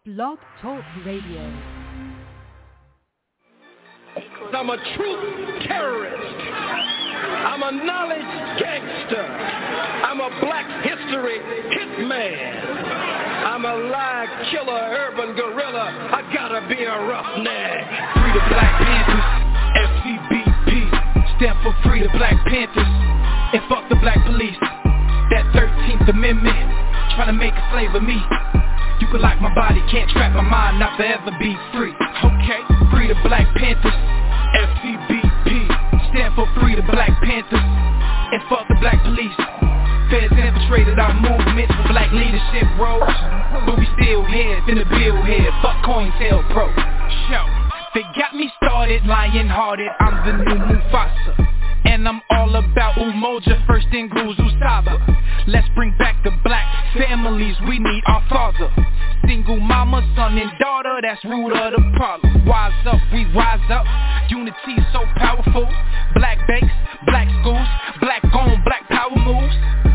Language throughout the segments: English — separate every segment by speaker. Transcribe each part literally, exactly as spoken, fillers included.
Speaker 1: Blog Talk Radio.
Speaker 2: I'm a truth terrorist. I'm a knowledge gangster. I'm a black history hitman. I'm a lie killer, urban gorilla. I gotta be a roughneck.
Speaker 3: Free the Black Panthers, F C B P, stand for Free the Black Panthers, and fuck the black police. That thirteenth Amendment, trying to make a slave of me. You can lock my body, can't trap my mind, not forever be free. Okay, free the Black Panthers, F C B P, stand for Free the Black Panthers, and fuck the black police. Feds infiltrated our movements for black leadership roles, but we still here, finna build here, fuck COINTELPRO. Show, they got me started, lion-hearted, I'm the new Mufasa. And I'm all about Umoja, first in Guzu Saba. Let's bring back the black families, we need our father. Single mama, son and daughter, that's root of the problem. Wise up, we rise up, unity so powerful. Black banks, black schools, black on, black power moves.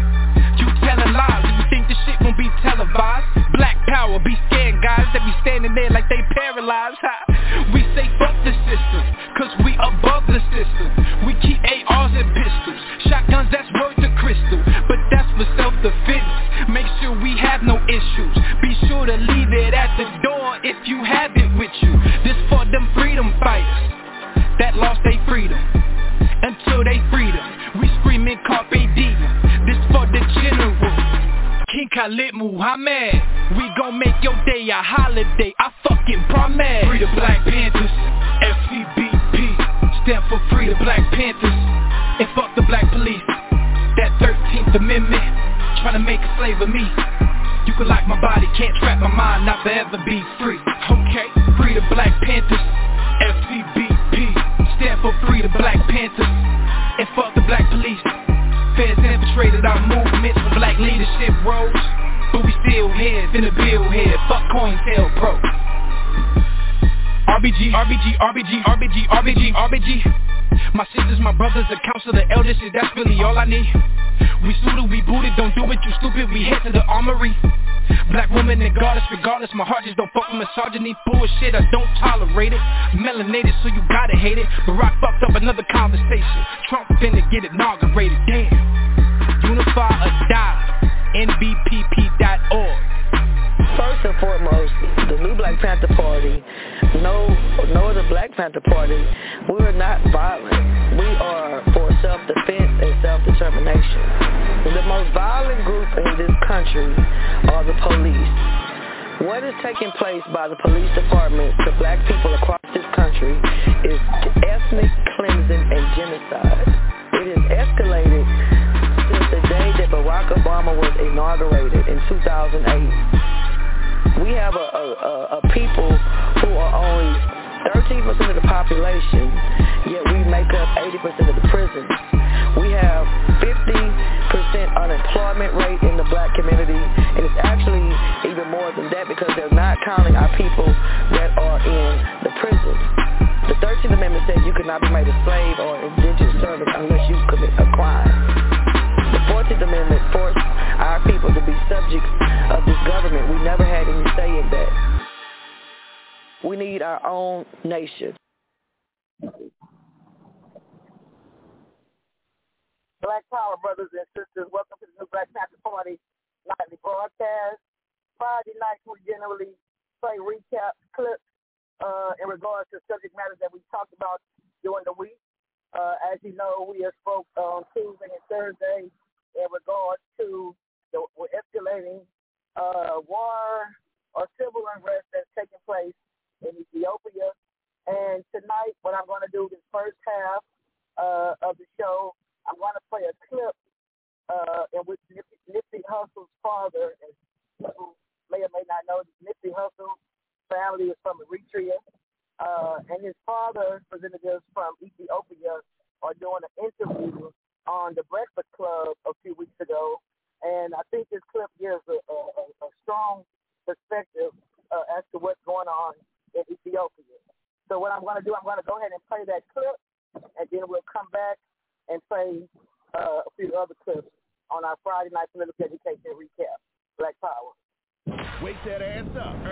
Speaker 3: You telling lies, you think this shit won't be televised. Black power, be scared guys, they be standing there like they paralyzed. Ha. We say fuck the system, cause we above the system. We keep A Rs and pistols, shotguns that's worth the crystal, but that's for self-defense. Make sure we have no issues, be sure to leave it at the door if you have it with you. This for them freedom fighters that lost their freedom, until they freedom, we screaming carpe diem. This for the general, King Khalid Muhammad. We gon' make your day a holiday, I fucking promise. Free the Black Panthers, F C B P, stand for Free the Black Panthers, and fuck the black police. That thirteenth Amendment, tryna make a slave of me. You can lock my body, can't trap my mind, not forever be free. Okay, Free the Black Panthers, F C B P, stand for Free the Black Panthers, and fuck the black police. Feds infiltrated our movements for black leadership roles, but we still here, finna build here, fuck COINTELPRO. R B G, R B G, R B G, R B G, R B G, R B G. My sisters, my brothers, the council, the elders, shit, that's really all I need. We suited, we booted, don't do it, you stupid, we head to the armory. Black woman and goddess, regardless, my heart just don't fuck with misogyny. Bullshit, I don't tolerate it. Melanated, so you gotta hate it. Barack fucked up another conversation. Trump finna get inaugurated, damn. Unify or die, N B P P dot org.
Speaker 4: First and foremost, the new Black Panther Party, no, no other Black Panther Party, we are not violent. We are for self-defense and self-determination. The most violent group in this country are the police. What is taking place by the police department to black people across this country is ethnic cleansing and genocide. It has escalated since the day that Barack Obama was inaugurated in two thousand eight. We have a, a, a people who are only thirteen percent of the population, yet we make up eighty percent of the prisons. We have fifty percent unemployment rate in the black community, and it's actually even more than that because they're not counting our people that are in the prisons. The thirteenth Amendment says you cannot be made a slave or indentured servant unless you commit a crime. The fourteenth Amendment forced our people to be subjects of this government. We never had any say in that. We need our own nation.
Speaker 5: Black Power, brothers and sisters, welcome to the new Black Panther Party nightly broadcast. Friday nights we generally play recap clips uh, in regards to subject matters that we talked about during the week. Uh, as you know, we have spoke on Tuesday and Thursday in regards to the escalating uh, war or civil unrest that's taking place in Ethiopia. And tonight, what I'm going to do this first half uh, of the show, I'm going to play a clip uh, in which Nipsey, Nipsey Hussle's father, and people may or may not know, Nipsey Hussle's family is from Eritrea, uh, and his father, representatives from Ethiopia, are doing an interview on the Breakfast Club a few weeks ago, and I think this clip gives a, a, a strong perspective uh, as to what's going on in Ethiopia. So what I'm going to do, I'm going to go ahead and play that clip, and then we'll come back and play uh, a few other clips on our Friday night political education recap. Black Power.
Speaker 6: Wake that ass up early.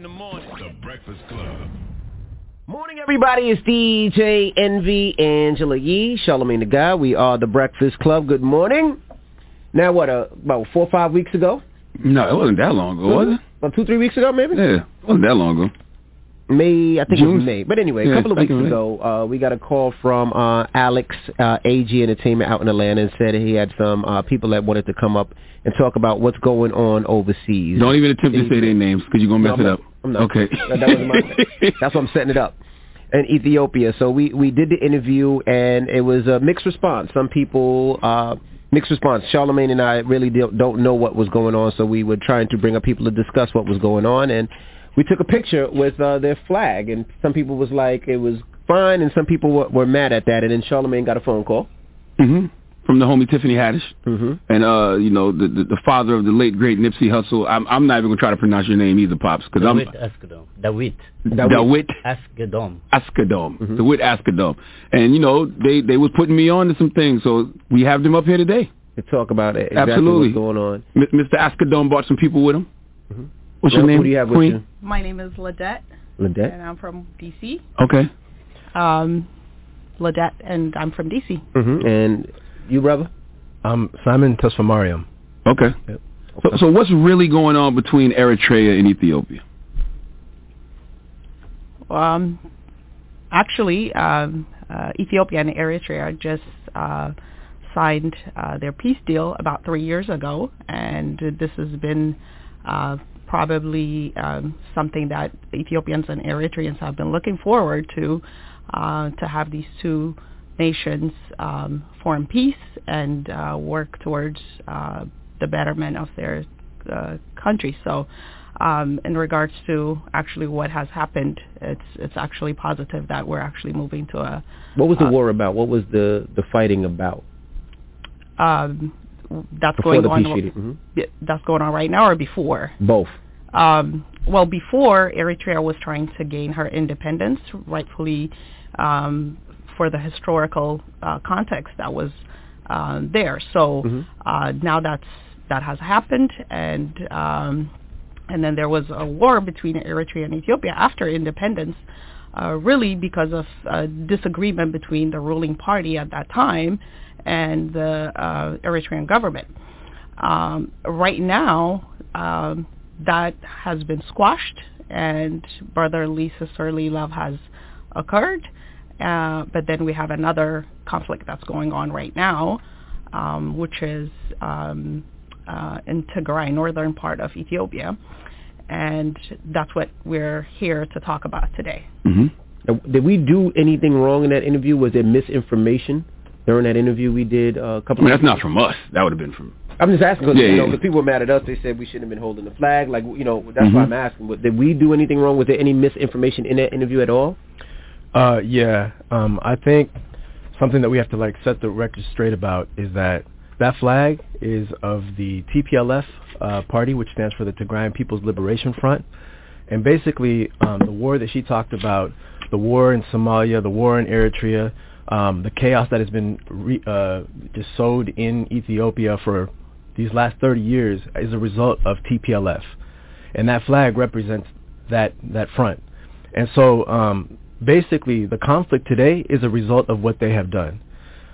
Speaker 1: in the morning. The Breakfast Club.
Speaker 6: Morning, everybody. It's D J Envy, Angela Yee, Charlamagne the Guy. We are the Breakfast Club. Good morning. Now, what, uh, about four or five weeks ago?
Speaker 7: No, it wasn't that long ago, was it?
Speaker 6: About two, three weeks ago, maybe?
Speaker 7: Yeah, it wasn't that long ago.
Speaker 6: May, I think
Speaker 7: June?
Speaker 6: it was May. But anyway,
Speaker 7: yeah,
Speaker 6: a couple of weeks ago, uh, we got a call from uh, Alex, uh, A G Entertainment out in Atlanta, and said he had some uh, people that wanted to come up and talk about what's going on overseas.
Speaker 7: Don't even attempt to say their names because you're going to mess
Speaker 6: no,
Speaker 7: it
Speaker 6: not,
Speaker 7: up.
Speaker 6: I'm not.
Speaker 7: Okay.
Speaker 6: That, that wasn't my, that's why I'm setting it up. In Ethiopia. So we, we did the interview, and it was a mixed response. Some people, uh, mixed response. Charlamagne and I really don't, don't know what was going on, so we were trying to bring up people to discuss what was going on, and we took a picture with uh, their flag, and some people was like it was fine, and some people were, were mad at that, and then Charlamagne got a phone call.
Speaker 7: Mm-hmm. From the homie Tiffany Haddish.
Speaker 6: Mm-hmm.
Speaker 7: And, uh, you know, the, the the father of the late, great Nipsey Hussle. I'm, I'm not even going to try to pronounce your name either, Pops. Cause I'm
Speaker 8: Askedom. Dawit.
Speaker 7: Dawit.
Speaker 8: Askedom.
Speaker 7: Askedom.
Speaker 6: Mm-hmm.
Speaker 7: Dawit Askedom. And, you know, they, they was putting me on to some things, so we have them up here today.
Speaker 6: To talk about it, exactly
Speaker 7: Absolutely.
Speaker 6: what's going on.
Speaker 7: M- Mister Askedom brought some people with him.
Speaker 6: Mm-hmm.
Speaker 7: What's
Speaker 6: well,
Speaker 7: your name,
Speaker 6: who do you have
Speaker 7: Queen?
Speaker 6: With you?
Speaker 9: My name is Ladette.
Speaker 6: Ladette?
Speaker 9: And I'm from D C.
Speaker 7: Okay.
Speaker 9: Um, Ladette, and I'm from D C.
Speaker 6: Mm-hmm. And you, brother?
Speaker 10: I'm Simon Tesfamariam.
Speaker 7: Okay. Yep. So, so what's really going on between Eritrea and Ethiopia?
Speaker 9: Um, actually, um, uh, Ethiopia and Eritrea just uh, signed uh, their peace deal about three years ago, and this has been uh, probably um, something that Ethiopians and Eritreans have been looking forward to, uh, to have these two nations um, form peace and uh, work towards uh, the betterment of their uh, country. So um, in regards to actually what has happened, it's it's actually positive that we're actually moving to a...
Speaker 6: What was the
Speaker 9: uh,
Speaker 6: war about? What was the, the fighting about?
Speaker 9: Um, that's
Speaker 6: before
Speaker 9: going
Speaker 6: the
Speaker 9: on.
Speaker 6: Peace treaty. Mm-hmm.
Speaker 9: That's going on right now, or before?
Speaker 6: Both.
Speaker 9: Um, well, before, Eritrea was trying to gain her independence, rightfully um, for the historical uh, context that was uh, there. So
Speaker 6: mm-hmm.
Speaker 9: uh, now that's that has happened, and um, and then there was a war between Eritrea and Ethiopia after independence, uh, really because of uh, disagreement between the ruling party at that time and the uh, Eritrean government. Um, right now, um, that has been squashed, and brotherly, sisterly love has occurred. Uh, but then we have another conflict that's going on right now, um, which is um, uh, in Tigray, northern part of Ethiopia. And that's what we're here to talk about today.
Speaker 6: Mm-hmm. Did we do anything wrong in that interview? Was there misinformation during that interview we did uh, a couple
Speaker 7: I mean,
Speaker 6: of
Speaker 7: that's not from us. That would have been from...
Speaker 6: I'm just asking because
Speaker 7: yeah,
Speaker 6: you know,
Speaker 7: yeah.
Speaker 6: people were mad at us. They said we shouldn't have been holding the flag. Like, you know, that's
Speaker 10: Mm-hmm.
Speaker 6: why I'm asking. But did we do anything wrong? Was there any misinformation in that interview at all?
Speaker 10: Uh, yeah. Um, I think something that we have to like set the record straight about is that that flag is of the T P L F uh, party, which stands for the Tigrayan People's Liberation Front. And basically, um, the war that she talked about, the war in Somalia, the war in Eritrea, um, the chaos that has been re- uh, just sowed in Ethiopia for these last thirty years is a result of T P L F. And that flag represents that, that front. And so um, basically, the conflict today is a result of what they have done.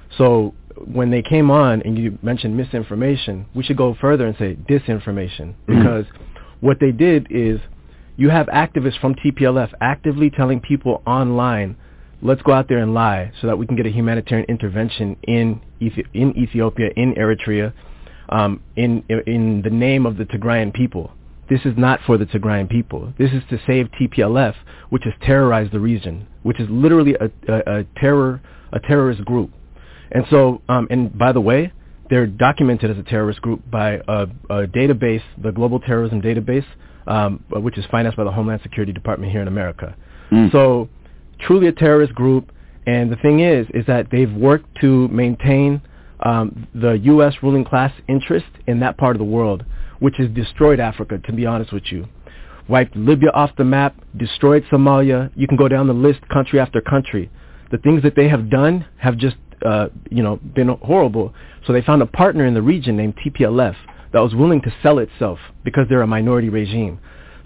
Speaker 10: So when they came on and you mentioned misinformation, we should go further and say disinformation. Because what they did is you have activists from T P L F actively telling people online, let's go out there and lie so that we can get a humanitarian intervention in Ethi- in Ethiopia, in Eritrea, um, in in the name of the Tigrayan people. This is not for the Tigrayan people. This is to save T P L F, which has terrorized the region, which is literally a, a, a terror a terrorist group. And so, um, and by the way, they're documented as a terrorist group by a, a database, the Global Terrorism Database, um, which is financed by the Homeland Security Department here in America. Mm. So, truly a terrorist group. And the thing is, is that they've worked to maintain um, the U S ruling class interest in that part of the world, which has destroyed Africa, to be honest with you. Wiped Libya off the map, destroyed Somalia. You can go down the list, country after country. The things that they have done have just, uh, you know, been horrible. So they found a partner in the region named T P L F that was willing to sell itself because they're a minority regime.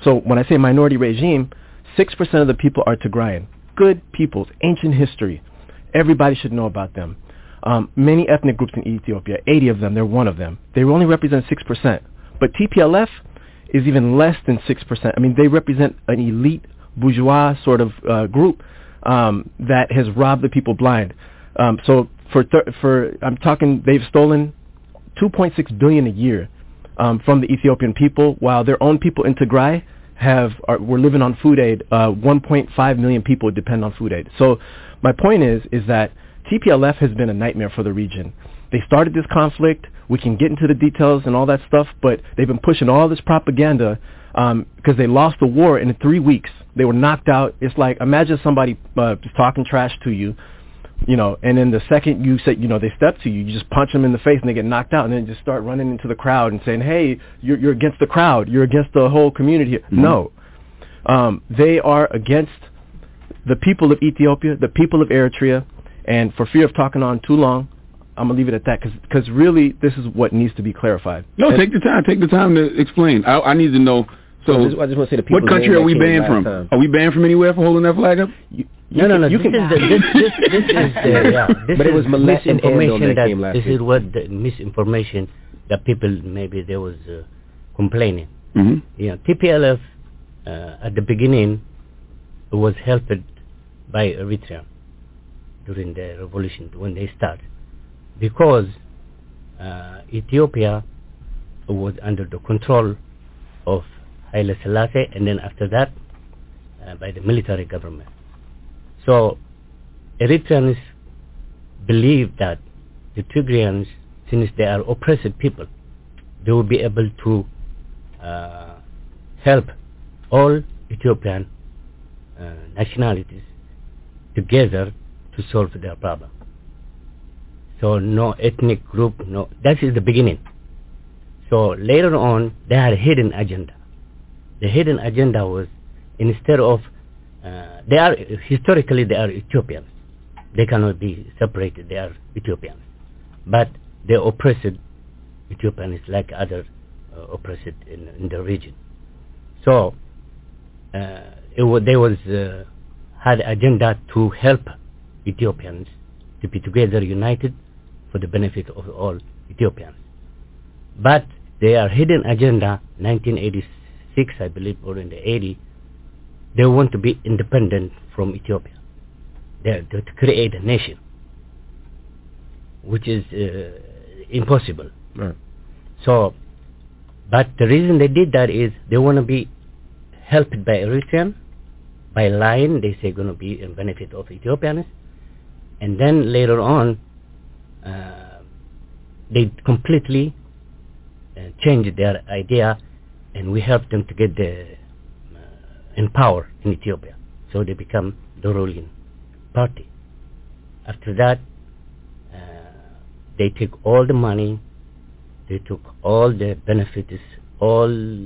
Speaker 10: So when I say minority regime, six percent of the people are Tigrayan. Good peoples, ancient history. Everybody should know about them. Um, many ethnic groups in Ethiopia, eighty of them, they're one of them. They only represent six percent. But T P L F is even less than six percent. I mean, they represent an elite bourgeois sort of uh, group um, that has robbed the people blind. Um, so for, th- for I'm talking, they've stolen two point six billion dollars a year um, from the Ethiopian people, while their own people in Tigray have are, we're living on food aid. Uh, one point five million people depend on food aid. So my point is is that T P L F has been a nightmare for the region. They started this conflict. We can get into the details and all that stuff, but they've been pushing all this propaganda um, because they lost the war in three weeks. They were knocked out. It's like, imagine somebody uh, just talking trash to you, you know, and then the second you say, you know, they step to you, you just punch them in the face and they get knocked out, and then just start running into the crowd and saying, hey, you're, you're against the crowd. You're against the whole community here. Mm-hmm. No. Um, they are against the people of Ethiopia, the people of Eritrea, and for fear of talking on too long, I'm going to leave it at that, because really this is what needs to be clarified.
Speaker 7: No,
Speaker 10: and
Speaker 7: take the time. Take the time to explain. I, I need to know. So,
Speaker 6: I just, I just want to say the
Speaker 7: what country are we banned from? Time. Are we banned from anywhere for holding that flag up?
Speaker 8: You, no, no, no. You this, can, is the, this, this, this is the, yeah, this
Speaker 6: but it was
Speaker 8: misinformation
Speaker 6: that,
Speaker 8: that this week. Is what the misinformation that people maybe they was uh, complaining.
Speaker 7: Mm-hmm.
Speaker 8: You know, T P L F uh, at the beginning was helped by Eritrea during the revolution when they started, because uh, Ethiopia was under the control of Haile Selassie, and then after that uh, by the military government. So Eritreans believe that the Tigrayans, since they are oppressed people, they will be able to uh, help all Ethiopian uh, nationalities together to solve their problem. So no ethnic group, no, that is the beginning. So later on, they had a hidden agenda. The hidden agenda was, instead of, uh, they are, historically they are Ethiopians. They cannot be separated, they are Ethiopians. But they oppressed Ethiopians like other uh, oppressed in, in the region. So, uh, it was, they was, uh, had agenda to help Ethiopians to be together united for the benefit of all Ethiopians. But their hidden agenda, nineteen eighty-six I believe, or in the eighties, they want to be independent from Ethiopia. They to create a nation, which is uh, impossible.
Speaker 6: Right.
Speaker 8: So, but the reason they did that is they want to be helped by Eritrean. By lying, they say going to be in benefit of Ethiopians. And then later on, uh, they completely uh, changed their idea, and we helped them to get the uh, in power in Ethiopia. So they become the ruling party. After that, uh, they took all the money, they took all the benefits, all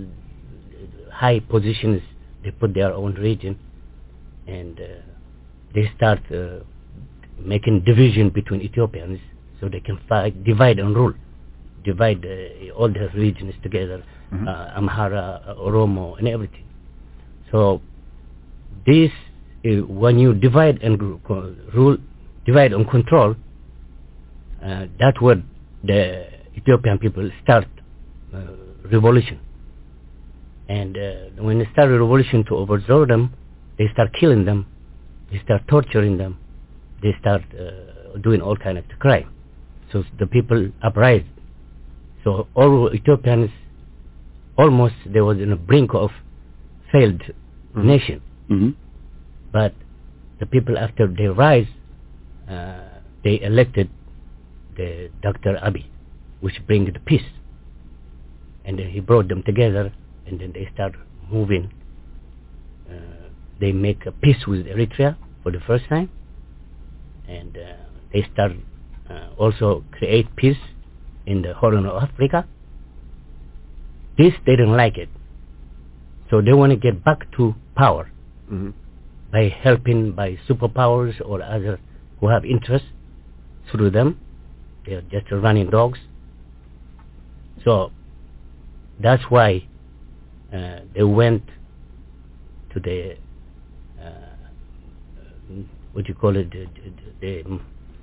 Speaker 8: high positions, they put their own region, and uh, they start uh, making division between Ethiopians so they can fight, divide and rule, divide uh, all the regions together, mm-hmm. uh, Amhara, uh, Oromo, and everything. So this, uh, when you divide and uh, rule, divide and control, uh, that's what the Ethiopian people start uh, revolution. And uh, when they start a revolution to overthrow them, they start killing them, they start torturing them, they start uh, doing all kind of crime. So the people uprised. So all Ethiopians, almost they was in a brink of failed mm-hmm. nation.
Speaker 7: Mm-hmm.
Speaker 8: But the people, after they rise, uh, they elected the Doctor Abiy, which brings the peace. And then he brought them together, and then they start moving. Uh, they make a peace with Eritrea for the first time, and uh, they start uh, also create peace in the Horn of Africa. This, they don't like it. So they want to get back to power
Speaker 6: mm-hmm.
Speaker 8: by helping by superpowers or others who have interest through them. They are just running dogs. So that's why uh, they went to the uh, what do you call it, the, the, the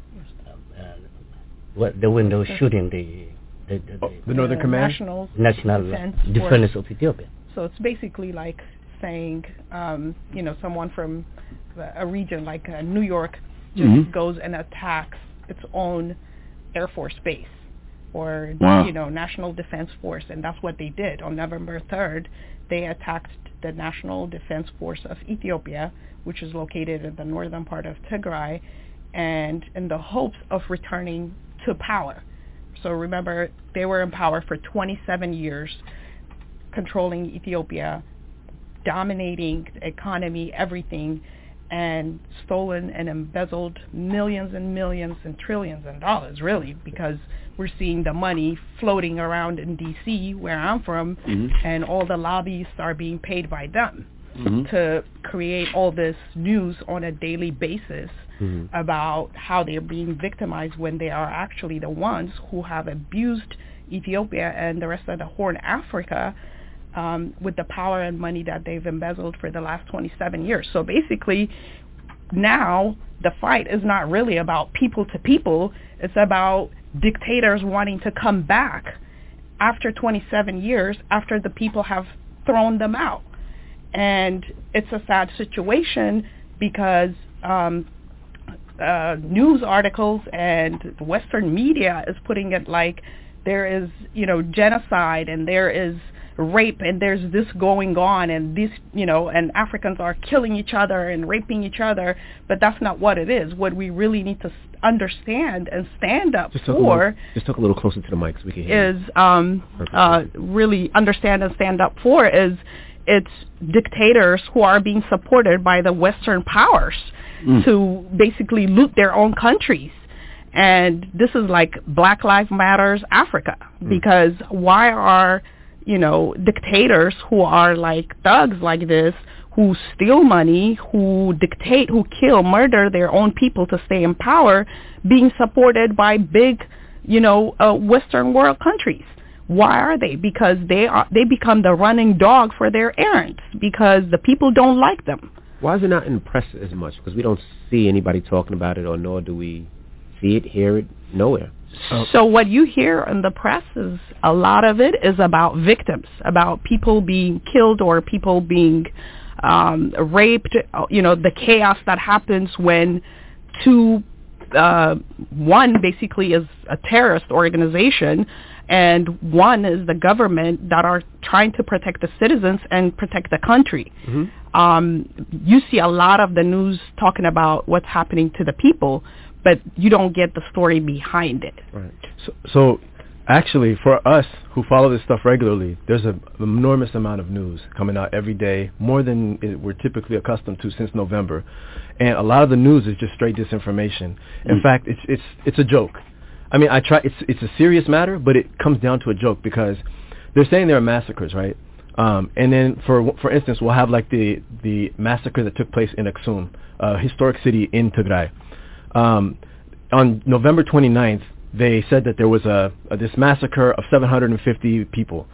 Speaker 8: uh, what the window shooting the the, the,
Speaker 10: oh, the Northern
Speaker 9: the
Speaker 10: Command
Speaker 9: National,
Speaker 8: National
Speaker 9: Defense,
Speaker 8: Defense of Ethiopia.
Speaker 9: So it's basically like saying, um, you know, someone from a region like uh, New York just
Speaker 7: mm-hmm.
Speaker 9: goes and attacks its own Air Force base or,
Speaker 7: wow.
Speaker 9: you know, National Defense Force, and that's what they did. On November third, they attacked the National Defense Force of Ethiopia, which is located in the northern part of Tigray, and in the hopes of returning to power. So remember, they were in power for twenty-seven years, controlling Ethiopia, dominating the economy, everything, and stolen and embezzled millions and millions and trillions of dollars, really, because we're seeing the money floating around in D C, where I'm from,
Speaker 7: mm-hmm.
Speaker 9: and all the lobbyists are being paid by them
Speaker 7: mm-hmm.
Speaker 9: to create all this news on a daily basis mm-hmm. about how they're being victimized when they are actually the ones who have abused Ethiopia and the rest of the Horn Africa um, with the power and money that they've embezzled for the last twenty-seven years. So basically, now the fight is not really about people to people. It's about dictators wanting to come back after twenty-seven years, after the people have thrown them out. And it's a sad situation because um, uh, news articles and Western media is putting it like there is, you know, genocide and there is rape and there's this going on and this, you know, and Africans are killing each other and raping each other, but that's not what it is. What we really need to understand and stand up
Speaker 6: just
Speaker 9: for
Speaker 6: little, just talk a little closer to the mic so we can hear
Speaker 9: is um, uh, really understand and stand up for is it's dictators who are being supported by the Western powers mm. to basically loot their own countries. And this is like Black Lives Matters Africa, mm. because why are, you know, dictators who are like thugs like this, who steal money, who dictate, who kill, murder their own people to stay in power, being supported by big, you know, uh, Western world countries? Why are they? Because they are they become the running dog for their errands because the people don't like them.
Speaker 6: Why is it not in the press as much? Because we don't see anybody talking about it, or nor do we see it, hear it, nowhere.
Speaker 9: Oh. So what you hear in the press is a lot of it is about victims, about people being killed or people being um, raped, you know, the chaos that happens when two, uh, one basically is a terrorist organization and one is the government that are trying to protect the citizens and protect the country. Mm-hmm. Um, you see a lot of the news talking about what's happening to the people, but you don't get the story behind it.
Speaker 10: Right. So, so actually, for us who follow this stuff regularly, there's an enormous amount of news coming out every day, more than it, we're typically accustomed to since November. And a lot of the news is just straight disinformation. In mm. fact, it's it's it's a joke. I mean, I try. It's it's a serious matter, but it comes down to a joke because they're saying there are massacres, right? Um, and then, for for instance, we'll have like the the massacre that took place in Aksum, a historic city in Tigray. Um, on November twenty-ninth, they said that there was a, a this massacre of seven hundred fifty people.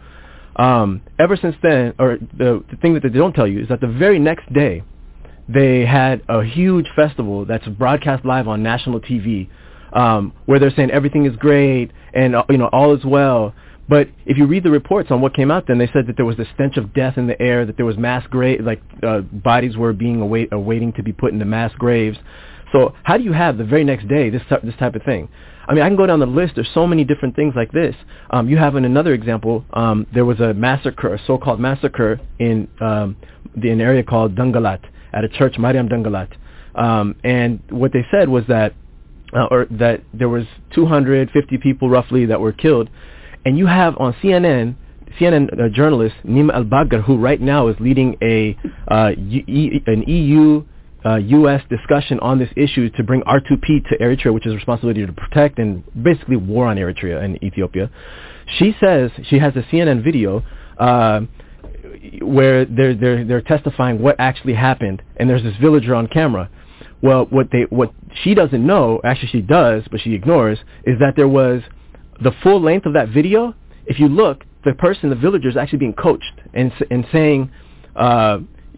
Speaker 10: Um, ever since then, or the, the thing that they don't tell you is that the very next day, they had a huge festival that's broadcast live on national T V, um, where they're saying everything is great and uh, you know all is well. But if you read the reports on what came out, then they said that there was the stench of death in the air, that there was mass grave, like uh, bodies were being await, awaiting to be put into mass graves. So how do you have the very next day this this type of thing? I mean, I can go down the list. There's so many different things like this. Um, you have in another example, um, there was a massacre, a so-called massacre in um, the, an area called Dangalat, at a church, Mariam Dangalat. Um, and what they said was that, uh, or that there was two hundred fifty people roughly that were killed. And you have on C N N, C N N uh, journalist Nima Al-Bagher, who right now is leading a uh, U, e, an E U Uh, U S discussion on this issue to bring R two P to Eritrea, which is responsibility to protect and basically war on Eritrea and Ethiopia. She says she has a C N N video uh, where they're they're they're testifying what actually happened, and there's this villager on camera. Well, what they what she doesn't know, actually she does, but she ignores, is that there was the full length of that video. If you look, the person, the villager, is actually being coached and and saying. Uh,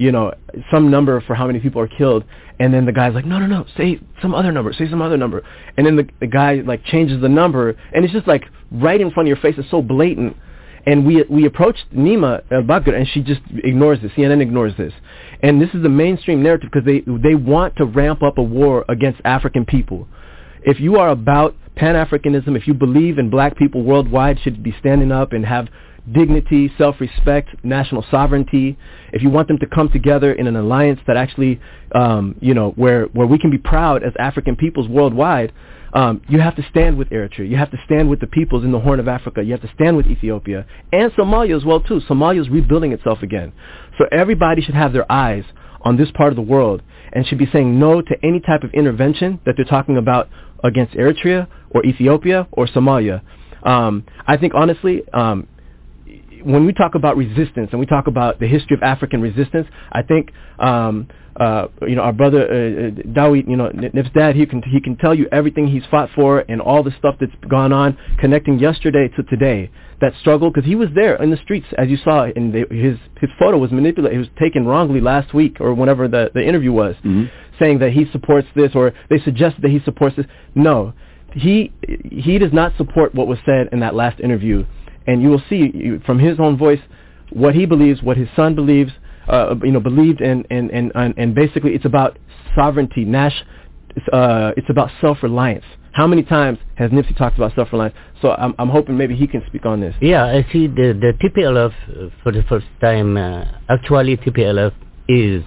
Speaker 10: you know, some number for how many people are killed, and then the guy's like, no, no, no, say some other number, say some other number, and then the, the guy like changes the number, and it's just like right in front of your face. It's so blatant. And we we approached Nima al-Bakr, and she just ignores this. C N N ignores this. And this is the mainstream narrative because they, they want to ramp up a war against African people. If you are about Pan-Africanism, if you believe in black people worldwide should be standing up and have dignity, self-respect, national sovereignty, if you want them to come together in an alliance that actually, um, you know, where, where we can be proud as African peoples worldwide, Um, you have to stand with Eritrea. You have to stand with the peoples in the Horn of Africa. You have to stand with Ethiopia and Somalia as well too. Somalia is rebuilding itself again. So everybody should have their eyes on this part of the world and should be saying no to any type of intervention that they're talking about against Eritrea or Ethiopia or Somalia. Um, I think honestly, um, when we talk about resistance and we talk about the history of African resistance, I think um, uh, you know our brother uh, Dawit, you know Nip's dad, he can he can tell you everything he's fought for and all the stuff that's gone on, connecting yesterday to today. That struggle, because he was there in the streets, as you saw, and they, his his photo was manipulated. It was taken wrongly last week or whenever the the interview was, mm-hmm. saying that he supports this or they suggested that he supports this. No, he he does not support what was said in that last interview. And you will see from his own voice what he believes, what his son believes, uh, you know, believed, and and, and and basically it's about sovereignty. Nash, uh, it's about self-reliance. How many times has Nipsey talked about self-reliance? So I'm I'm hoping maybe he can speak on this.
Speaker 8: Yeah, I see the the T P L F uh, for the first time. Uh, actually, T P L F is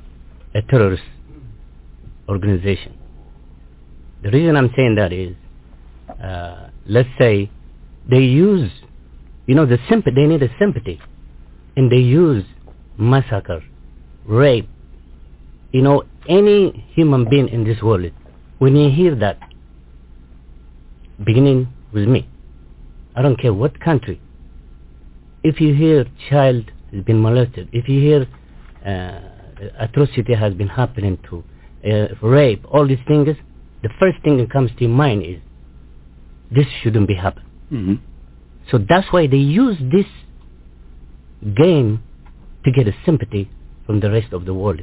Speaker 8: a terrorist organization. The reason I'm saying that is, uh, let's say they use. You know, the sympathy, they need a sympathy. And they use massacre, rape. You know, any human being in this world, when you hear that, beginning with me, I don't care what country, if you hear child has been molested, if you hear uh, atrocity has been happening to, uh, rape, all these things, the first thing that comes to your mind is, this shouldn't be happening. Mm-hmm. So that's why they use this game to get a sympathy from the rest of the world.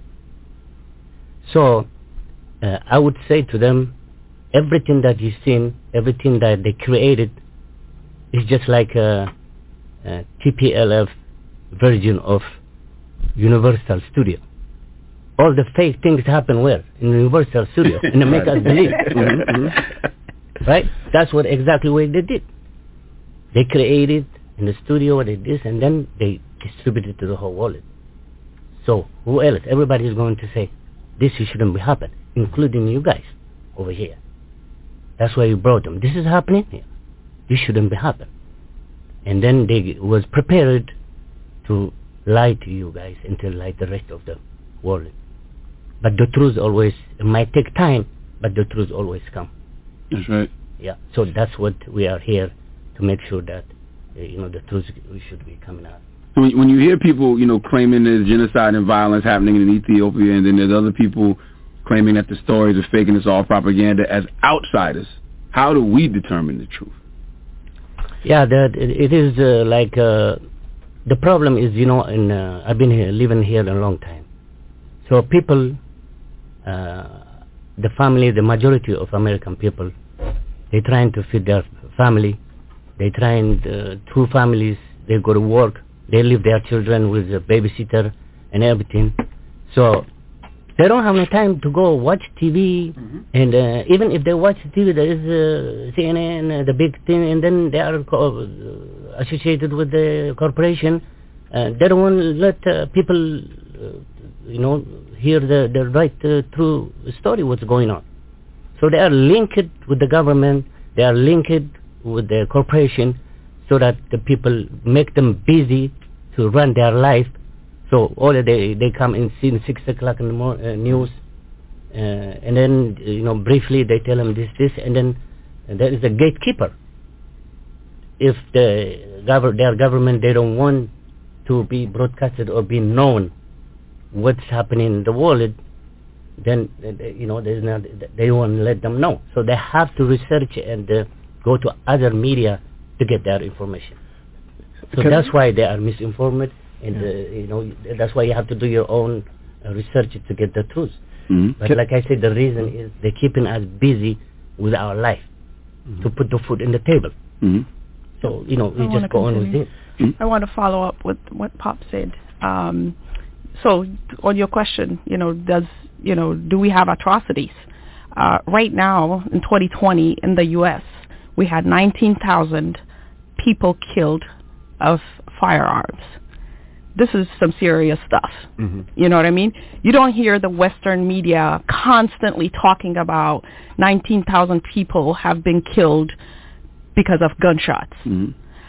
Speaker 8: So uh, I would say to them, everything that you've seen, everything that they created is just like a, a T P L F version of Universal Studio. All the fake things happen where? In Universal Studio. And they make us believe. Mm-hmm. Right? That's what exactly what they did. They created in the studio, they did this, and then they distributed to the whole world. So who else? Everybody is going to say, this shouldn't be happening, including you guys over here. That's why you brought them. This is happening here. This shouldn't be happening. And then they was prepared to lie to you guys and to lie to the rest of the world. But the truth always, it might take time, but the truth always comes.
Speaker 7: That's right.
Speaker 8: Yeah. So that's what we are here to make sure that, uh, you know, the truth should be coming out.
Speaker 7: When, when you hear people, you know, claiming there's genocide and violence happening in Ethiopia, and then there's other people claiming that the stories are fake and it's all propaganda, as outsiders, how do we determine the truth?
Speaker 8: Yeah, that it, it is uh, like uh, the problem is, you know, in uh, I've been here, living here a long time. So people, uh, the family, the majority of American people, they're trying to feed their family. They try and, uh, two families, they go to work, they leave their children with a babysitter and everything. So they don't have any time to go watch T V, mm-hmm. and uh, even if they watch T V, there is uh, C N N, uh, the big thing, and then they are co- uh, associated with the corporation. Uh, they don't want to let uh, people, uh, you know, hear the, the right, uh, true story, what's going on. So they are linked with the government, they are linked with the corporation, so that the people make them busy to run their life. So all day they come and see in six o'clock in the mor- uh, news, uh, and then you know briefly they tell them this, this, and then and there is a gatekeeper. If the gov- their government they don't want to be broadcasted or be known what's happening in the world, then you know there's not, they won't let them know. So they have to research and uh, go to other media to get their information. So that's why they are misinformed, And,
Speaker 10: Yeah.
Speaker 8: uh, you know, that's why you have to do your own uh, research to get the truth.
Speaker 7: Mm-hmm.
Speaker 8: But like I said, the reason is they're keeping us busy with our life
Speaker 10: Mm-hmm.
Speaker 8: to put the food in the table.
Speaker 7: Mm-hmm.
Speaker 8: So, you know,
Speaker 9: I
Speaker 8: we
Speaker 9: wanna
Speaker 8: just go on with
Speaker 9: continue.
Speaker 8: it.
Speaker 7: Mm-hmm.
Speaker 9: I want to follow up with what Pop said. Um, so on your question, you know, does, you know, do we have atrocities? Uh, right now, in twenty twenty, in the U S, we had nineteen thousand people killed of firearms. This is some serious stuff.
Speaker 6: Mm-hmm.
Speaker 9: You know what I mean? You don't hear the Western media constantly talking about nineteen thousand people have been killed because of gunshots.
Speaker 7: Mm-hmm.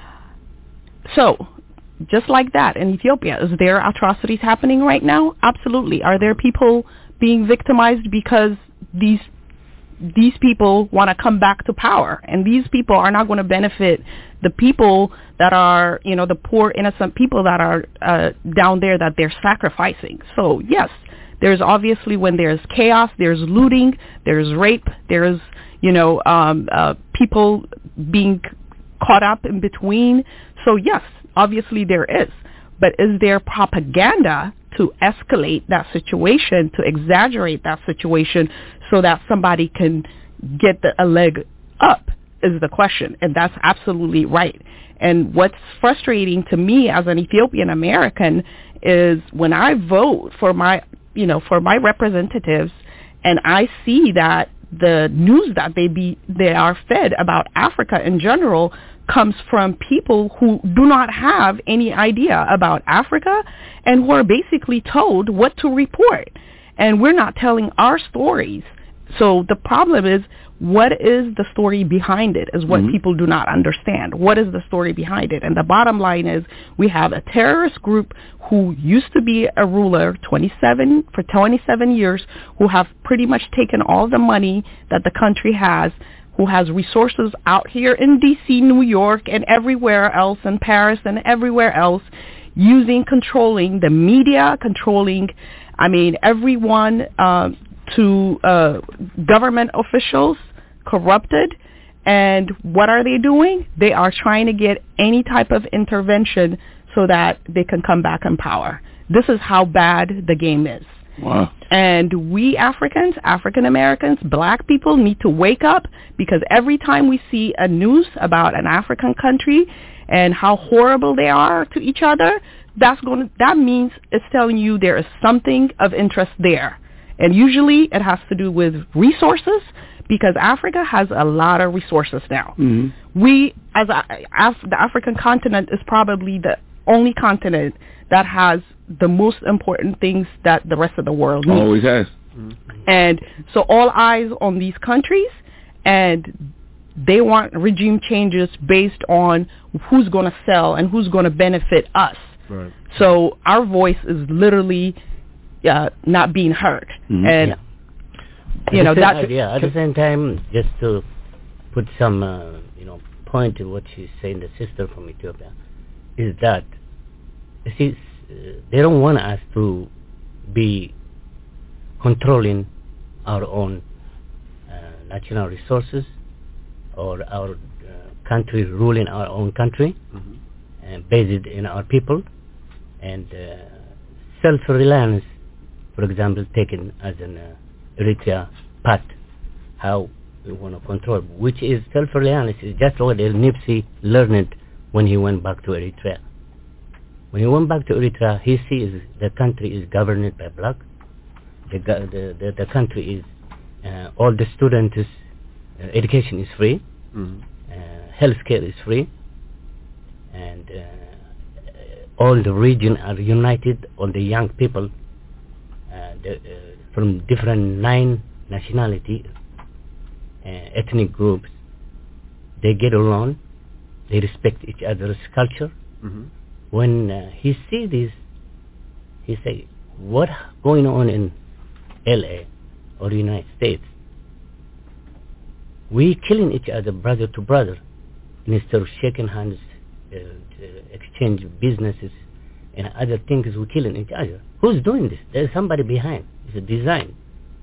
Speaker 9: So, just like that, in Ethiopia, is there atrocities happening right now? Absolutely. Are there people being victimized because these these people want to come back to power, and these people are not going to benefit the people that are, you know, the poor innocent people that are uh, down there that they're sacrificing. So yes, there's obviously, when there's chaos, there's looting, there's rape, there's, you know, um, uh, people being caught up in between. So yes, obviously there is. But is there propaganda to escalate that situation, to exaggerate that situation so that somebody can get the, a leg up, is the question. And that's absolutely right. And what's frustrating to me as an Ethiopian American is when I vote for my, you know, for my representatives, and I see that the news that they be they are fed about Africa in general comes from people who do not have any idea about Africa and who are basically told what to report. And we're not telling our stories. So the problem is, what is the story behind it is what
Speaker 7: Mm-hmm.
Speaker 9: people do not understand. What is the story behind it? And the bottom line is, we have a terrorist group who used to be a ruler twenty-seven for twenty-seven years, who have pretty much taken all the money that the country has, who has resources out here in D C, New York, and everywhere else, in Paris and everywhere else, using, controlling the media, controlling, I mean, everyone, uh, to uh, government officials, corrupted. And what are they doing? They are trying to get any type of intervention so that they can come back in power. This is how bad the game is.
Speaker 7: Wow.
Speaker 9: And we Africans, African Americans, black people need to wake up, because every time we see a news about an African country and how horrible they are to each other, that's going to, that means it's telling you there is something of interest there. And usually it has to do with resources, because Africa has a lot of resources now.
Speaker 7: Mm-hmm.
Speaker 9: We, as a, Af- the African continent is probably the only continent that has the most important things that the rest of the world needs.
Speaker 7: Always has.
Speaker 9: And so all eyes on these countries, and they want regime changes based on who's going to sell and who's going to benefit us.
Speaker 6: Right.
Speaker 9: So our voice is literally uh, not being heard.
Speaker 7: Mm-hmm.
Speaker 9: And,
Speaker 8: Yeah.
Speaker 9: you know,
Speaker 8: At the
Speaker 9: that's...
Speaker 8: same- yeah, at the same time, just to put some, uh, you know, point to what she's saying, the sister from Ethiopia, is that, you see, uh, they don't want us to be controlling our own uh, natural resources, or our uh, country ruling our own country,
Speaker 6: Mm-hmm.
Speaker 8: and based in our people, and uh, self-reliance, for example, taken as an uh, Eritrea path, how we want to control, which is self-reliance is just what El Nipsey learned when he went back to Eritrea. When he went back to Eritrea, he sees the country is governed by black. The go- the, the, the country is, uh, all the students, uh, education is free,
Speaker 6: Mm-hmm.
Speaker 8: uh, healthcare is free, and uh, all the region are united, all the young people uh, the, uh, from different nine nationality, uh, ethnic groups, they get along, they respect each other's culture.
Speaker 6: Mm-hmm.
Speaker 8: When uh, he see this, he say, what going on in L A or the United States? We killing each other brother to brother instead of shaking hands, uh, to exchange businesses and other things. We're killing each other. Who's doing this? There's somebody behind. It's a design.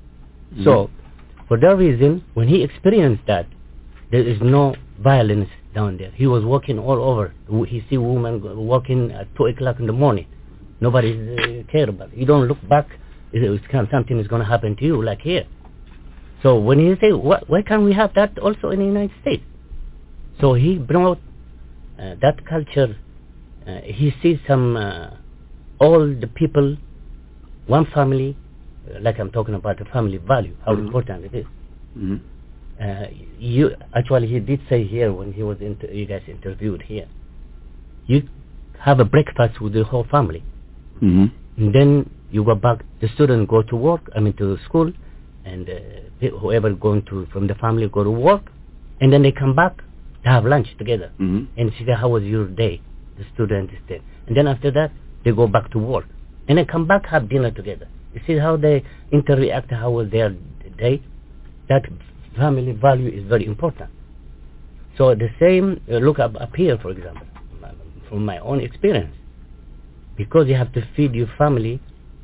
Speaker 7: Mm-hmm.
Speaker 8: So for that reason, when he experienced that, there is no violence down there. He was walking all over. He see women walking at two o'clock in the morning. Nobody uh, care about it. You don't look back. It's kind of something is going to happen to you, like here. So when he say, why, why can't we have that also in the United States? So he brought uh, that culture. Uh, he sees some uh, all the people, one family, uh, like I'm talking about the family value, how mm-hmm. important it is.
Speaker 7: Mm-hmm.
Speaker 8: Uh, you actually he did say here when he was inter- you guys interviewed here, you have a breakfast with the whole family,
Speaker 7: mm-hmm.
Speaker 8: and then you go back. The students go to work. I mean to school, and uh, whoever going to from the family go to work, and then they come back to have lunch together
Speaker 7: mm-hmm.
Speaker 8: and see how was your day. The student is there, and then after that they go back to work, and they come back have dinner together. You see how they interact, how was their day. That family value is very important. So the same, uh, look up, up here, for example, from my own experience, because you have to feed your family,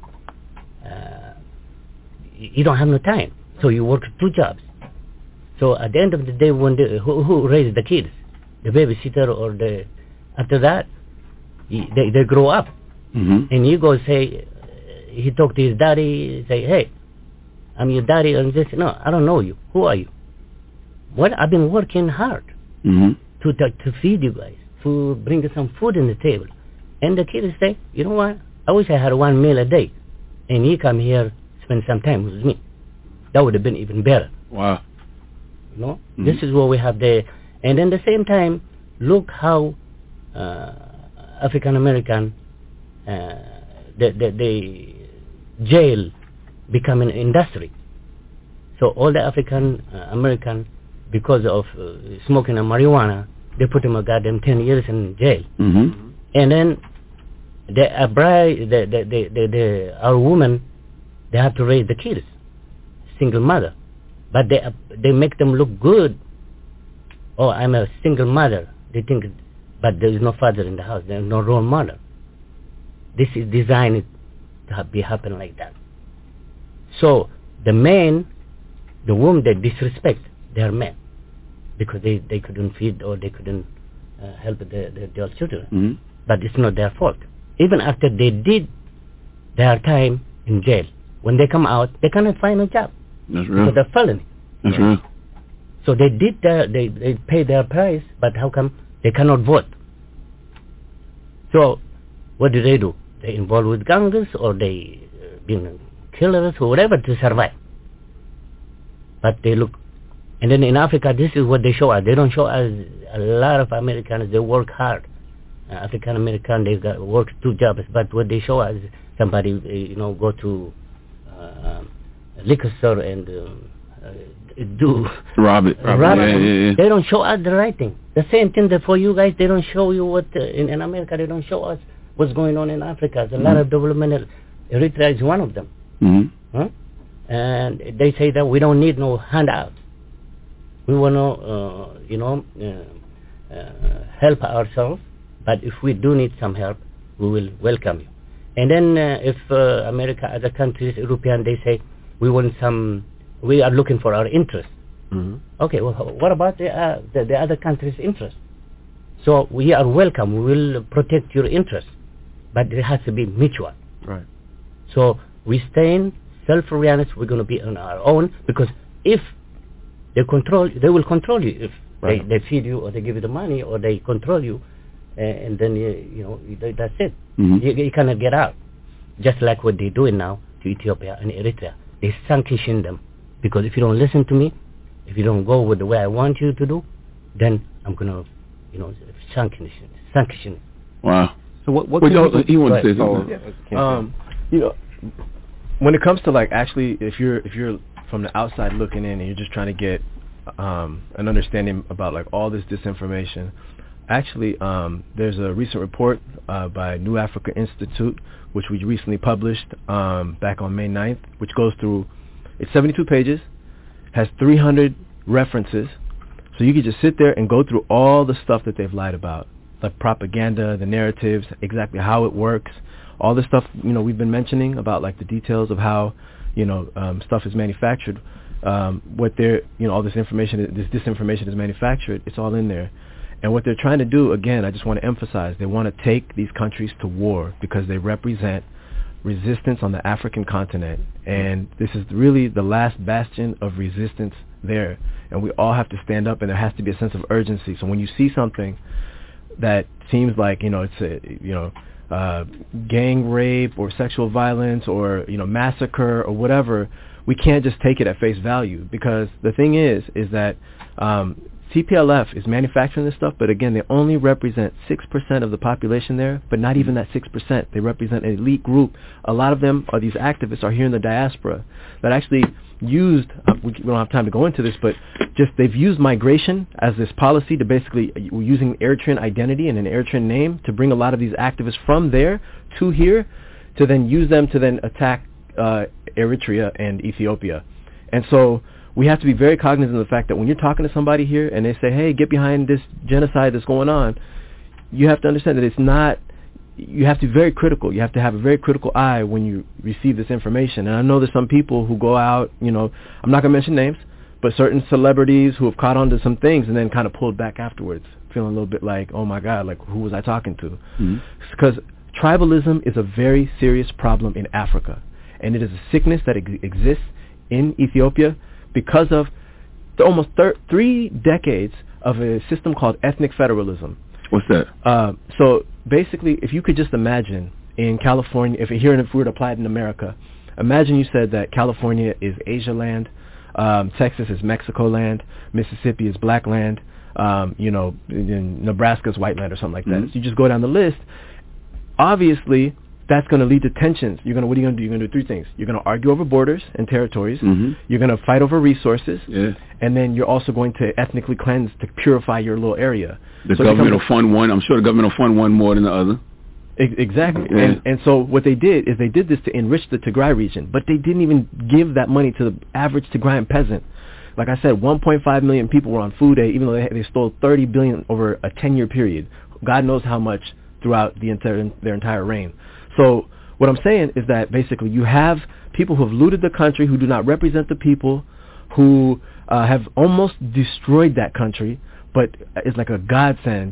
Speaker 8: uh, you don't have no time, so you work two jobs. So at the end of the day, when the, who, who raised the kids, the babysitter or the, after that, he, they, they grow up,
Speaker 7: mm-hmm.
Speaker 8: and you go say, he talk to his daddy, say, hey, I'm your daddy, and this. No, I don't know you. Who are you? Well, I've been working hard
Speaker 7: mm-hmm.
Speaker 8: to, to to feed you guys, to bring some food in the table. And the kids say, you know what? I wish I had one meal a day, and you come here, spend some time with me. That would have been even better.
Speaker 7: Wow.
Speaker 8: You know,
Speaker 7: mm-hmm.
Speaker 8: this is what we have there. And at the same time, look how uh, African American, uh, the, the the jail become an industry. So all the African uh, American, because of uh, smoking a marijuana, they put them a goddamn ten years in jail.
Speaker 7: Mm-hmm.
Speaker 8: And then the uh, bride, the, the, the, the, the our women, they have to raise the kids, single mother, but they uh, they make them look good. Oh, I'm a single mother. They think, but there is no father in the house. There is no role model. This is designed to ha- be happen like that. So the men, the women they disrespect their men because they, they couldn't feed or they couldn't uh, help the, the, their children.
Speaker 7: Mm-hmm.
Speaker 8: But it's not their fault. Even after they did their time in jail, when they come out, they cannot find a job.
Speaker 7: That's real.
Speaker 8: Because they're felony.
Speaker 7: That's real.
Speaker 8: So they did their, they they pay their price, but how come they cannot vote? So what do they do? They involved with gangs or they uh, being killers or whatever to survive. But they look, and then in Africa, this is what they show us. They don't show us a lot of Americans. They work hard. Uh, African American, they got work two jobs. But what they show us, somebody uh, you know go to uh, a liquor store and uh, uh, do
Speaker 7: rob it. Rob
Speaker 8: rob
Speaker 7: it. Yeah, yeah, yeah.
Speaker 8: They don't show us the right thing. The same thing that for you guys, they don't show you what uh, in, in America. They don't show us what's going on in Africa. There's a mm-hmm. lot of developmental. Eritrea is one of them.
Speaker 7: Mm-hmm.
Speaker 8: Huh? And they say that we don't need no handout. We want to, uh, you know, uh, uh, help ourselves. But if we do need some help, we will welcome you. And then uh, if uh, America, other countries, European, they say we want some, we are looking for our interest.
Speaker 6: Mm-hmm.
Speaker 8: Okay, well, what about the, uh, the the other countries' interest? So we are welcome. We will protect your interest, but it has to be mutual.
Speaker 6: Right.
Speaker 8: So we stay in self-reliance. We're going to be on our own because if they control, they will control you. If right. they, they feed you or they give you the money or they control you, uh, and then you, you know that's it.
Speaker 7: Mm-hmm.
Speaker 8: You, you cannot get out. Just like what they're doing now to Ethiopia and Eritrea, they sanction them because if you don't listen to me, if you don't go with the way I want you to do, then I'm going to, you know, sanction sanction.
Speaker 7: Wow.
Speaker 6: So what? What?
Speaker 7: Wait,
Speaker 6: can
Speaker 7: oh,
Speaker 6: people,
Speaker 7: he wants to say
Speaker 6: oh,
Speaker 7: something.
Speaker 6: yeah. Um, you know, when it comes to like actually, if you're if you're from the outside looking in and you're just trying to get um, an understanding about like all this disinformation, actually, um, there's a recent report uh, by New Africa Institute, which we recently published um, back on May ninth, which goes through, it's seventy-two pages, has three hundred references, so you can just sit there and go through all the stuff that they've lied about, like propaganda, the narratives, exactly how it works, all the stuff, you know, we've been mentioning about like the details of how, you know, um, stuff is manufactured, um, what they're, you know, all this information, this disinformation is manufactured, it's all in there.
Speaker 10: And what they're trying to do, again, I just want to emphasize, they want to take these countries to war because they represent resistance on the African continent. And this is really the last bastion of resistance there. And we all have to stand up, and there has to be a sense of urgency. So when you see something that seems like, you know, it's a, you know, uh, gang rape or sexual violence or, you know, massacre or whatever, we can't just take it at face value, because the thing is, is that um, T P L F is manufacturing this stuff, but again, they only represent six percent of the population there, but not even that six percent. They represent an elite group. A lot of them, are these activists, are here in the diaspora that actually used, uh, we don't have time to go into this, but just they've used migration as this policy to basically, uh, using Eritrean identity and an Eritrean name to bring a lot of these activists from there to here, to then use them to then attack uh, Eritrea and Ethiopia. And so we have to be very cognizant of the fact that when you're talking to somebody here and they say, hey, get behind this genocide that's going on, you have to understand that it's not, you have to be very critical. You have to have a very critical eye when you receive this information. And I know there's some people who go out, you know, I'm not going to mention names, but certain celebrities who have caught on to some things and then kind of pulled back afterwards, feeling a little bit like, oh my God, like who was I talking to? Mm-hmm. Because tribalism is a very serious problem in Africa. And it is a sickness that ex- exists in Ethiopia because of the almost thir- three decades of a system called ethnic federalism.
Speaker 7: What's that?
Speaker 10: Uh, so basically, if you could just imagine in California, if here, if we were to apply it in America, imagine you said that California is Asia land, um, Texas is Mexico land, Mississippi is black land, um, you know, Nebraska is white land or something like that. Mm-hmm. So you just go down the list. Obviously, that's going to lead to tensions. You're going to, what are you going to do? You're going to do three things. You're going to argue over borders and territories. Mm-hmm. You're going to fight over resources. Yeah. And then you're also going to ethnically cleanse to purify your little area.
Speaker 7: The so government will fund one. I'm sure the government will fund one more than the other.
Speaker 10: Exactly.
Speaker 7: Yeah.
Speaker 10: And, and so what they did is they did this to enrich the Tigray region, but they didn't even give that money to the average Tigrayan peasant. Like I said, one point five million people were on food aid, even though they, they stole thirty billion dollars over a ten-year period. God knows how much throughout the entire, their entire reign. So what I'm saying is that basically you have people who have looted the country, who do not represent the people, who uh, have almost destroyed that country, but it's like a godsend.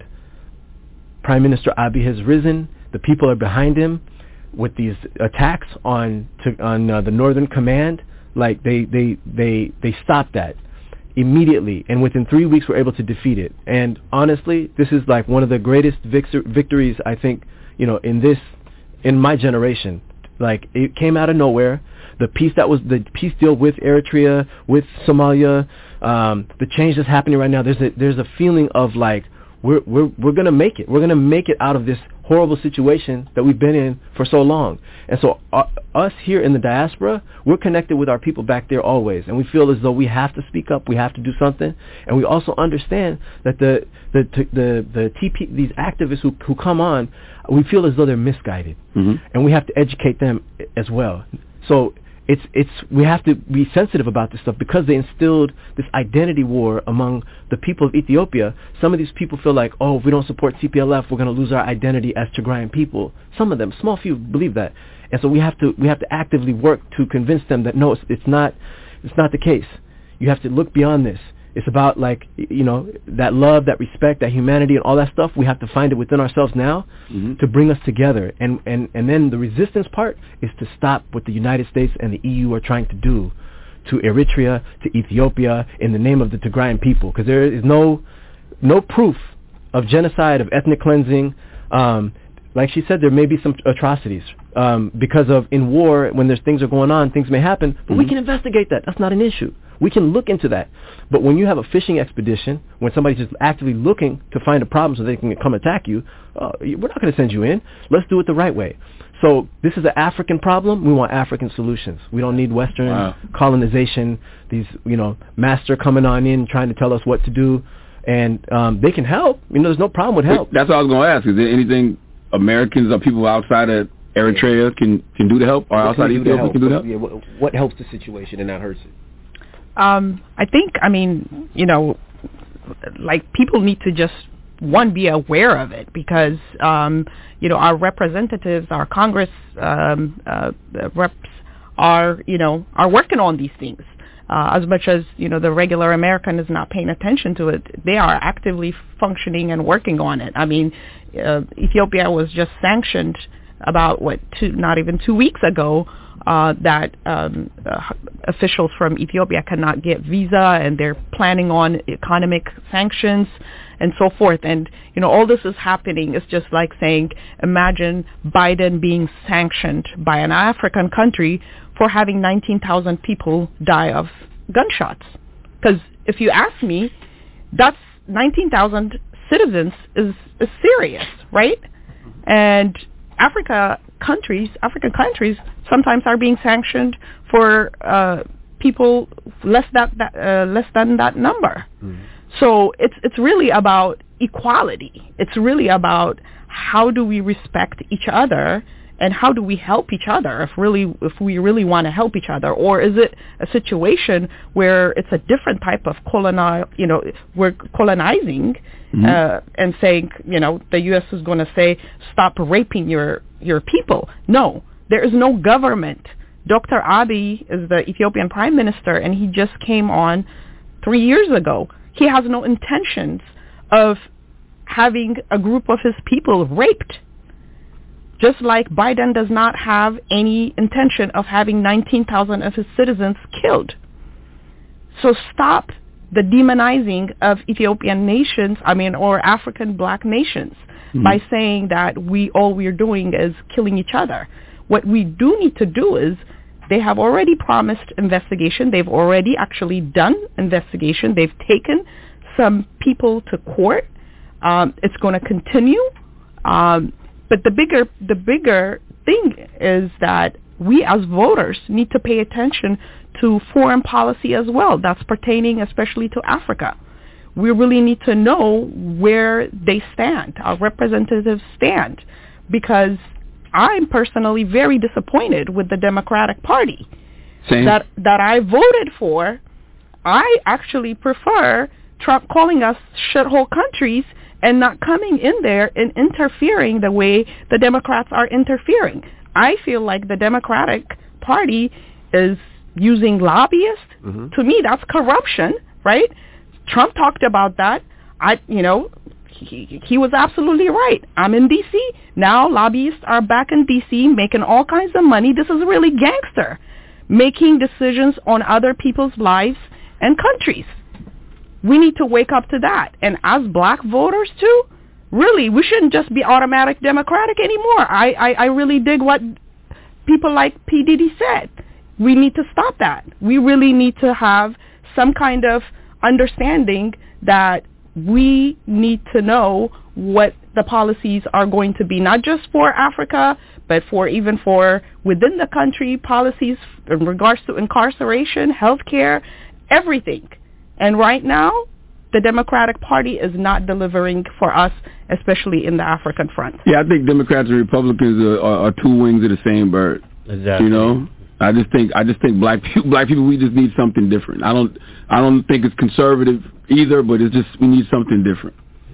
Speaker 10: Prime Minister Abiy has risen. The people are behind him with these attacks on to, on uh, the Northern Command. Like they, they, they, they stopped that immediately, and within three weeks were able to defeat it. And honestly, this is like one of the greatest victor- victories I think, you know, in this, in my generation. Like it came out of nowhere. The peace that was the peace deal with Eritrea, with Somalia, um, the change that's happening right now. There's a there's a feeling of like we're we're we're gonna make it. We're gonna make it out of this horrible situation that we've been in for so long. And so uh, us here in the diaspora, we're connected with our people back there always, and we feel as though we have to speak up, we have to do something, and we also understand that the the the the T P these activists who who come on, we feel as though they're misguided, mm-hmm. and we have to educate them as well. So it's it's we have to be sensitive about this stuff because they instilled this identity war among the people of Ethiopia. Some of these people feel like, oh, if we don't support T P L F, we're going to lose our identity as Tigrayan people. Some of them, small few, believe that, and so we have to we have to actively work to convince them that no, it's, it's not it's not the case. You have to look beyond this. It's about like, you know, that love, that respect, that humanity, and all that stuff. We have to find it within ourselves now mm-hmm. to bring us together. And, and, and then the resistance part is to stop what the United States and the E U are trying to do to Eritrea, to Ethiopia, in the name of the Tigrayan people. Because there is no no proof of genocide, of ethnic cleansing. Um, like she said, there may be some atrocities um, because of in war, when there's things are going on, things may happen. But mm-hmm. we can investigate that. That's not an issue. We can look into that. But when you have a fishing expedition, when somebody's just actively looking to find a problem so they can come attack you, uh, we're not going to send you in. Let's do it the right way. So this is an African problem. We want African solutions. We don't need Western wow. colonization, these, you know, master coming on in trying to tell us what to do. And um, they can help. You know, there's no problem with help.
Speaker 7: That's what I was going to ask. Is there anything Americans or people outside of Eritrea can, can do to help, or outside of Ethiopia can do to help?
Speaker 6: Yeah, what, what helps the situation and not hurts it?
Speaker 9: Um, I think, I mean, you know, like people need to just, one, be aware of it because, um, you know, our representatives, our Congress um, uh, reps are, you know, are working on these things. uh, as much as, you know, the regular American is not paying attention to it, they are actively functioning and working on it. I mean, uh, Ethiopia was just sanctioned about, what, two, not even two weeks ago, uh, that um, uh, officials from Ethiopia cannot get visa, and they're planning on economic sanctions and so forth. And, you know, all this is happening. It's just like saying, imagine Biden being sanctioned by an African country for having nineteen thousand people die of gunshots. Because if you ask me, that's nineteen thousand citizens is, is serious, right? And Africa countries, African countries sometimes are being sanctioned for uh, people less that, that uh, less than that number. Mm-hmm. So it's it's really about equality. It's really about how do we respect each other and how do we help each other if really if we really want to help each other, or is it a situation where it's a different type of colonial, you know, we're colonizing mm-hmm. uh, and saying, you know, the U S is going to say stop raping your your people. No, there is no government. Doctor Abiy is the Ethiopian Prime Minister, and he just came on three years ago. He has no intentions of having a group of his people raped. Just like Biden does not have any intention of having nineteen thousand of his citizens killed. So stop the demonizing of Ethiopian nations, I mean, or African black nations mm-hmm. by saying that we all we're doing is killing each other. What we do need to do is, they have already promised investigation. They've already actually done investigation. They've taken some people to court. Um, it's going to continue. Um, but the bigger the bigger thing is that we as voters need to pay attention to foreign policy as well. That's pertaining especially to Africa. We really need to know where they stand, our representatives stand, because I'm personally very disappointed with the Democratic Party
Speaker 7: Same.
Speaker 9: that that I voted for. I actually prefer Trump calling us shithole countries and not coming in there and interfering the way the Democrats are interfering. I feel like the Democratic Party is using lobbyists. Mm-hmm. To me, that's corruption, right? Trump talked about that. I, you know, he, he was absolutely right. I'm in D C now. Lobbyists are back in D C making all kinds of money. This is really gangster, making decisions on other people's lives and countries. We need to wake up to that. And as black voters too, really, we shouldn't just be automatic Democratic anymore. I, I, I really dig what people like P. Diddy said. We need to stop that. We really need to have some kind of understanding that we need to know what the policies are going to be, not just for Africa, but for even for within the country, policies in regards to incarceration, healthcare, everything. And right now, the Democratic Party is not delivering for us, especially in the African front.
Speaker 7: Yeah, I think Democrats and Republicans are, are, are two wings of the same bird.
Speaker 8: Exactly.
Speaker 7: You know, I just think I just think black people, black people, we just need something different. I don't I don't think it's conservative either, but it's just we need something different.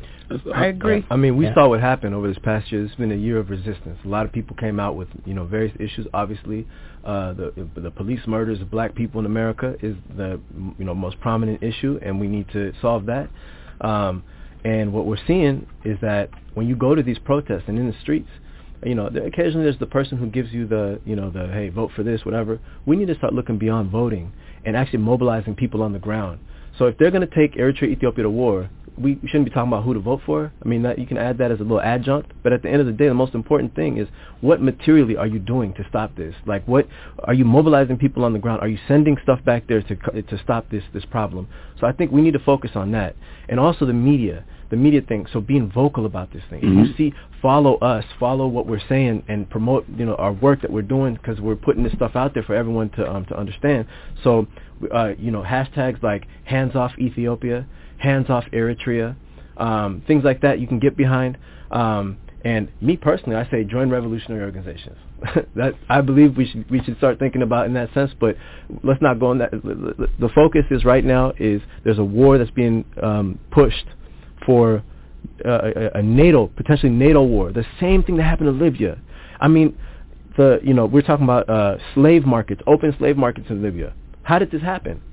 Speaker 9: I agree.
Speaker 10: I mean, we
Speaker 8: yeah.
Speaker 10: saw what happened over this past year. It's been a year of resistance. A lot of people came out with, you know, various issues. Obviously, uh, the the police murders of black people in America is the, you know, most prominent issue, and we need to solve that. Um, and what we're seeing is that when you go to these protests and in the streets, you know, there, occasionally there's the person who gives you the, you know, the, hey, vote for this, whatever. We need to start looking beyond voting and actually mobilizing people on the ground. So if they're going to take Eritrea, Ethiopia to war, we shouldn't be talking about who to vote for. I mean, that you can add that as a little adjunct, but at the end of the day, the most important thing is what materially are you doing to stop this? Like, what are you mobilizing people on the ground? Are you sending stuff back there to to stop this this problem? So I think we need to focus on that, and also the media, the media thing. So being vocal about this thing. Mm-hmm. If you see, follow us, follow what we're saying, and promote, you know, our work that we're doing, because we're putting this stuff out there for everyone to um to understand. So, uh, you know, hashtags like hands off Ethiopia, hands off Eritrea, um, things like that you can get behind. Um, and me personally, I say join revolutionary organizations. That I believe we should we should start thinking about in that sense. But let's not go on that. The focus is right now is there's a war that's being um, pushed for uh, a, a NATO, potentially NATO war. The same thing that happened to Libya. I mean, the you know we're talking about uh, slave markets, open slave markets in Libya. How did this happen?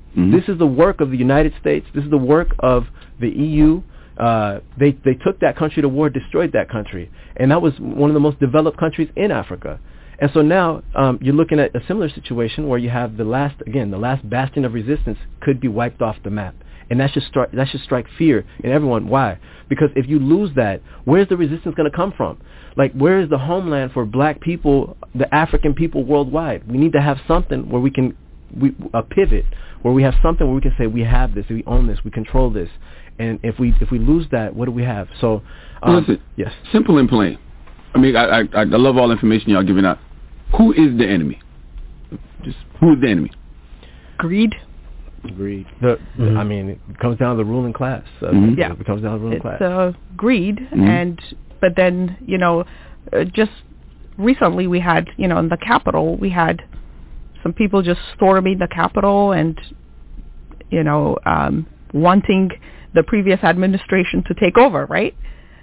Speaker 10: Mm-hmm. This is the work of the United States. This is the work of the E U. Uh, they they took that country to war, destroyed that country, and that was one of the most developed countries in Africa. And so now um, you're looking at a similar situation where you have the last, again, the last bastion of resistance could be wiped off the map, and that should start that should strike fear in everyone. Why? Because if you lose that, where's the resistance going to come from? Like, where is the homeland for black people, the African people worldwide? We need to have something where we can we a pivot where we have something where we can say we have this, we own this, we control this. And if we if we lose that, what do we have? So, um,
Speaker 7: listen,
Speaker 10: yes,
Speaker 7: simple and plain. I mean, I, I I love all the information y'all giving out. Who is the enemy? Just who is the enemy?
Speaker 9: Greed.
Speaker 10: Greed. The, mm-hmm. I mean, it comes down to the ruling class. Uh,
Speaker 9: mm-hmm. Yeah,
Speaker 10: it comes down to the ruling
Speaker 9: it's,
Speaker 10: class.
Speaker 9: Uh, greed,
Speaker 10: mm-hmm.
Speaker 9: and but then you know, uh, just recently we had you know in the Capitol we had some people just storming the Capitol and you know um, wanting the previous administration to take over, right?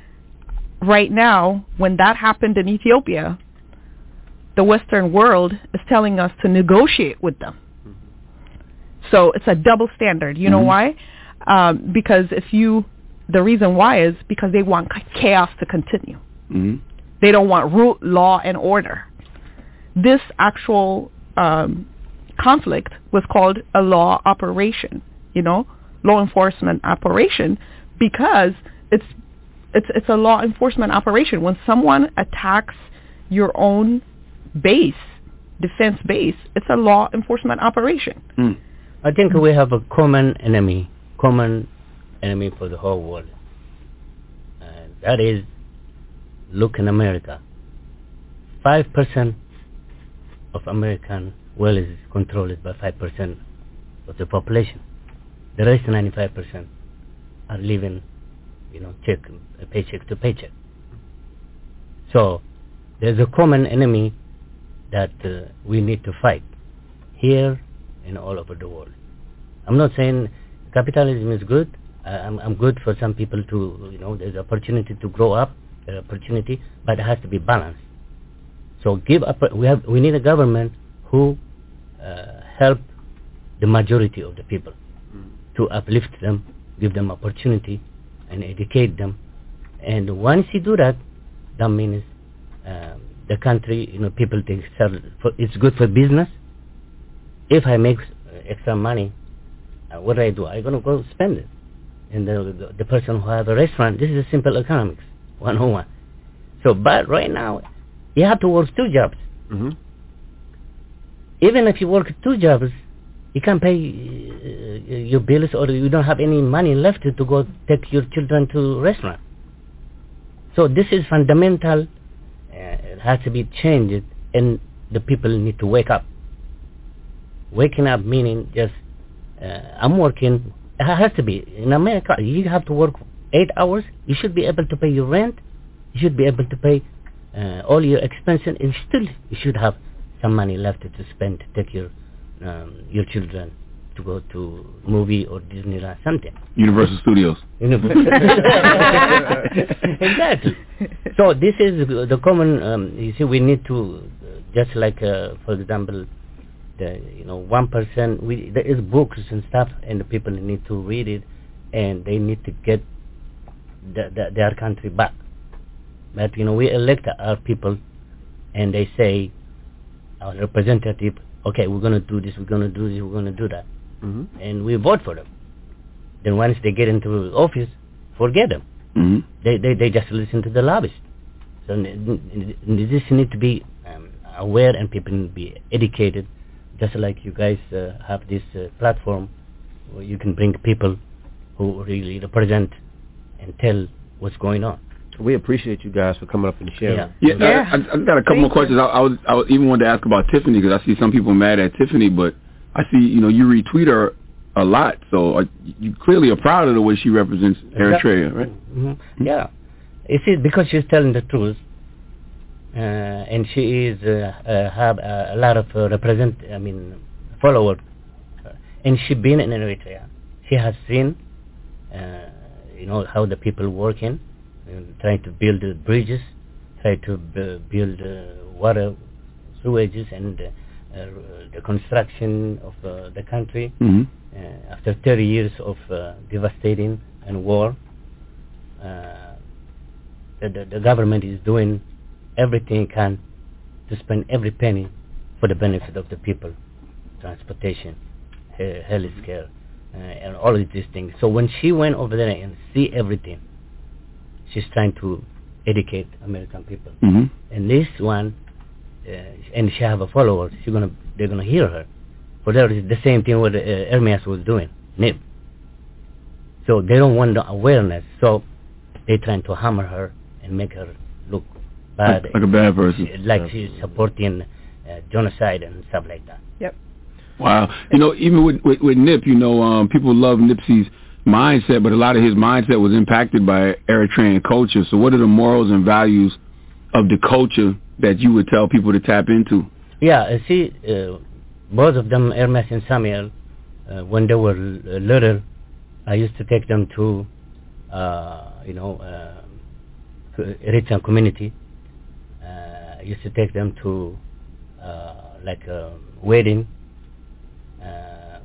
Speaker 9: Right now, when that happened in Ethiopia, the Western world is telling us to negotiate with them. Mm-hmm. So it's a double standard. You mm-hmm. know why? Um, because if you, the reason why is because they want chaos to continue.
Speaker 7: Mm-hmm.
Speaker 9: They don't want rule, law, and order. This actual um, conflict was called a law operation, you know? law enforcement operation because it's it's it's a law enforcement operation. When someone attacks your own base, defense base, it's a law enforcement operation.
Speaker 8: Mm. I think we have a common enemy, common enemy for the whole world. Uh, that is, look in America. Five percent of American wealth is controlled by five percent of the population. The rest, ninety-five percent, are living, you know, check, paycheck to paycheck. So, there's a common enemy that uh, we need to fight here and all over the world. I'm not saying capitalism is good. Uh, I'm, I'm good for some people to, you know, there's opportunity to grow up, there's opportunity, but it has to be balanced. So, give up. We have, we need a government who uh, help the majority of the people. To uplift them, give them opportunity, and educate them. And once you do that, that means uh, the country, you know, people think for, it's good for business. If I make extra money, uh, what do I do? I'm going to go spend it. And the, the, the person who has a restaurant, this is a simple economics, one oh one. So, but right now, you have to work two jobs.
Speaker 10: Mm-hmm.
Speaker 8: Even if you work two jobs, you can't pay uh, your bills, or you don't have any money left to, to go take your children to restaurant. So this is fundamental. Uh, it has to be changed, and the people need to wake up. Waking up meaning just uh, I'm working. It has to be in America. You have to work eight hours. You should be able to pay your rent. You should be able to pay uh, all your expenses, and still you should have some money left to spend to take your Um, your children to go to movie or Disneyland, something.
Speaker 7: Universal Studios.
Speaker 8: Universal. Exactly. So this is the common. Um, you see, we need to just like, uh, for example, the you know one percent. We there is books and stuff, and the people need to read it, and they need to get the, the, their country back. But you know, we elect our people, and they say our representative. Okay, we're going to do this, we're going to do this, we're going to do that.
Speaker 10: Mm-hmm.
Speaker 8: And we vote for them. Then once they get into office, forget them.
Speaker 7: Mm-hmm.
Speaker 8: They, they they just listen to the lobbyists. So this need to be um, aware, and people need to be educated. Just like you guys uh, have this uh, platform where you can bring people who really represent and tell what's going on.
Speaker 6: We appreciate you guys for coming up and sharing.
Speaker 8: Yeah,
Speaker 7: yeah. yeah. I, I got a couple Thank more questions. I, I was I was even wanted to ask about Tiffany, because I see some people mad at Tiffany, but I see you know you retweet her a lot, so uh, you clearly are proud of the way she represents Eritrea, right?
Speaker 8: Mm-hmm. Yeah, you see, because she's telling the truth, uh, and she is uh, uh, have uh, a lot of uh, represent, I mean, followers, and she been in Eritrea. She has seen, uh, you know, how the people working. And trying to build uh, bridges, try to b- build uh, water sewages, and uh, uh, the construction of uh, the country.
Speaker 7: Mm-hmm.
Speaker 8: Uh, after thirty years of uh, devastating and war, uh, the, the, the government is doing everything it can to spend every penny for the benefit of the people. Transportation, he- health care, uh, and all of these things. So when she went over there and see everything, she's trying to educate American people.
Speaker 7: Mm-hmm.
Speaker 8: And this one, uh, and she have a follower. She's gonna, they're gonna hear her. For there is the same thing what uh, Hermes was doing, N I B. So they don't want the awareness. So they're trying to hammer her and make her look bad,
Speaker 7: like, like a bad person,
Speaker 8: like she's supporting uh, genocide and stuff like that.
Speaker 9: Yep.
Speaker 7: Wow. You know, even with, with, with Nip, you know, um, people love Nipsey's mindset, but a lot of his mindset was impacted by Eritrean culture. So what are the morals and values of the culture that you would tell people to tap into?
Speaker 8: Yeah, uh, see, uh, both of them, Hermes and Samuel, uh, when they were l- little, I used to take them to, uh, you know, uh, Eritrean community. Uh, I used to take them to, uh, like a wedding. Uh,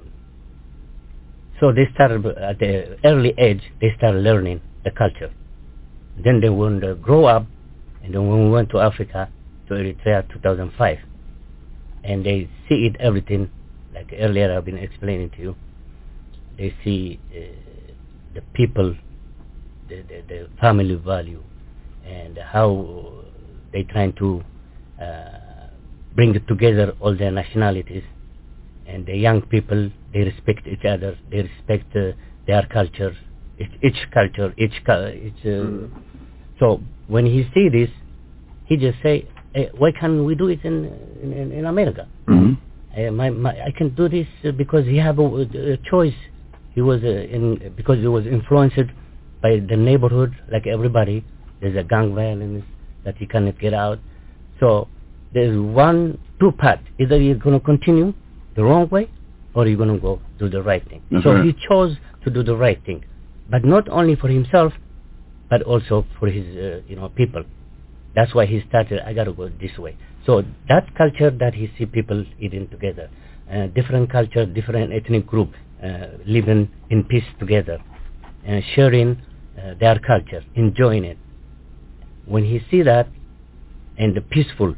Speaker 8: so they started at the early age. They started learning the culture. Then they would uh, grow up, and then when we went to Africa, to Eritrea, two thousand five, and they see it everything. Like earlier, I've been explaining to you. They see uh, the people, the, the the family value, and how they trying to uh, bring it together all their nationalities. And the young people, they respect each other. They respect uh, their culture, each, each culture, each, each uh, mm. So when he see this, he just say, hey, why can't we do it in in, in America?
Speaker 7: Mm-hmm.
Speaker 8: Uh, my, my, I can do this uh, because he have a, a choice. He was uh, in because he was influenced by the neighborhood, like everybody. There's a gang violence that he cannot get out. So there's one, two paths. Either you're going to continue the wrong way, or you're going to go do the right thing.
Speaker 7: That's
Speaker 8: so
Speaker 7: right.
Speaker 8: he chose to do the right thing, but not only for himself, but also for his, uh, you know, people. That's why he started, I got to go this way. So that culture that he see people eating together, uh, different culture, different ethnic group, uh, living in peace together, and sharing uh, their culture, enjoying it. When he see that, and the peaceful,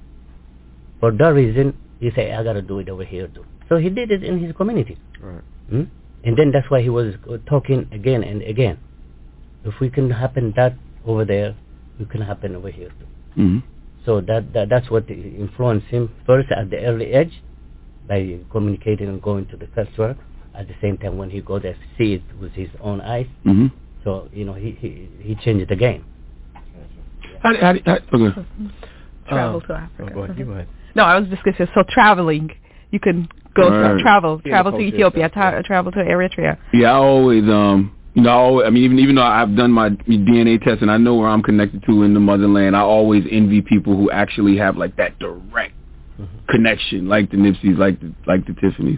Speaker 8: for that reason, he say, I got to do it over here too. So he did it in his community.
Speaker 6: Right.
Speaker 8: Hmm? And then that's why he was talking again and again. If we can happen that over there, it can happen over here too.
Speaker 7: Mm-hmm.
Speaker 8: So that, that that's what influenced him first at the early age by communicating and going to the culture. At the same time, when he go there, see it with his own eyes.
Speaker 7: Mm-hmm.
Speaker 8: So you know he he, he changed the game.
Speaker 7: How, how, how, okay.
Speaker 9: Travel
Speaker 10: Um,
Speaker 9: to Africa.
Speaker 10: Oh, go ahead. You go ahead.
Speaker 9: No, I was just going to say, so traveling, you can go
Speaker 7: Right.
Speaker 9: to travel,
Speaker 6: Yeah,
Speaker 9: travel
Speaker 6: the
Speaker 9: to
Speaker 6: culture
Speaker 9: Ethiopia,
Speaker 6: stuff,
Speaker 9: ta- travel to Eritrea.
Speaker 7: Yeah, I always, um, you know, I, always, I mean, even even though I've done my D N A test and I know where I'm connected to in the motherland, I always envy people who actually have like that direct mm-hmm. connection, like the Nipseys, like the like the Tiffany's.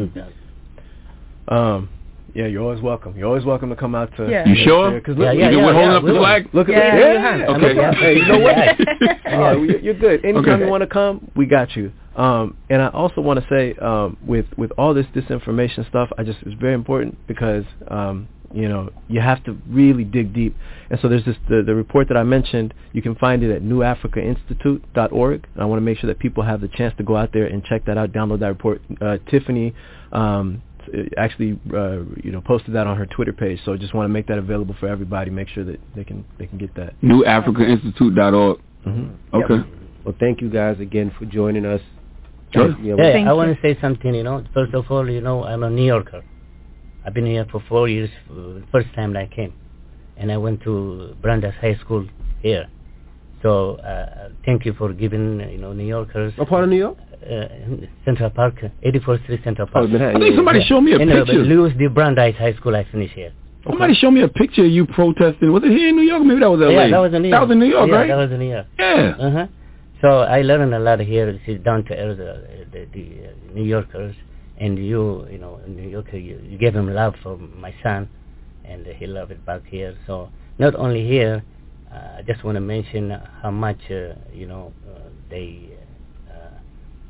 Speaker 8: Mm-hmm.
Speaker 10: Um, yeah, you're always welcome. You're always welcome to come out to.
Speaker 9: Yeah.
Speaker 7: You sure?
Speaker 10: Cause
Speaker 8: Yeah,
Speaker 10: look,
Speaker 8: yeah,
Speaker 7: Is it
Speaker 8: yeah,
Speaker 7: we're holding
Speaker 8: yeah,
Speaker 7: up
Speaker 8: we
Speaker 7: the
Speaker 8: will.
Speaker 7: flag?
Speaker 10: Look at
Speaker 9: Yeah,
Speaker 10: yeah,
Speaker 9: yeah,
Speaker 10: yeah.
Speaker 7: Okay.
Speaker 8: Yeah.
Speaker 10: Hey, you know what?
Speaker 8: Yeah.
Speaker 10: Oh, you- you're good. Anytime
Speaker 7: Okay.
Speaker 10: you want to come, we got you. Um, and I also want to say, um, with with all this disinformation stuff, I just it's very important because um, you know you have to really dig deep. And so there's this the, the report that I mentioned. You can find it at new africa institute dot org. And I want to make sure that people have the chance to go out there and check that out, download that report. Uh, Tiffany. Um, actually uh, you know posted that on her Twitter page, so just want to make that available for everybody. Make sure that they can they can get that.
Speaker 7: new africa institute dot org.
Speaker 10: Mm-hmm.
Speaker 7: Okay.
Speaker 6: Yep. Well, thank you guys again for joining us.
Speaker 7: Sure.
Speaker 6: Yeah,
Speaker 8: Yeah,
Speaker 9: Thank
Speaker 8: I
Speaker 9: you.
Speaker 8: want to say something, you know. First of all, you know, I'm a New Yorker. I've been here for four years, uh, first time I came. And I went to Brandeis High School here. So, uh, thank you for giving, you know, New Yorkers...
Speaker 6: What part of New York?
Speaker 8: Uh, Central Park, eighty-fourth Street Central
Speaker 6: Oh,
Speaker 8: Park.
Speaker 6: Manhattan.
Speaker 7: I think
Speaker 6: yeah,
Speaker 7: somebody
Speaker 6: yeah.
Speaker 7: showed me a
Speaker 8: And, uh,
Speaker 7: picture.
Speaker 8: Louis D. Brandeis High School I finished here.
Speaker 7: Somebody showed me a picture of you protesting. Was it here in New York? Maybe that was L A.
Speaker 8: Yeah, that was in New York.
Speaker 7: That was in New York,
Speaker 8: yeah,
Speaker 7: right?
Speaker 8: that was in New York.
Speaker 7: Yeah.
Speaker 8: Uh-huh. So I learned a lot here. She's down to earth, uh, the, the uh, New Yorkers, and you, you know, New Yorker, you, you gave him love for my son, and uh, he loved it back here. So not only here, uh, I just want to mention how much, uh, you know, uh, they uh,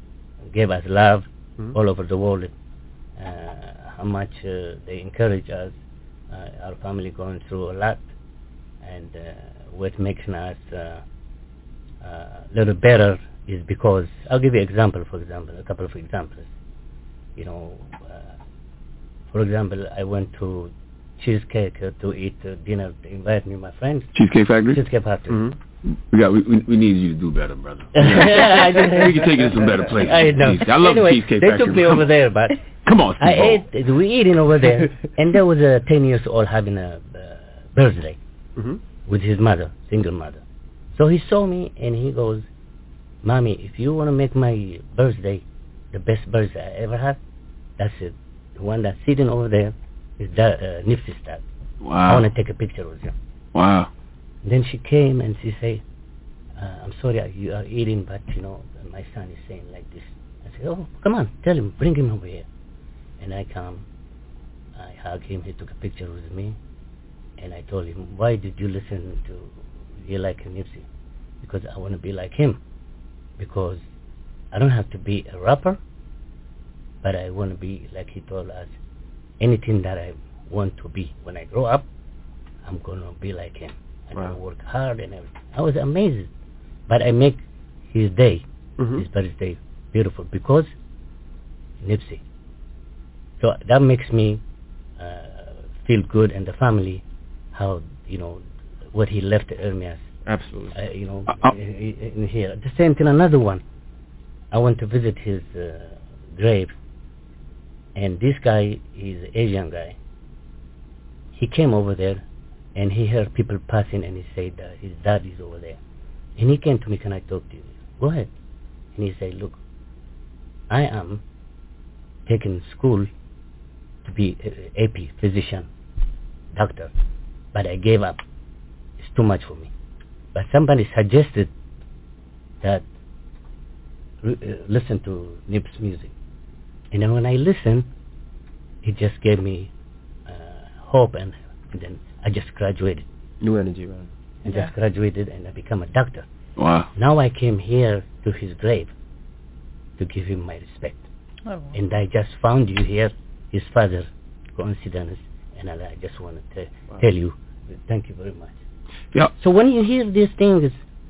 Speaker 8: gave us love
Speaker 6: mm-hmm.
Speaker 8: all over the world. Uh, how much uh, they encourage us. Uh, our family going through a lot, and uh, what makes us a uh, uh, little better is because I'll give you an example. For example, a couple of examples. You know, uh, for example, I went to Cheesecake uh, to eat uh, dinner. They invited me, my friends.
Speaker 7: Cheesecake Factory.
Speaker 8: Cheesecake Factory.
Speaker 7: Mm-hmm. We got. We, we we need you to do better, brother. Yeah. We can take you to some better places.
Speaker 8: I know.
Speaker 7: I love
Speaker 8: anyway,
Speaker 7: Cheesecake
Speaker 8: they
Speaker 7: Factory.
Speaker 8: They took me over there, but
Speaker 7: come on, Steve
Speaker 8: I ate. We eating over there, and there was a ten years old having a uh, birthday
Speaker 6: mm-hmm.
Speaker 8: with his mother, single mother. So he saw me and he goes, "Mommy, if you want to make my birthday the best birthday I ever had, that's it. The one that's sitting over there is that uh, Nipsey Stat.
Speaker 7: Wow.
Speaker 8: I want to take a picture with you."
Speaker 7: Wow.
Speaker 8: Then she came and she said, uh, "I'm sorry you are eating, but you know my son is saying like this." I said, "Oh, come on, tell him, bring him over here." And I come, I hug him. He took a picture with me, and I told him, "Why did you listen to you like Nipsey?" Because I want to be like him. Because I don't have to be a rapper, but I want to be like he told us. Anything that I want to be when I grow up, I'm gonna be like him. And
Speaker 6: wow.
Speaker 8: I work hard and everything. I was amazed, but I make his day,
Speaker 6: mm-hmm.
Speaker 8: his birthday, beautiful because Nipsey. So that makes me uh, feel good, and the family, how you know what he left Ermias.
Speaker 6: Absolutely.
Speaker 8: Uh, you know,
Speaker 7: uh,
Speaker 8: in, in here. The same thing. Another one. I went to visit his uh, grave, and this guy is an Asian guy. He came over there, and he heard people passing, and he said uh, his dad is over there. And he came to me, "Can I talk to you?" "Go ahead." And he said, "Look, I am taking school to be a A P, physician, doctor, but I gave up. It's too much for me. But somebody suggested that uh, listen to Nip's music. And then when I listened, it just gave me uh, hope, and, and then I just graduated.
Speaker 6: New energy, right?
Speaker 8: And
Speaker 6: yeah.
Speaker 8: just graduated, and I became a doctor.
Speaker 7: Wow.
Speaker 8: Now I came here to his grave to give him my respect.
Speaker 9: Oh.
Speaker 8: And I just found you here, his father, coincidence, and I just want to t- wow. tell you, thank you very much.
Speaker 7: Yeah.
Speaker 8: So when you hear these things,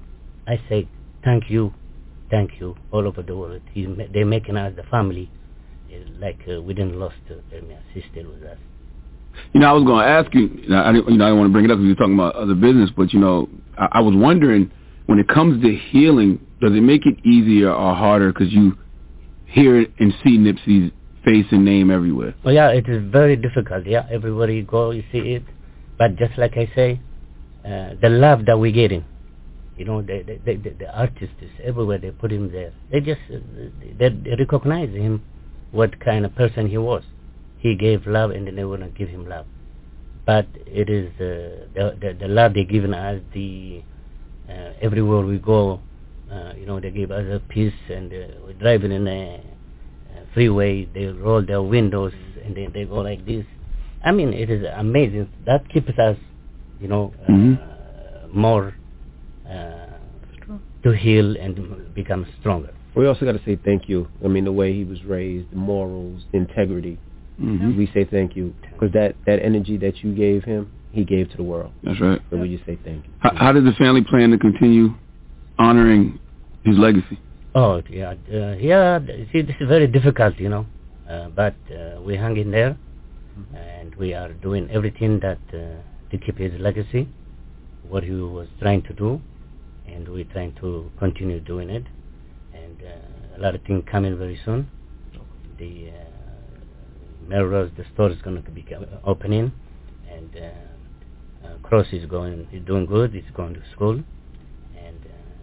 Speaker 8: I say, thank you, thank you, all over the world. He's, they're making us the family, uh, like uh, we didn't lost uh, Ermias. He's still with us.
Speaker 7: You know, I was going to ask you, you know, I didn't, you know, I didn't want to bring it up because you're talking about other business, but, you know, I, I was wondering, when it comes to healing, does it make it easier or harder because you hear and see Nipsey's face and name everywhere?
Speaker 8: Oh, yeah, it is very difficult, yeah. Everywhere you go, you see it. But just like I say, uh, the love that we're getting, you know, the, the, the, the artists, everywhere they put him there, they just, uh, they, they recognize him, what kind of person he was. He gave love, and then they want to give him love. But it is uh, the, the the love they're giving us. The uh, everywhere we go, uh, you know, they give us a peace. And uh, we're driving in a, a freeway. They roll their windows, and then they go like this. I mean, it is amazing. That keeps us, you know, uh,
Speaker 7: mm-hmm.
Speaker 8: more uh, to heal and become stronger.
Speaker 6: We also got to say thank you. I mean, the way he was raised, the morals, the integrity.
Speaker 7: Mm-hmm.
Speaker 6: We say thank you because that, that energy that you gave him, he gave to the world.
Speaker 7: That's right.
Speaker 6: So we just say thank you.
Speaker 7: How, how does the family plan to continue honoring his legacy?
Speaker 8: Oh, yeah. Uh, yeah, see, this is very difficult, you know. Uh, but uh, we hang in there, mm-hmm. and we are doing everything that uh, to keep his legacy, what he was trying to do, and we're trying to continue doing it. And uh, a lot of things coming very soon. The uh, Melrose, the store is going to be opening, and uh, uh, Cross is going, is doing good. He's going to school, and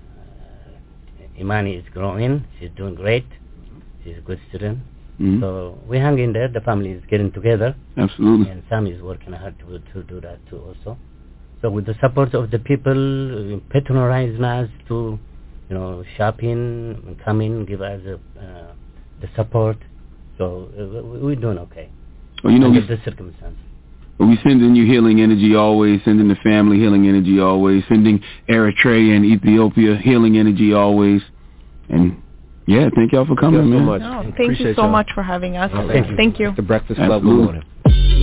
Speaker 8: uh, Imani is growing. She's doing great. She's a good student.
Speaker 7: Mm-hmm.
Speaker 8: So we hang in there. The family is getting together.
Speaker 7: Absolutely.
Speaker 8: And Sam is working hard to to do that too also. So with the support of the people, patronizing us to, you know, shopping, come in, give us uh, the support. So uh, we're doing okay.
Speaker 7: Well, you know,
Speaker 8: under the circumstances.
Speaker 7: Well, we sending you healing energy always, sending the family healing energy always, sending Eritrea and Ethiopia healing energy always, and Yeah, thank y'all for coming,
Speaker 6: thank you
Speaker 7: man.
Speaker 6: so much.
Speaker 9: No, thank
Speaker 6: Appreciate
Speaker 9: you so
Speaker 6: y'all.
Speaker 9: much for having us.
Speaker 6: Oh,
Speaker 9: thank,
Speaker 6: thank,
Speaker 9: thank you.
Speaker 6: The Breakfast Club. Good
Speaker 7: Absolutely.
Speaker 6: morning.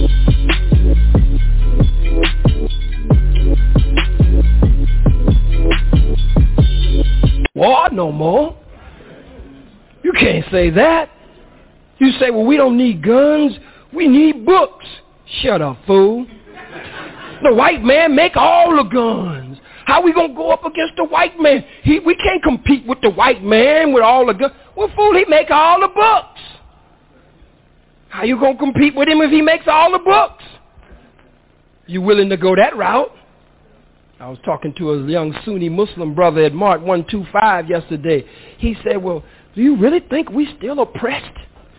Speaker 2: War no more. You can't say that. You say, well, we don't need guns. We need books. Shut up, fool. The white man make all the guns. How we gonna go up against the white man? He, we can't compete with the white man with all the guns. Well, fool, he make all the books. How you gonna compete with him if he makes all the books? You willing to go that route? I was talking to a young Sunni Muslim brother at Mark one two five yesterday. He said, well, do you really think we still oppressed?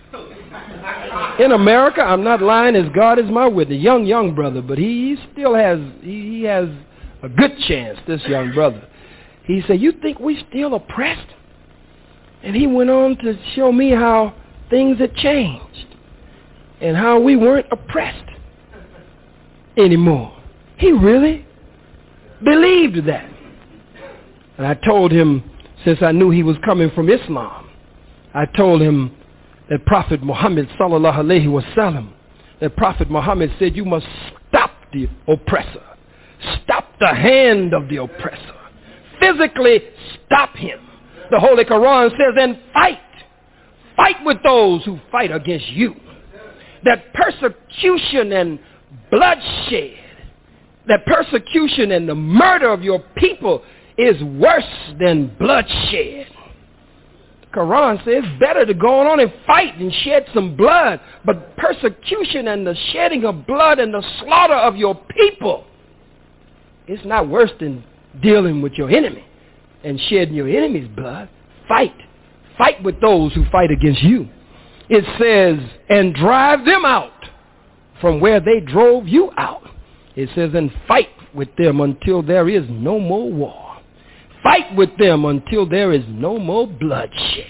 Speaker 2: In America, I'm not lying as God is my witness. Young, young brother, but he still has, he, he has a good chance, this young brother. He said, you think we still oppressed? And he went on to show me how things had changed and how we weren't oppressed anymore. He really believed that. And I told him, since I knew he was coming from Islam, I told him that Prophet Muhammad sallallahu alaihi wasallam, that Prophet Muhammad said, you must stop the oppressor. Stop the hand of the oppressor. Physically stop him. The Holy Quran says, and fight. Fight with those who fight against you. That persecution and bloodshed, that persecution and the murder of your people is worse than bloodshed. The Quran says it's better to go on and fight and shed some blood, but persecution and the shedding of blood and the slaughter of your people, it's not worse than dealing with your enemy and shedding your enemy's blood. Fight. Fight with those who fight against you. It says, and drive them out from where they drove you out. It says, and fight with them until there is no more war. Fight with them until there is no more bloodshed.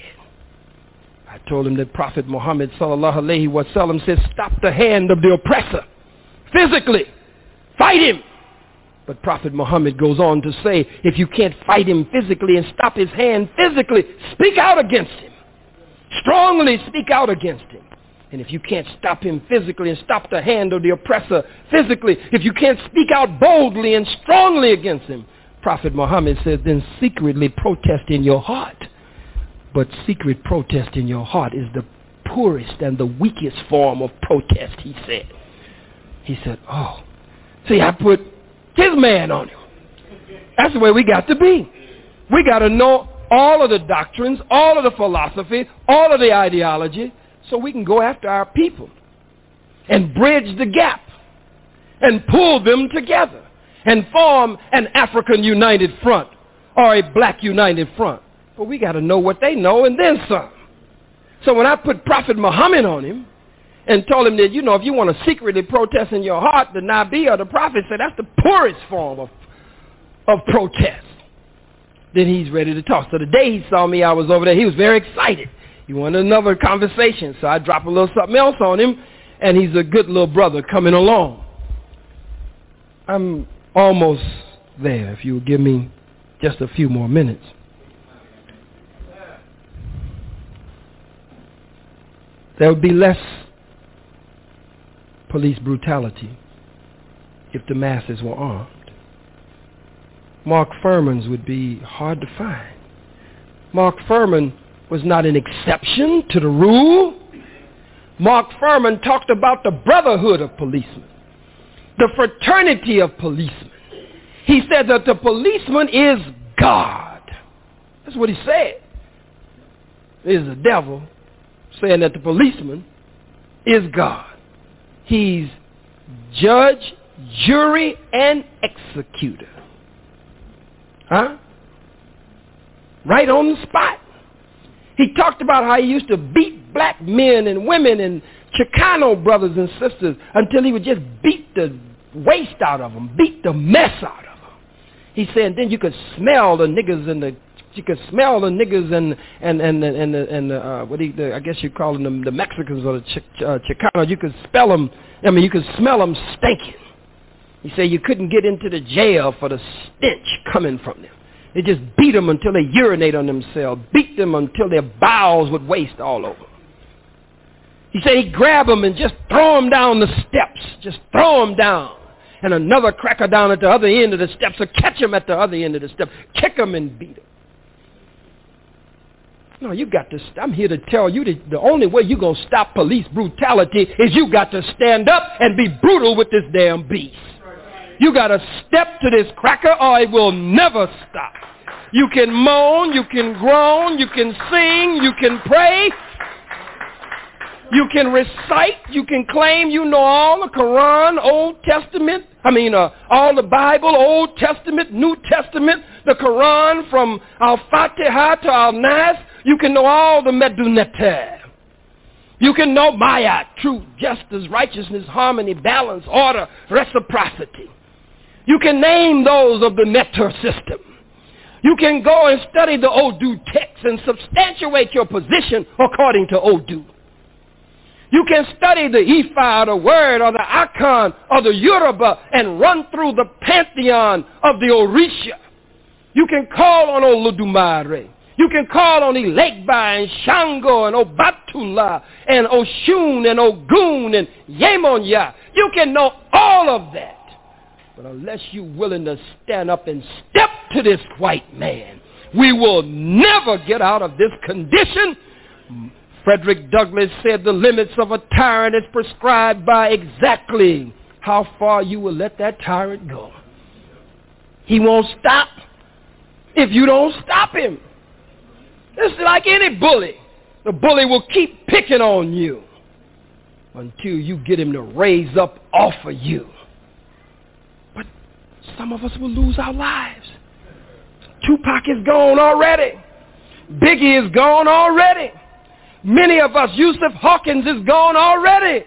Speaker 2: I told him that Prophet Muhammad sallallahu alaihi wasallam said, stop the hand of the oppressor. Physically, fight him. But Prophet Muhammad goes on to say, if you can't fight him physically and stop his hand physically, speak out against him. Strongly speak out against him. And if you can't stop him physically and stop the hand of the oppressor physically, if you can't speak out boldly and strongly against him, Prophet Muhammad says, then secretly protest in your heart. But secret protest in your heart is the poorest and the weakest form of protest, he said. He said, oh, see, I put his man on him. That's the way we got to be. We got to know all of the doctrines, all of the philosophy, all of the ideology, so we can go after our people and bridge the gap and pull them together and form an African united front or a black united front. But we got to know what they know and then some. So when I put Prophet Muhammad on him and told him that, you know, if you want to secretly protest in your heart, the Nabi or the Prophet said that's the poorest form of, of protest. Then he's ready to talk. So the day he saw me, I was over there. He was very excited. He wanted another conversation. So I dropped a little something else on him, and he's a good little brother coming along. I'm almost there, if you would give me just a few more minutes. There would be less police brutality if the masses were armed. Mark Furman's would be hard to find. Mark Furman was not an exception to the rule. Mark Furman talked about the brotherhood of policemen, the fraternity of policemen. He said that the policeman is God. That's what he said. There's the devil saying that the policeman is God. He's judge, jury, and executor. Huh? Right on the spot. He talked about how he used to beat black men and women and Chicano brothers and sisters until he would just beat the waste out of them, beat the mess out of them. He said, then you could smell the niggas and the, you could smell the niggas and and and and and, and uh, what do you, the, I guess you're calling them the Mexicans or the Ch- uh, Chicanos. You could smell them. I mean, you could smell them stinking. He said you couldn't get into the jail for the stench coming from them.
Speaker 11: They just beat them until they urinate on themselves, beat them until their bowels would waste all over. He said he'd grab them and just throw them down the steps, just throw them down. And another cracker down at the other end of the steps would catch them at the other end of the steps, kick them and beat them. No, you got to, I'm here to tell you that the only way you're going to stop police brutality is you got to stand up and be brutal with this damn beast. You got to step to this cracker or it will never stop. You can moan, you can groan, you can sing, you can pray, you can recite, you can claim you know all the Quran, Old Testament, I mean uh, all the Bible, Old Testament, New Testament, the Quran from Al-Fatiha to Al-Nas. You can know all the Medunete. You can know Maya, truth, justice, righteousness, harmony, balance, order, reciprocity. You can name those of the Netter system. You can go and study the Odu text and substantiate your position according to Odu. You can study the Ifa, or the Word, or the Akan, or the Yoruba, and run through the pantheon of the Orisha. You can call on Olodumare. You can call on Ilegba and Shango and Obatula and Oshun and Ogun and Yemonya. You can know all of that. But unless you're willing to stand up and step to this white man, we will never get out of this condition. Frederick Douglass said the limits of a tyrant is prescribed by exactly how far you will let that tyrant go. He won't stop if you don't stop him. It's like any bully. The bully will keep picking on you until you get him to raise up off of you. But some of us will lose our lives. Tupac is gone already. Biggie is gone already. Many of us, Yusuf Hawkins is gone already.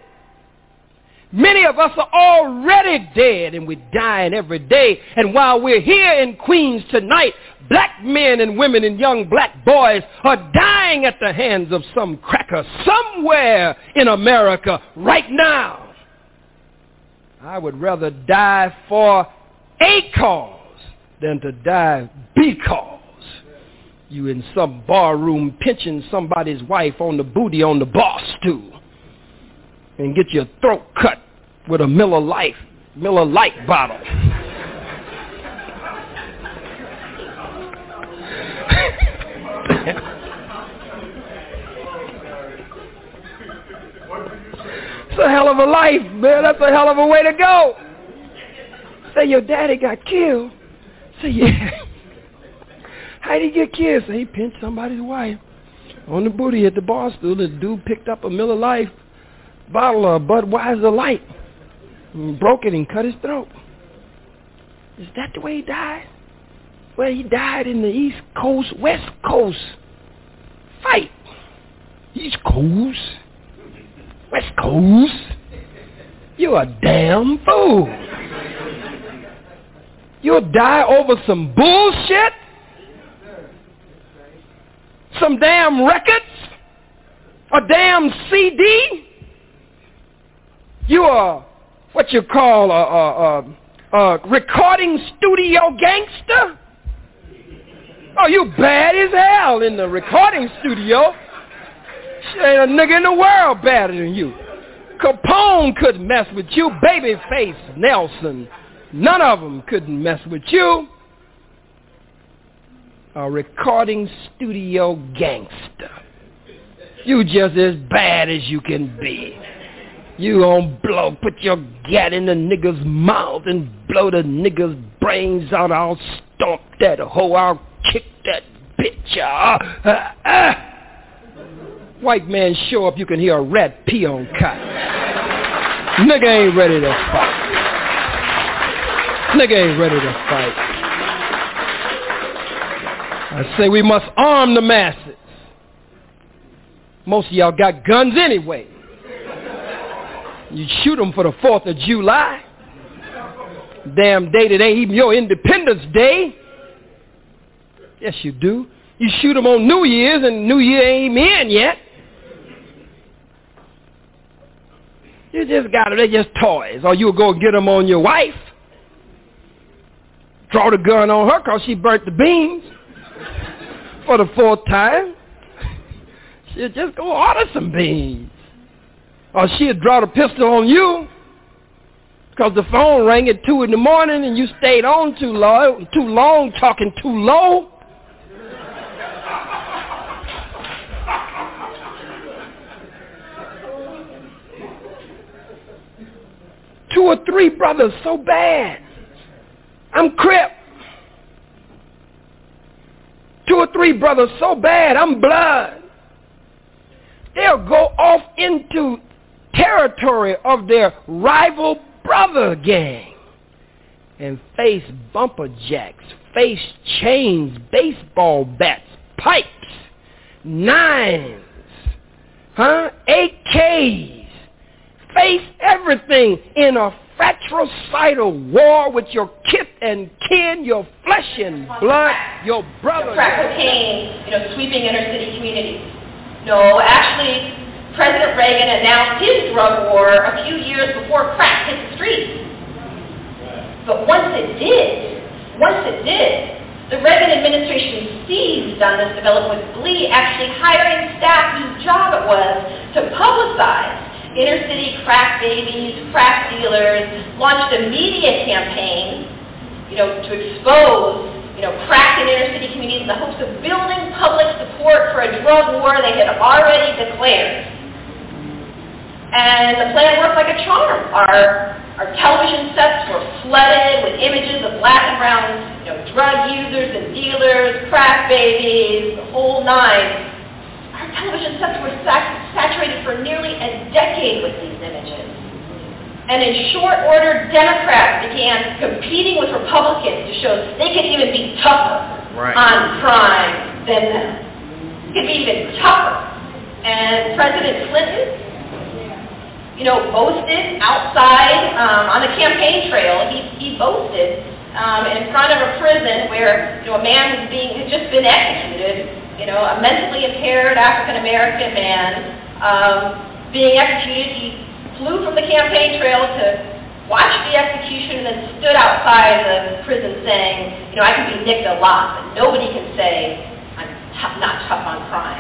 Speaker 11: Many of us are already dead, and we're dying every day. And while we're here in Queens tonight, black men and women and young black boys are dying at the hands of some cracker somewhere in America right now. I would rather die for a cause than to die because you in some barroom pinching somebody's wife on the booty on the bar stool and get your throat cut with a Miller Lite, Miller Lite bottle. It's a hell of a life, man. That's a hell of a way to go. Say your daddy got killed. Say, yeah. How did he get killed? Say he pinched somebody's wife on the booty at the bar stool. The dude picked up a Miller Lite bottle of Budweiser Light and broke it and cut his throat. Is that the way he died? Well, he died in the East Coast, West Coast fight. East Coast, West Coast. You're a damn fool. You'll die over some bullshit? Some damn records? A damn C D? You are what you call a, a, a, a recording studio gangster? Oh, you bad as hell in the recording studio. Shit, ain't a nigga in the world badder than you. Capone couldn't mess with you. Babyface, Nelson, none of them couldn't mess with you. A recording studio gangster. You just as bad as you can be. You gon' blow, put your gat in the nigga's mouth and blow the nigga's brains out. I'll stomp that hoe. I'll kick that bitch out. Uh, uh. White man show up, you can hear a rat pee on cotton. Nigga ain't ready to fight. Nigga ain't ready to fight. I say we must arm the masses. Most of y'all got guns anyway. You shoot them for the fourth of July. Damn day that ain't even your Independence Day. Yes, you do. You shoot them on New Year's and New Year ain't even in yet. You just got them. They're just toys. Or you'll go get them on your wife. draw the gun on her because she burnt the beans for the fourth time. She'll just go order some beans. Or she'll draw the pistol on you because the phone rang at two in the morning and you stayed on too long, too long, talking too low. Two or three brothers so bad. I'm Crip. Two or three brothers so bad. I'm Blood. They'll go off into territory of their rival brother gang and face bumper jacks, face chains, baseball bats, pipes, nines, huh, A Ks, face everything in a fratricidal war with your kith and kin, your flesh and blood, your brother.
Speaker 12: Crack cocaine, you know, sweeping inner city communities. No, actually, President Reagan announced his drug war a few years before crack hit the streets. But once it did, once it did, the Reagan administration seized on this development with glee, actually hiring staff whose job it was to publicize inner city crack babies, crack dealers, launched a media campaign, you know, to expose, you know, crack in inner city communities in the hopes of building public support for a drug war they had already declared. And the plan worked like a charm. Our, our television sets were flooded with images of black and brown, you know, drug users and dealers, crack babies, the whole nine. Our television sets were sat- saturated for nearly a decade with these images. And in short order, Democrats began competing with Republicans to show they could even be tougher right. on crime than them. Could be even tougher. And President Clinton, you know, boasted outside um, on the campaign trail. He, he boasted um, in front of a prison where, you know, a man was being had just been executed. You know, a mentally impaired African American man um, being executed. He flew from the campaign trail to watch the execution and then stood outside the prison saying, you know, I can be nicked a lot, but nobody can say I'm t- not tough on crime.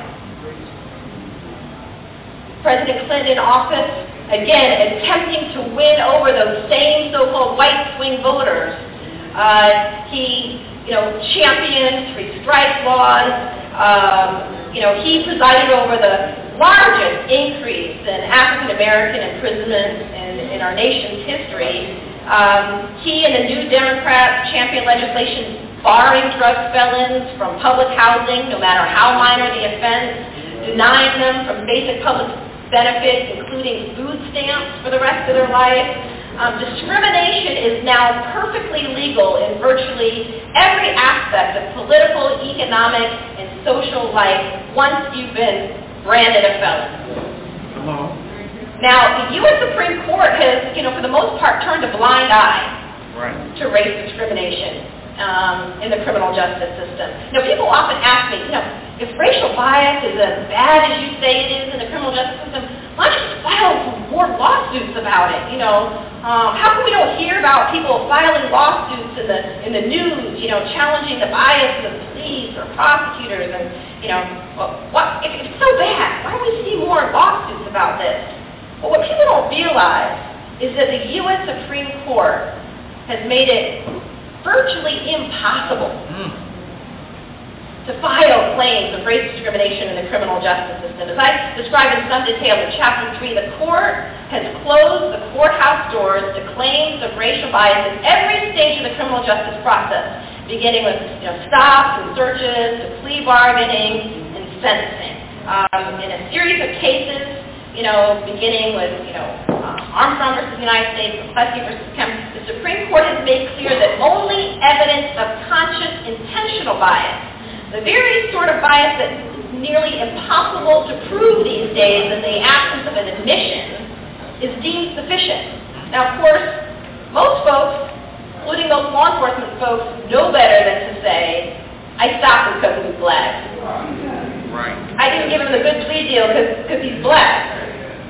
Speaker 12: President Clinton in office, again, attempting to win over those same so-called white swing voters. Uh, he, you know, championed three strike laws. Um, you know, he presided over the largest increase in African American imprisonment in, in our nation's history. Um, he and the New Democrats championed legislation barring drug felons from public housing, no matter how minor the offense, denying them from basic public benefits, including food stamps for the rest of their life. Um, discrimination is now perfectly legal in virtually every aspect of political, economic, and social life once you've been branded a felon. Hello. Now, the U S Supreme Court has, you know, for the most part, turned a blind eye right. to race discrimination um, in the criminal justice system. You know, people often ask me, you know, if racial bias is as bad as you say it is in the criminal justice system, why don't you just file some more lawsuits about it? You know, um, how come we don't hear about people filing lawsuits in the in the news? You know, challenging the bias of police or prosecutors, and you know, well, what if it's so bad? Why don't we see more lawsuits about this? Well, what people don't realize is that the U S Supreme Court has made it virtually impossible mm. to file claims of race discrimination in the criminal justice system. As I described in some detail in Chapter three, the court has closed the courthouse doors to claims of racial bias at every stage of the criminal justice process, beginning with you know, stops and searches, to plea bargaining, and sentencing. Um, in a series of cases, you know, beginning with, you know, uh, Armstrong versus United States, Plessy versus Kemp, the Supreme Court has made clear that only evidence of conscious, intentional bias, the very sort of bias that is nearly impossible to prove these days in the absence of an admission, is deemed sufficient. Now, of course, most folks, including those law enforcement folks, know better than to say, I stopped because he was black. Right. I didn't give him the good plea deal because he's black.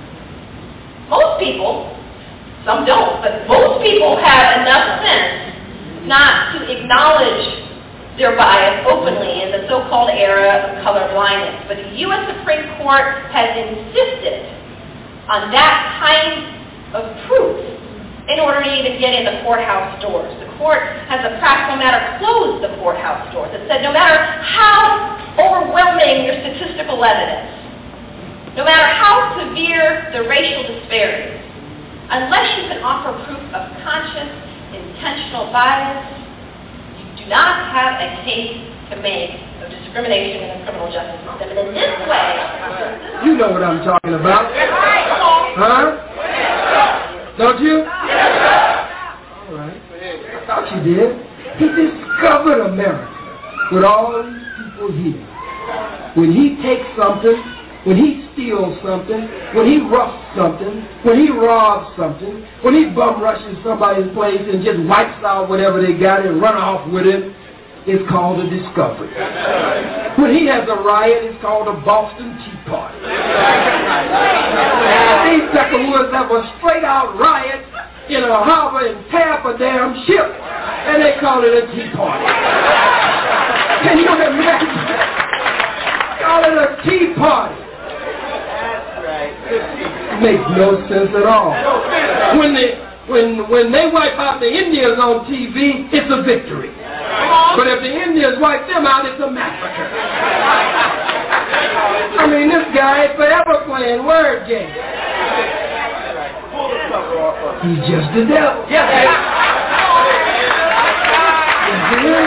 Speaker 12: Most people, some don't, but most people have enough sense not to acknowledge their bias openly in the so-called era of color blindness. But the U S Supreme Court has insisted on that kind of proof in order to even get in the courthouse doors. The court has, a practical matter, closed the courthouse doors. It said no matter how overwhelming your statistical evidence, no matter how severe the racial disparities, unless you can offer proof of conscious, intentional bias, you do not have a case to make of discrimination in the criminal justice system. And in this way...
Speaker 11: You know what I'm talking about. Huh? Don't you? All right. I thought you did. He discovered America with all these people here. When he takes something, when he steals something, when he roughs something, when he robs something, when he bum rushes somebody's place and just wipes out whatever they got and run off with it, it's called a discovery. When he has a riot, it's called a Boston Tea Party. These Peckerwoods have a straight-out riot in a harbor and tear up a damn ship, and they call it a tea party. Can you imagine? Call it a tea party. Makes no sense at all. When they when when they wipe out the Indians on T V, it's a victory. But if the Indians wipe them out, it's a massacre. I mean, this guy is forever playing word games. He's just the devil. Yes, he is.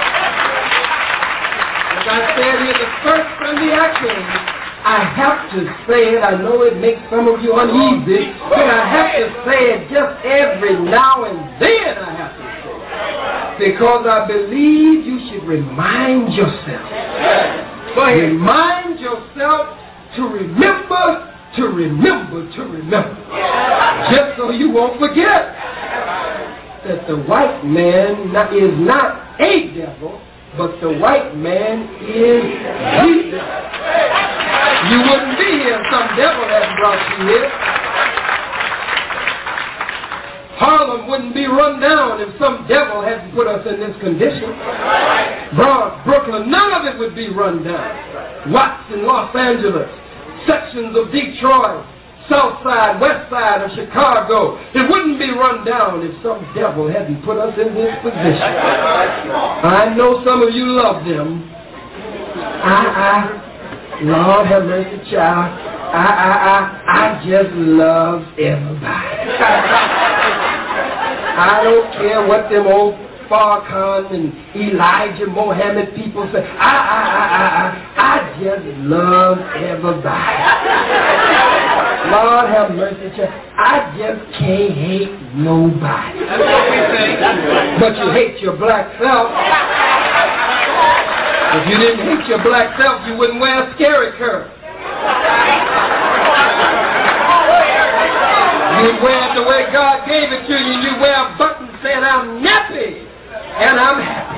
Speaker 11: As I said, he's the first from the action. I have to say it. I know it makes some of you uneasy, but I have to say it just every now and then. I have to say it. Because I believe you should remind yourself. Remind yourself to remember, to remember, to remember. Just so you won't forget that the white man is not a devil, but the white man is the devil. You wouldn't be here if some devil had brought you here. Harlem wouldn't be run down if some devil hadn't put us in this condition. Broad Brooklyn, none of it would be run down. Watts in Los Angeles, sections of Detroit, South Side, West Side of Chicago, it wouldn't be run down if some devil hadn't put us in this position. I know some of you love them. I, I, Lord have mercy, child. I, I, I, I just love everybody. I don't care what them old Farrakhan and Elijah Muhammad people say. I, I, I, I, I, I just love everybody. Lord have mercy, child. I just can't hate nobody. But you hate your black self. If you didn't hate your black self, you wouldn't wear a scary curve. You'd wear it the way God gave it to you, and you'd wear a button saying, I'm nappy, and I'm happy.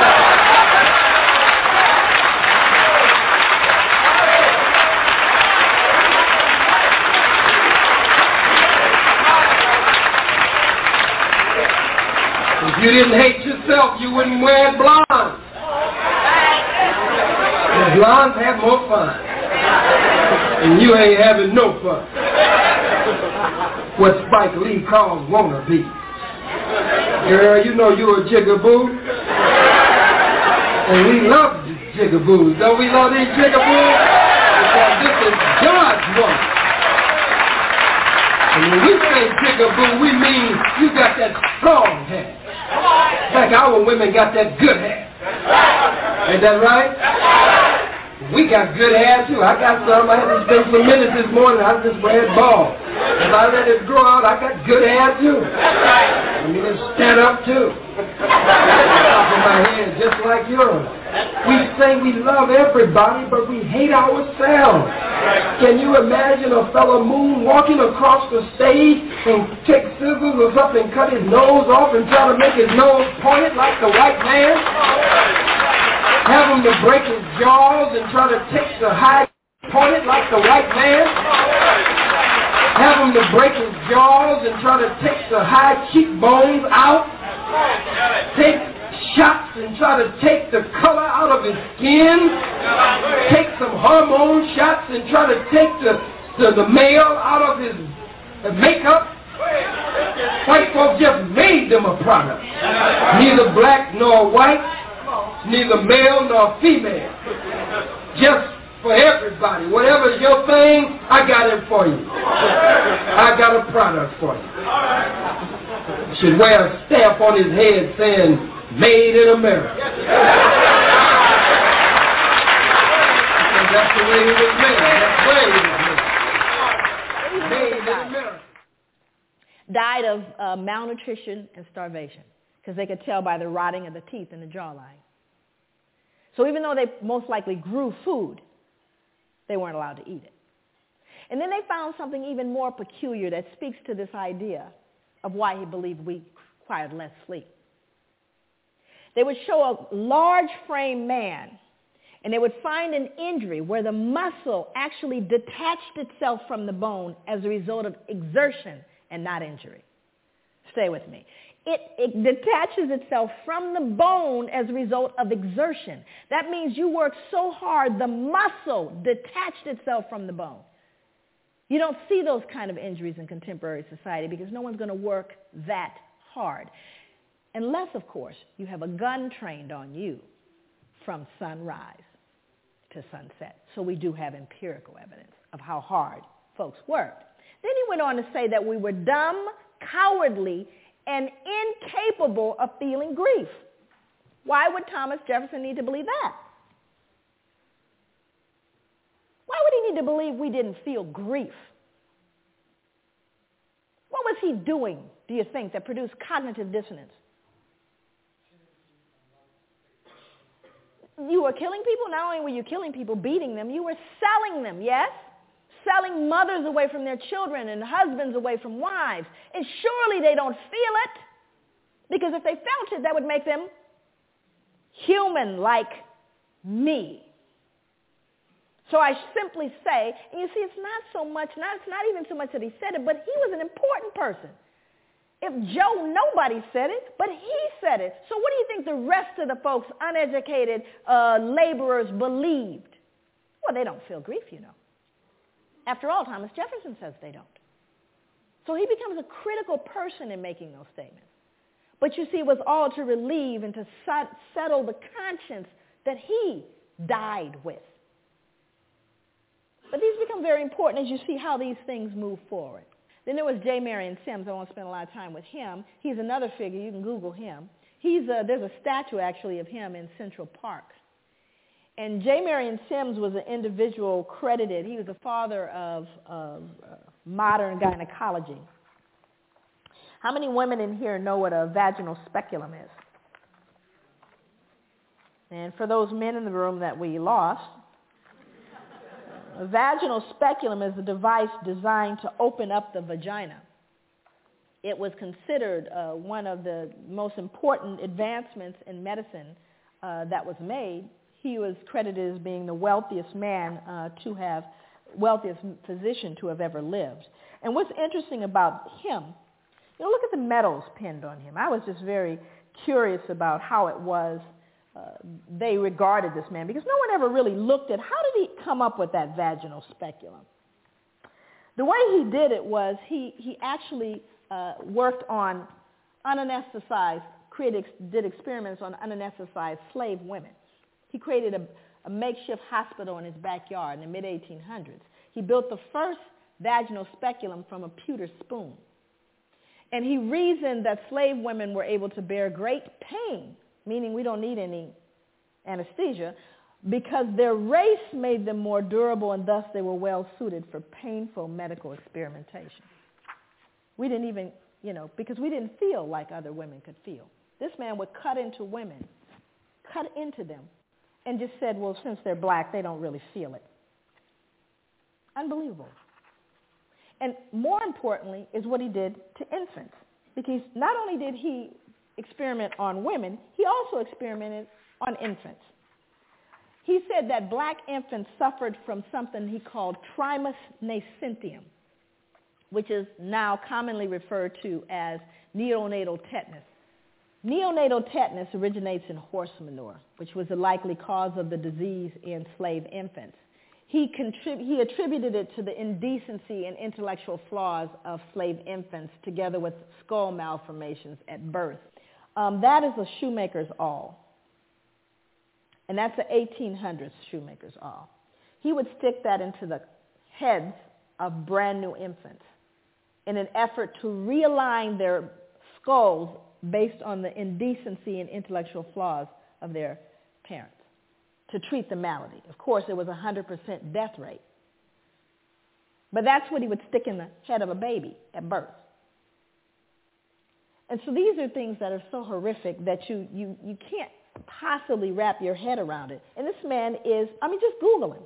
Speaker 11: If you didn't hate yourself, you wouldn't wear blonde. The blondes have more fun. And you ain't having no fun. What Spike Lee calls wannabe. Girl, you know you're a jigaboo. And we love jigaboos. Don't we love these jigaboos? Because this is God's woman. And when we say jigaboo, we mean you got that strong hair. Like our women got that good hair. Ain't that right? We got good hair too. I got some. I had to spend some minutes this morning. I just ran bald. If I let it grow out, I got good hair too. I mean, it stand up too. Top of my head, just like yours. We say we love everybody, but we hate ourselves. Can you imagine a fellow moonwalking across the stage and take scissors or something, cut his nose off and try to make his nose pointed like the white man? Have him to break his jaws and try to take the high pointed like the white man? Have him to break his jaws and try to take the high cheekbones out? Take shots and try to take the color out of his skin, take some hormone shots and try to take the, the, the male out of his uh, makeup. White folks just made them a product. Neither black nor white, neither male nor female. Just for everybody. Whatever's your thing, I got it for you. I got a product for you. You should wear a stamp on his head saying, made in America. That's the way it was made. That's the way it was made. Made in America.
Speaker 13: Died of uh, malnutrition and starvation because they could tell by the rotting of the teeth and the jawline. So even though they most likely grew food, they weren't allowed to eat it. And then they found something even more peculiar that speaks to this idea of why he believed we required less sleep. They would show a large frame man, and they would find an injury where the muscle actually detached itself from the bone as a result of exertion and not injury. Stay with me. It, it detaches itself from the bone as a result of exertion. That means you work so hard, the muscle detached itself from the bone. You don't see those kind of injuries in contemporary society because no one's going to work that hard. Unless, of course, you have a gun trained on you from sunrise to sunset. So we do have empirical evidence of how hard folks worked. Then he went on to say that we were dumb, cowardly, and incapable of feeling grief. Why would Thomas Jefferson need to believe that? Why would he need to believe we didn't feel grief? What was he doing, do you think, that produced cognitive dissonance? You were killing people. Not only were you killing people, beating them, you were selling them, yes? Selling mothers away from their children and husbands away from wives. And surely they don't feel it, because if they felt it, that would make them human like me. So I simply say, and you see, it's not so much, not, it's not even so much that he said it, but he was an important person. If Joe, nobody said it, but he said it. So what do you think the rest of the folks, uneducated uh, laborers, believed? Well, they don't feel grief, you know. After all, Thomas Jefferson says they don't. So he becomes a critical person in making those statements. But you see, it was all to relieve and to settle the conscience that he died with. But these become very important as you see how these things move forward. Then there was J. Marion Sims. I won't spend a lot of time with him. He's another figure. You can Google him. He's a, there's a statue, actually, of him in Central Park. And J. Marion Sims was an individual credited. He was the father of, of uh, modern gynecology. How many women in here know what a vaginal speculum is? And for those men in the room that we lost, a vaginal speculum is a device designed to open up the vagina. It was considered uh, one of the most important advancements in medicine uh, that was made. He was credited as being the wealthiest man uh, to have, wealthiest physician to have ever lived. And what's interesting about him, you know, look at the medals pinned on him. I was just very curious about how it was uh, they regarded this man, because no one ever really looked at how did he come up with that vaginal speculum. The way he did it was he, he actually uh, worked on unanesthetized, created, did experiments on unanesthetized slave women. He created a, a makeshift hospital in his backyard in the mid eighteen hundreds. He built the first vaginal speculum from a pewter spoon. And he reasoned that slave women were able to bear great pain, meaning we don't need any anesthesia, because their race made them more durable, and thus they were well suited for painful medical experimentation. We didn't even, you know, because we didn't feel like other women could feel. This man would cut into women, cut into them, and just said, well, since they're black, they don't really feel it. Unbelievable. And more importantly is what he did to infants, because not only did he experiment on women, he also experimented on infants. He said that black infants suffered from something he called trismus nascentium, which is now commonly referred to as neonatal tetanus. Neonatal tetanus originates in horse manure, which was the likely cause of the disease in slave infants. He, contrib- he attributed it to the indecency and intellectual flaws of slave infants together with skull malformations at birth. Um, that is a shoemaker's awl. And that's the eighteen hundreds shoemaker's awl. He would stick that into the heads of brand new infants in an effort to realign their skulls based on the indecency and intellectual flaws of their parents, to treat the malady. Of course, it was a one hundred percent death rate. But that's what he would stick in the head of a baby at birth. And so these are things that are so horrific that you, you, you can't possibly wrap your head around it. And this man is, I mean, just Google him.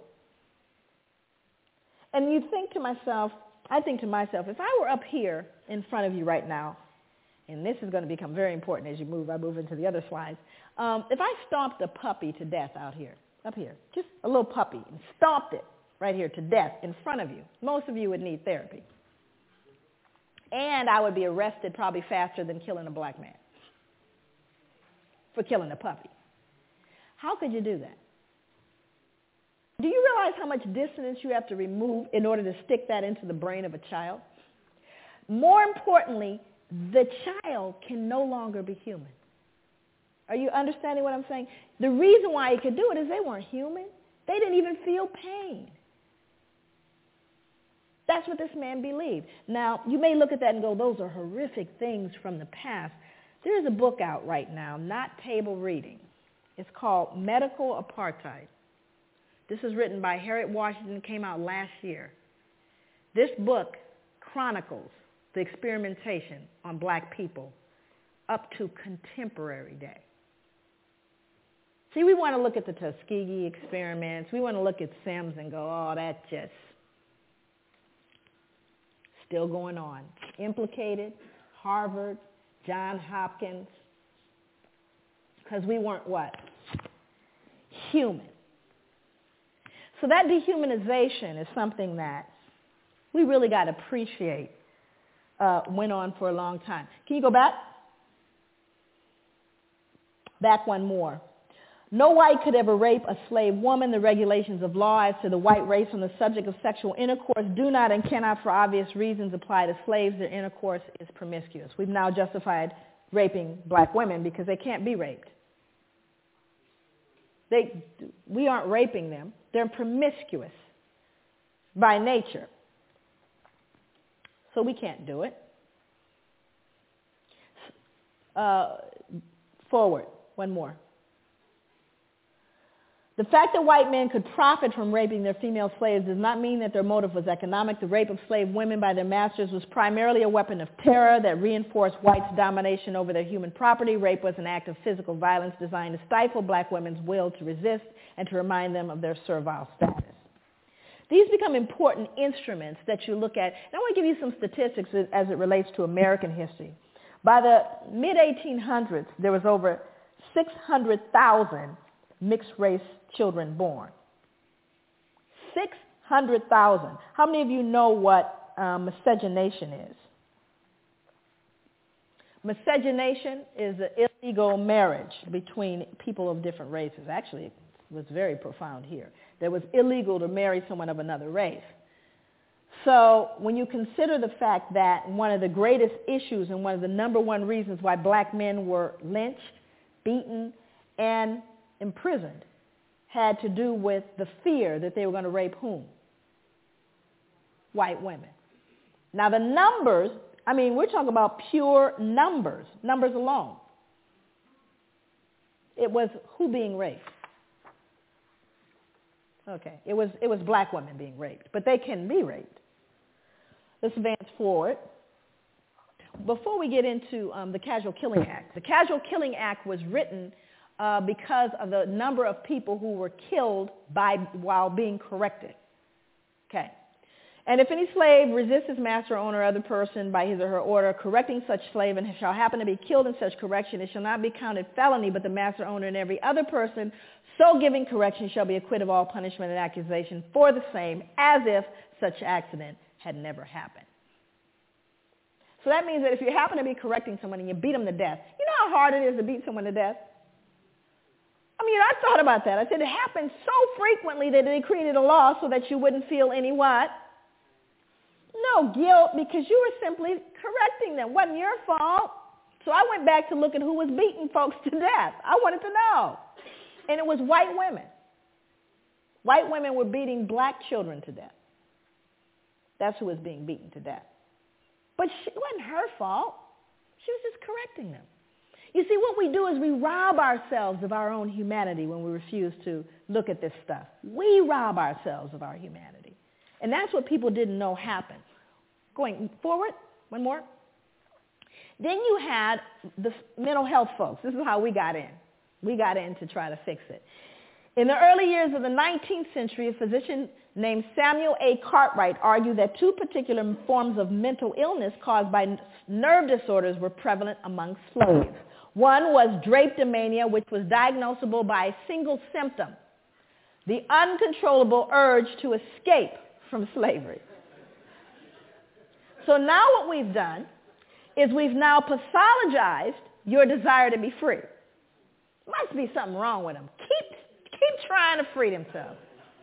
Speaker 13: And you think to myself, I think to myself, if I were up here in front of you right now, and this is going to become very important as you move, I move into the other slides. Um, if I stomped a puppy to death out here, up here, just a little puppy, and stomped it right here to death in front of you, most of you would need therapy. And I would be arrested probably faster than killing a black man for killing a puppy. How could you do that? Do you realize how much dissonance you have to remove in order to stick that into the brain of a child? More importantly, the child can no longer be human. Are you understanding what I'm saying? The reason why he could do it is they weren't human. They didn't even feel pain. That's what this man believed. Now, you may look at that and go, those are horrific things from the past. There's a book out right now, not table reading. It's called Medical Apartheid. This is written by Harriet Washington, came out last year. This book chronicles the experimentation on black people up to contemporary day. See, we want to look at the Tuskegee experiments. We want to look at Sims and go, oh, that's just still going on. Implicated, Harvard, Johns Hopkins, because we weren't what? Human. So that dehumanization is something that we really got to appreciate uh, went on for a long time. Can you go back? Back one more. No white could ever rape a slave woman. The regulations of law as to the white race on the subject of sexual intercourse do not and cannot for obvious reasons apply to slaves. Their intercourse is promiscuous. We've now justified raping black women because they can't be raped. They, we aren't raping them. They're promiscuous by nature. So we can't do it. Uh, forward, one more. The fact that white men could profit from raping their female slaves does not mean that their motive was economic. The rape of slave women by their masters was primarily a weapon of terror that reinforced whites' domination over their human property. Rape was an act of physical violence designed to stifle black women's will to resist and to remind them of their servile status. These become important instruments that you look at. And I want to give you some statistics as it relates to American history. By the mid eighteen hundreds, there was over six hundred thousand mixed-race children born. six hundred thousand. How many of you know what um, miscegenation is? Miscegenation is an illegal marriage between people of different races. Actually, it was very profound here. That was illegal to marry someone of another race. So when you consider the fact that one of the greatest issues and one of the number one reasons why black men were lynched, beaten, and imprisoned had to do with the fear that they were going to rape whom? White women. Now the numbers, I mean, we're talking about pure numbers, numbers alone. It was who being raped? Okay, it was it was black women being raped, but they can be raped. Let's advance forward. Before we get into um, the Casual Killing Act, the Casual Killing Act was written uh, because of the number of people who were killed by while being corrected. Okay. And if any slave resists his master, owner, or other person by his or her order, correcting such slave, and shall happen to be killed in such correction, it shall not be counted felony, but the master, owner, and every other person so giving correction shall be acquitted of all punishment and accusation for the same, as if such accident had never happened. So that means that if you happen to be correcting someone and you beat them to death, you know how hard it is to beat someone to death? I mean, I thought about that. I said it happened so frequently that they created a law so that you wouldn't feel any what? No guilt, because you were simply correcting them. It wasn't your fault. So I went back to look at who was beating folks to death. I wanted to know. And it was white women. White women were beating black children to death. That's who was being beaten to death. But she, it wasn't her fault. She was just correcting them. You see, what we do is we rob ourselves of our own humanity when we refuse to look at this stuff. We rob ourselves of our humanity. And that's what people didn't know happened. Going forward, one more. Then you had the mental health folks. This is how we got in. We got in to try to fix it. In the early years of the nineteenth century, a physician named Samuel A. Cartwright argued that two particular forms of mental illness caused by nerve disorders were prevalent among slaves. One was drapetomania, which was diagnosable by a single symptom, the uncontrollable urge to escape from slavery. So now what we've done is we've now pathologized your desire to be free. Must be something wrong with them. Keep, keep trying to free themselves.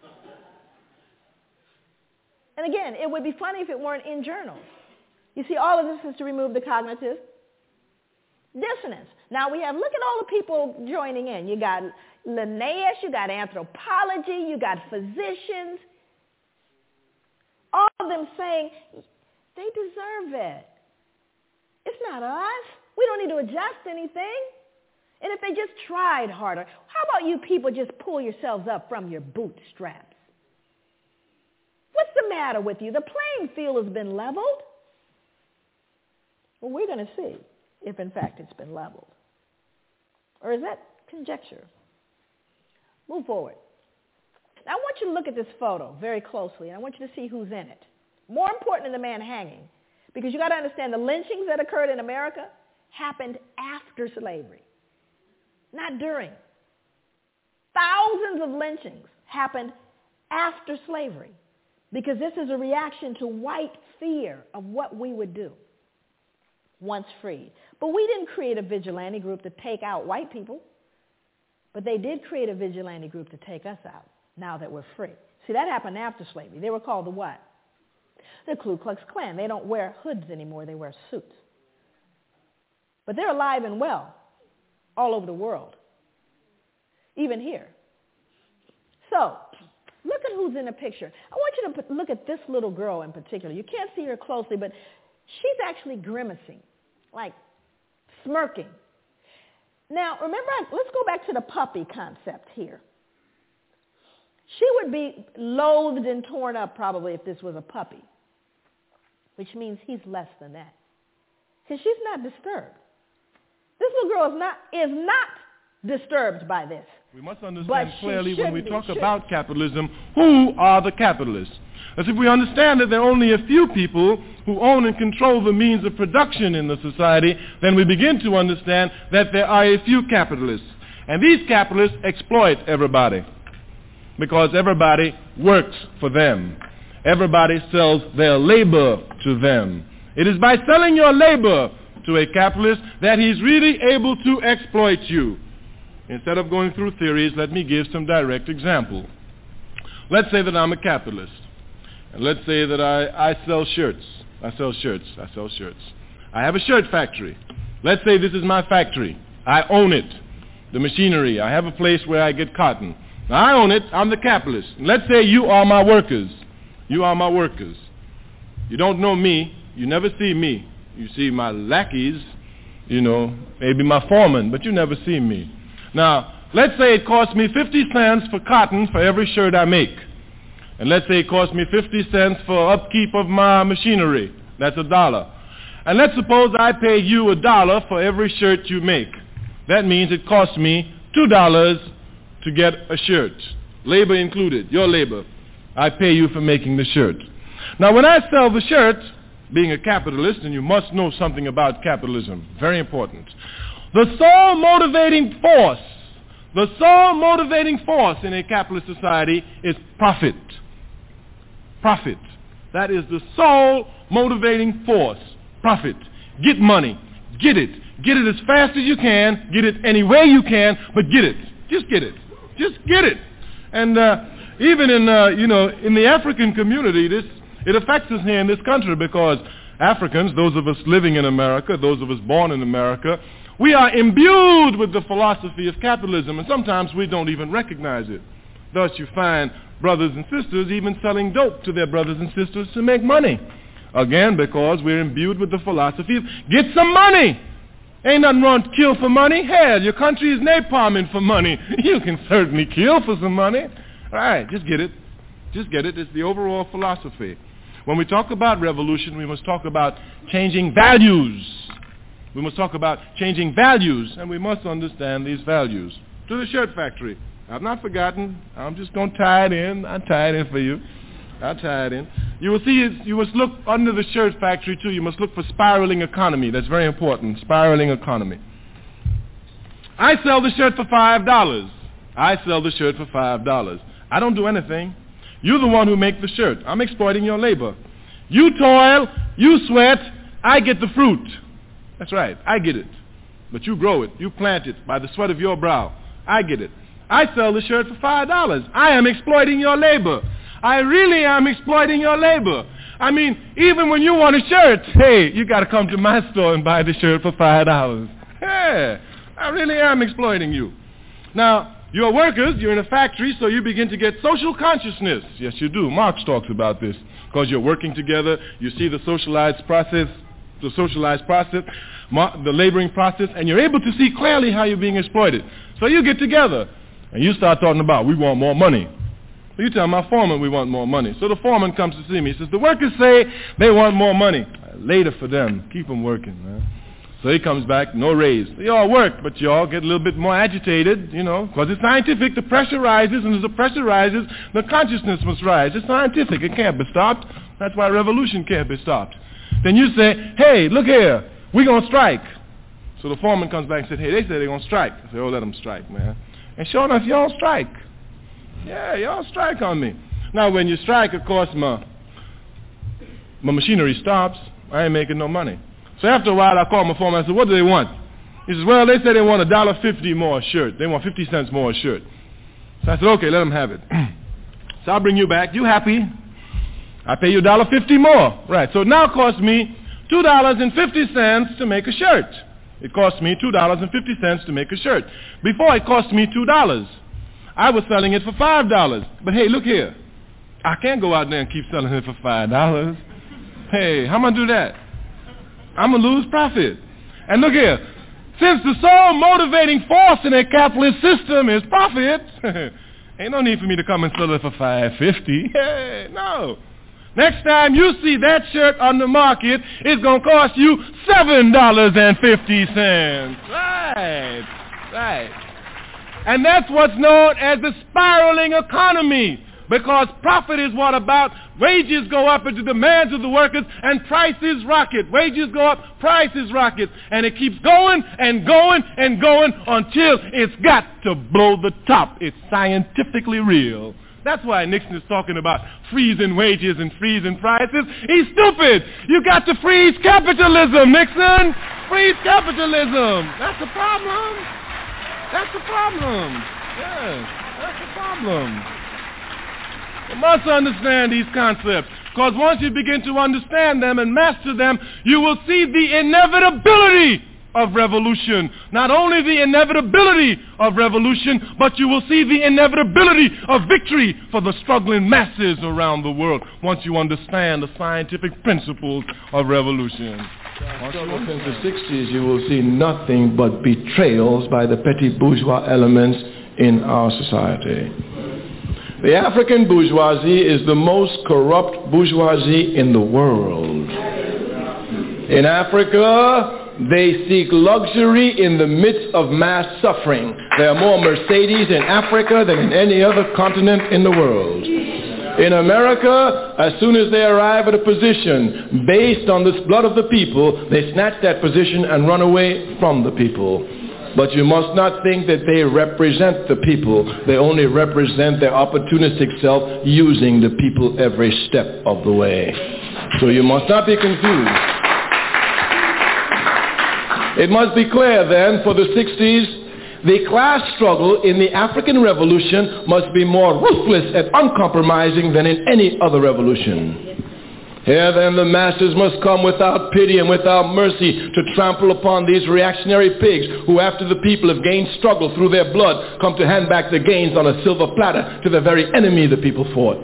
Speaker 13: And again, it would be funny if it weren't in journals. You see, all of this is to remove the cognitive dissonance. Now we have, look at all the people joining in. You got Linnaeus, you got anthropology, you got physicians. All of them saying, they deserve it. It's not us. We don't need to adjust anything. And if they just tried harder, how about you people just pull yourselves up from your bootstraps? What's the matter with you? The playing field has been leveled. Well, we're going to see if, in fact, it's been leveled. Or is that conjecture? Move forward. Now, I want you to look at this photo very closely, and I want you to see who's in it. More important than the man hanging, because you got to understand the lynchings that occurred in America happened after slavery, not during. Thousands of lynchings happened after slavery, because this is a reaction to white fear of what we would do once freed. But we didn't create a vigilante group to take out white people, but they did create a vigilante group to take us out now that we're free. See, that happened after slavery. They were called the what? The Ku Klux Klan. They don't wear hoods anymore. They wear suits. But they're alive and well all over the world, even here. So look at who's in the picture. I want you to put, look at this little girl in particular. You can't see her closely, but she's actually grimacing, like smirking. Now, remember, let's go back to the puppy concept here. She would be loathed and torn up probably if this was a puppy, which means he's less than that, because she's not disturbed. This little girl is not, is not disturbed by this.
Speaker 14: We must understand clearly when we
Speaker 13: be,
Speaker 14: talk
Speaker 13: should.
Speaker 14: about capitalism, who are the capitalists? As if we understand that there are only a few people who own and control the means of production in the society, then we begin to understand that there are a few capitalists. And these capitalists exploit everybody, because everybody works for them. Everybody sells their labor to them. It is by selling your labor to a capitalist that he's really able to exploit you. Instead of going through theories, let me give some direct example. Let's say that I'm a capitalist. And let's say that I, I sell shirts. I sell shirts. I sell shirts. I have a shirt factory. Let's say this is my factory. I own it. The machinery. I have a place where I get cotton. Now, I own it. I'm the capitalist. And let's say you are my workers. You are my workers. You don't know me. You never see me. You see my lackeys, you know, maybe my foreman, but you never see me. Now, let's say it costs me fifty cents for cotton for every shirt I make. And let's say it costs me fifty cents for upkeep of my machinery. That's a dollar. And let's suppose I pay you a dollar for every shirt you make. That means it costs me two dollars to get a shirt. Labor included, your labor. I pay you for making the shirt. Now, when I sell the shirt, being a capitalist, and you must know something about capitalism, very important. The sole motivating force, the sole motivating force in a capitalist society is profit. Profit. That is the sole motivating force, profit. Get money. Get it. Get it as fast as you can. Get it any way you can, but get it. Just get it. Just get it. And uh, even in, uh, you know, in the African community, this it affects us here in this country because Africans, those of us living in America, those of us born in America, we are imbued with the philosophy of capitalism, and sometimes we don't even recognize it. Thus you find brothers and sisters even selling dope to their brothers and sisters to make money. Again, because we're imbued with the philosophy of get some money. Ain't nothing wrong to kill for money. Hell, your country is napalming for money. You can certainly kill for some money. All right, just get it. Just get it. It's the overall philosophy. When we talk about revolution, we must talk about changing values. We must talk about changing values, and we must understand these values. To the shirt factory. I've not forgotten. I'm just going to tie it in. I'll tie it in for you. I'll tie it in. You will see, it, you must look under the shirt factory, too. You must look for spiraling economy. That's very important, spiraling economy. I sell the shirt for five dollars. I sell the shirt for five dollars. I don't do anything. You're the one who makes the shirt. I'm exploiting your labor. You toil, you sweat, I get the fruit. That's right, I get it. But you grow it, you plant it by the sweat of your brow. I get it. I sell the shirt for five dollars. I am exploiting your labor. I really am exploiting your labor. I mean, even when you want a shirt, hey, you got to come to my store and buy the shirt for five dollars. Hey, I really am exploiting you. Now, you're workers, you're in a factory, so you begin to get social consciousness. Yes, you do. Marx talks about this. Because you're working together, you see the socialized process, the socialized process, the laboring process, and you're able to see clearly how you're being exploited. So you get together, and you start talking about, we want more money. You tell my foreman we want more money. So the foreman comes to see me. He says, the workers say they want more money. Later for them. Keep them working, man. So he comes back, no raise. They all work, but you all get a little bit more agitated, you know, because it's scientific. The pressure rises, and as the pressure rises, the consciousness must rise. It's scientific. It can't be stopped. That's why revolution can't be stopped. Then you say, hey, look here, we're going to strike. So the foreman comes back and says, hey, they say they're going to strike. I say, oh, let them strike, man. And sure enough, y'all strike. Yeah, y'all strike on me. Now, when you strike, of course, my, my machinery stops. I ain't making no money. So after a while, I call my foreman. I said, what do they want? He says, well, they say they want a dollar fifty more a shirt. They want fifty cents more a shirt. So I said, okay, let them have it. So I'll bring you back. You happy? I pay you a dollar fifty more. Right. So it now costs me two dollars and fifty cents to make a shirt. It cost me two dollars and fifty cents to make a shirt. Before, it cost me two dollars. I was selling it for five dollars. But hey, look here. I can't go out there and keep selling it for five dollars. Hey, how am I going to do that? I'm going to lose profit. And look here. Since the sole motivating force in a capitalist system is profit, ain't no need for me to come and sell it for five fifty. Hey, no. Next time you see that shirt on the market, it's going to cost you seven dollars and fifty cents. Right. Right. And that's what's known as the spiraling economy. Because profit is what about? Wages go up into demands of the workers and prices rocket. Wages go up, prices rocket. And it keeps going and going and going until it's got to blow the top. It's scientifically real. That's why Nixon is talking about freezing wages and freezing prices. He's stupid. You got to freeze capitalism, Nixon. Freeze capitalism. That's the problem. That's the problem. Yes, that's the problem. You must understand these concepts, because once you begin to understand them and master them, you will see the inevitability of revolution. Not only the inevitability of revolution, but you will see the inevitability of victory for the struggling masses around the world once you understand the scientific principles of revolution.
Speaker 15: Since the sixties, you will see nothing but betrayals by the petty bourgeois elements in our society. The African bourgeoisie is the most corrupt bourgeoisie in the world. In Africa, they seek luxury in the midst of mass suffering. There are more Mercedes in Africa than in any other continent in the world. In America, as soon as they arrive at a position based on the blood of the people, they snatch that position and run away from the people. But you must not think that they represent the people. They only represent their opportunistic self, using the people every step of the way. So you must not be confused. It must be clear then, for the sixties, the class struggle in the African Revolution must be more ruthless and uncompromising than in any other revolution. Here then the masses must come without pity and without mercy to trample upon these reactionary pigs who, after the people have gained struggle through their blood, come to hand back the gains on a silver platter to the very enemy the people fought.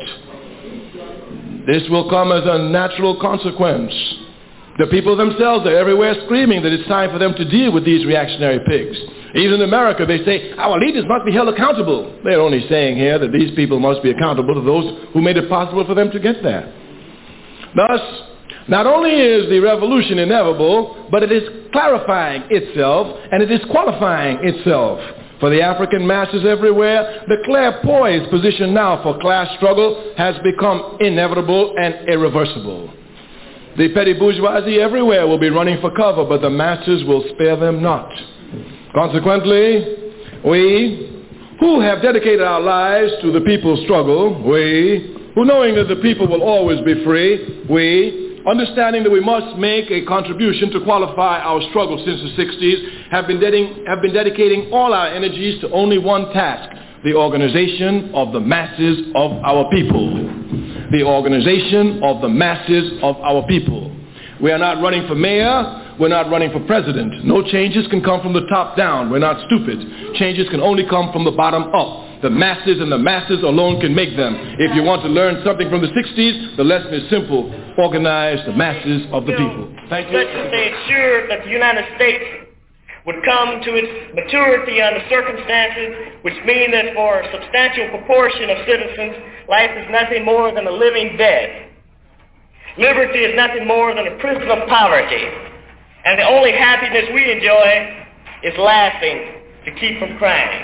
Speaker 15: This will come as a natural consequence. The people themselves are everywhere screaming that it's time for them to deal with these reactionary pigs. Even in America, they say, our leaders must be held accountable. They're only saying here that these people must be accountable to those who made it possible for them to get there. Thus, not only is the revolution inevitable, but it is clarifying itself and it is qualifying itself. For the African masses everywhere, the clairpoised position now for class struggle has become inevitable and irreversible. The petty bourgeoisie everywhere will be running for cover, but the masses will spare them not. Consequently, we who have dedicated our lives to the people's struggle, we who, knowing that the people will always be free, we, understanding that we must make a contribution to qualify our struggle since the sixties, have been, dedicating, have been dedicating all our energies to only one task, the organization of the masses of our people. The organization of the masses of our people. We are not running for mayor. We're not running for president. No changes can come from the top down. We're not stupid. Changes can only come from the bottom up. The masses and the masses alone can make them. If you want to learn something from the sixties, the lesson is simple. Organize the masses of the people. Thank you.
Speaker 16: Such as they ensured that the United States would come to its maturity under circumstances which mean that for a substantial proportion of citizens, life is nothing more than a living death. Liberty is nothing more than a prison of poverty. And the only happiness we enjoy is laughing to keep from crying.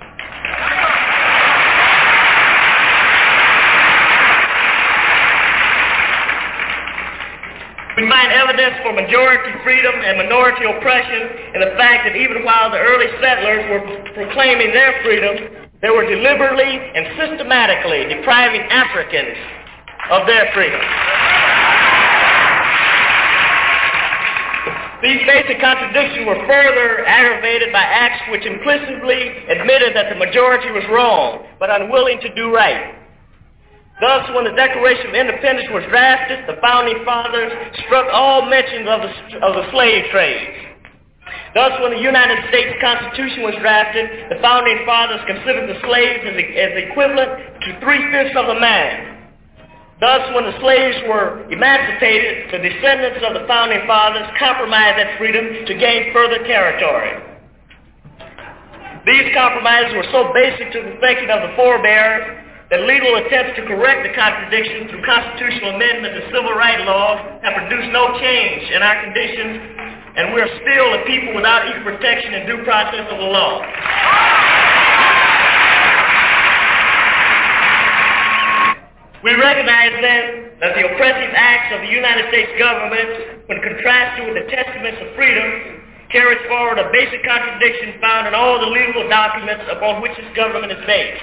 Speaker 16: We find evidence for majority freedom and minority oppression in the fact that even while the early settlers were proclaiming their freedom, they were deliberately and systematically depriving Africans of their freedom. These basic contradictions were further aggravated by acts which implicitly admitted that the majority was wrong, but unwilling to do right. Thus, when the Declaration of Independence was drafted, the Founding Fathers struck all mentions of the, of the slave trade. Thus, when the United States Constitution was drafted, the Founding Fathers considered the slaves as, as equivalent to three-fifths of a man. Thus, when the slaves were emancipated, the descendants of the Founding Fathers compromised that freedom to gain further territory. These compromises were so basic to the thinking of the forebears that legal attempts to correct the contradiction through constitutional amendment and civil rights laws have produced no change in our conditions, and we are still a people without equal protection and due process of the law. We recognize then that the oppressive acts of the United States government, when contrasted with the testaments of freedom, carries forward a basic contradiction found in all the legal documents upon which this government is based.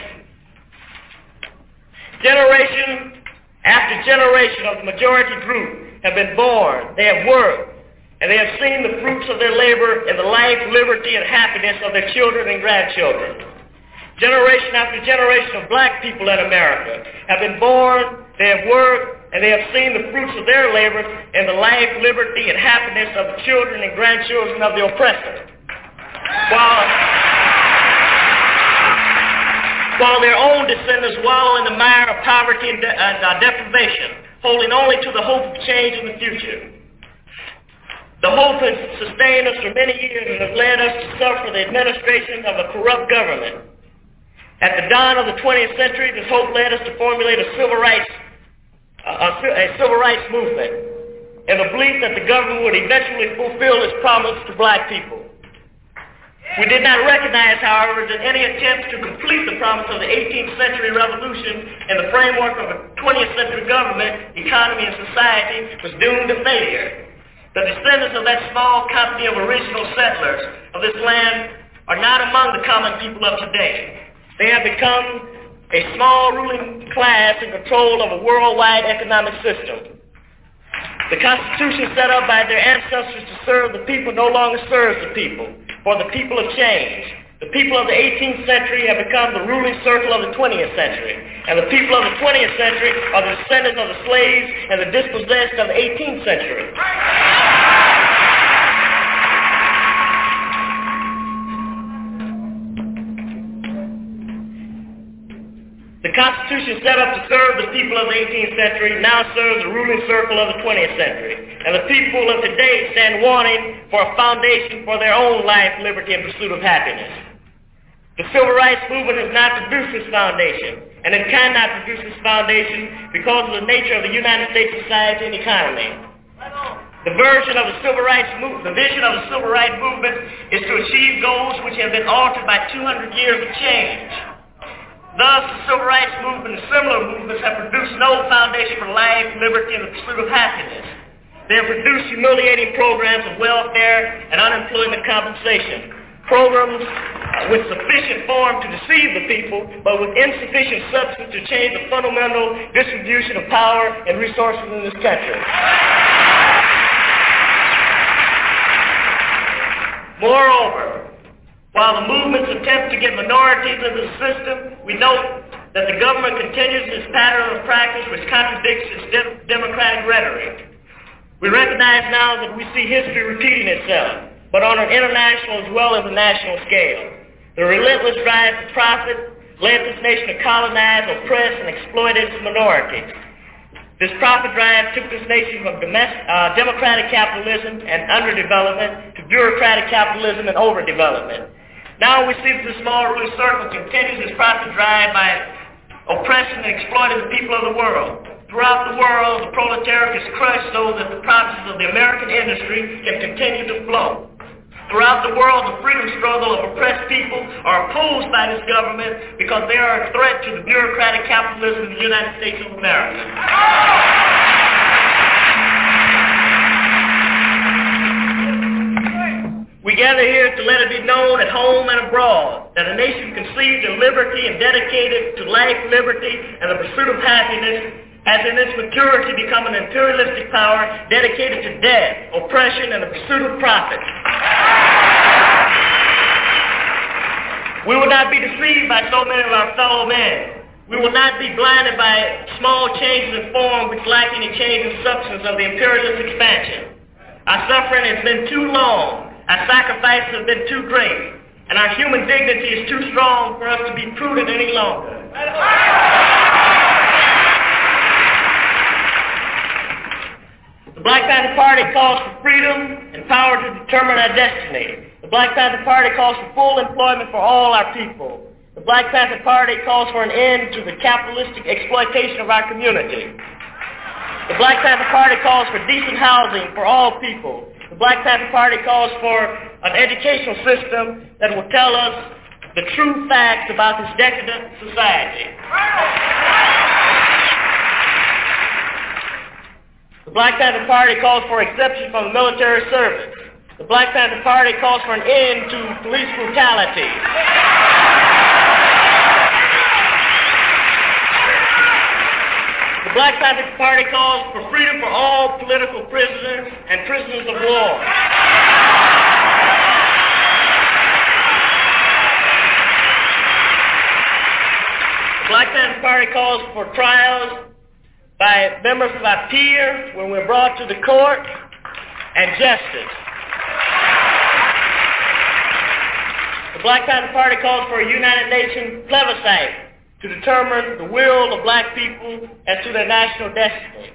Speaker 16: Generation after generation of the majority group have been born, they have worked, and they have seen the fruits of their labor in the life, liberty, and happiness of their children and grandchildren. Generation after generation of black people in America have been born, they have worked, and they have seen the fruits of their labor in the life, liberty, and happiness of the children and grandchildren of the oppressor. While while their own descendants wallow in the mire of poverty and, de- and uh, deprivation, holding only to the hope of change in the future. The hope has sustained us for many years and has led us to suffer the administration of a corrupt government. At the dawn of the twentieth century, this hope led us to formulate a civil rights, uh, a, a civil rights movement, in the belief that the government would eventually fulfill its promise to black people. We did not recognize, however, that any attempt to complete the promise of the eighteenth century revolution in the framework of a twentieth century government, economy, and society was doomed to failure. The descendants of that small company of original settlers of this land are not among the common people of today. They have become a small ruling class in control of a worldwide economic system. The Constitution set up by their ancestors to serve the people no longer serves the people, for the people have changed. The people of the eighteenth century have become the ruling circle of the twentieth century, and the people of the twentieth century are the descendants of the slaves and the dispossessed of the eighteenth century. The Constitution set up to serve the people of the eighteenth century now serves the ruling circle of the twentieth century. And the people of today stand wanting for a foundation for their own life, liberty, and pursuit of happiness. The Civil Rights Movement has not produced this foundation, and it cannot produce this foundation because of the nature of the United States society and economy. The version of the Civil Rights Movement, the vision of the Civil Rights Movement is to achieve goals which have been altered by two hundred years of change. Thus, the Civil Rights Movement and similar movements have produced no foundation for life, liberty, and the pursuit of happiness. They have produced humiliating programs of welfare and unemployment compensation, programs with sufficient form to deceive the people, but with insufficient substance to change the fundamental distribution of power and resources in this country. Moreover, while the movements attempt to get minorities into the system, we note that the government continues its pattern of practice which contradicts its de- democratic rhetoric. We recognize now that we see history repeating itself, but on an international as well as a national scale. The relentless drive for profit led this nation to colonize, oppress, and exploit its minorities. This profit drive took this nation from domestic, uh, democratic capitalism and underdevelopment to bureaucratic capitalism and overdevelopment. Now we see that the small ruling circle continues its profit drive by oppressing and exploiting the people of the world. Throughout the world, the proletariat is crushed so that the profits of the American industry can continue to flow. Throughout the world, the freedom struggle of oppressed people are opposed by this government because they are a threat to the bureaucratic capitalism of the United States of America. We gather here to let it be known at home and abroad that a nation conceived in liberty and dedicated to life, liberty, and the pursuit of happiness has in its maturity become an imperialistic power dedicated to death, oppression, and the pursuit of profit. We will not be deceived by so many of our fellow men. We will not be blinded by small changes in form which lack any change in substance of the imperialist expansion. Our suffering has been too long. Our sacrifices have been too great, and our human dignity is too strong for us to be prudent any longer. The Black Panther Party calls for freedom and power to determine our destiny. The Black Panther Party calls for full employment for all our people. The Black Panther Party calls for an end to the capitalistic exploitation of our community. The Black Panther Party calls for decent housing for all people. The Black Panther Party calls for an educational system that will tell us the true facts about this decadent society. The Black Panther Party calls for exception from the military service. The Black Panther Party calls for an end to police brutality. The Black Panther Party calls for freedom for all political prisoners and prisoners of war. The Black Panther Party calls for trials by members of our peers when we're brought to the court and justice. The Black Panther Party calls for a United Nations plebiscite to determine the will of black people as to their national destiny.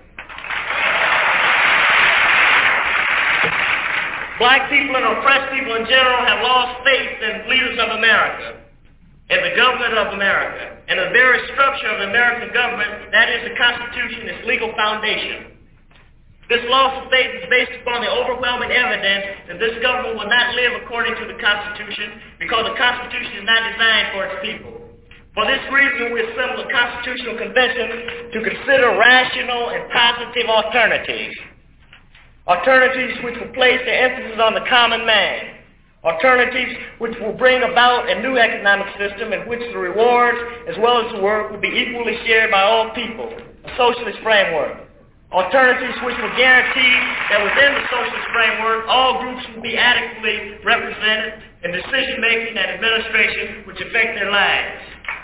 Speaker 16: Black people and oppressed people in general have lost faith in leaders of America, in the government of America, and the very structure of the American government, that is the Constitution, its legal foundation. This loss of faith is based upon the overwhelming evidence that this government will not live according to the Constitution because the Constitution is not designed for its people. For this reason, we assembled a constitutional convention to consider rational and positive alternatives. Alternatives which will place their emphasis on the common man. Alternatives which will bring about a new economic system in which the rewards as well as the work will be equally shared by all people. A socialist framework. Alternatives which will guarantee that within the socialist framework, all groups will be adequately represented in decision-making and administration which affect their lives.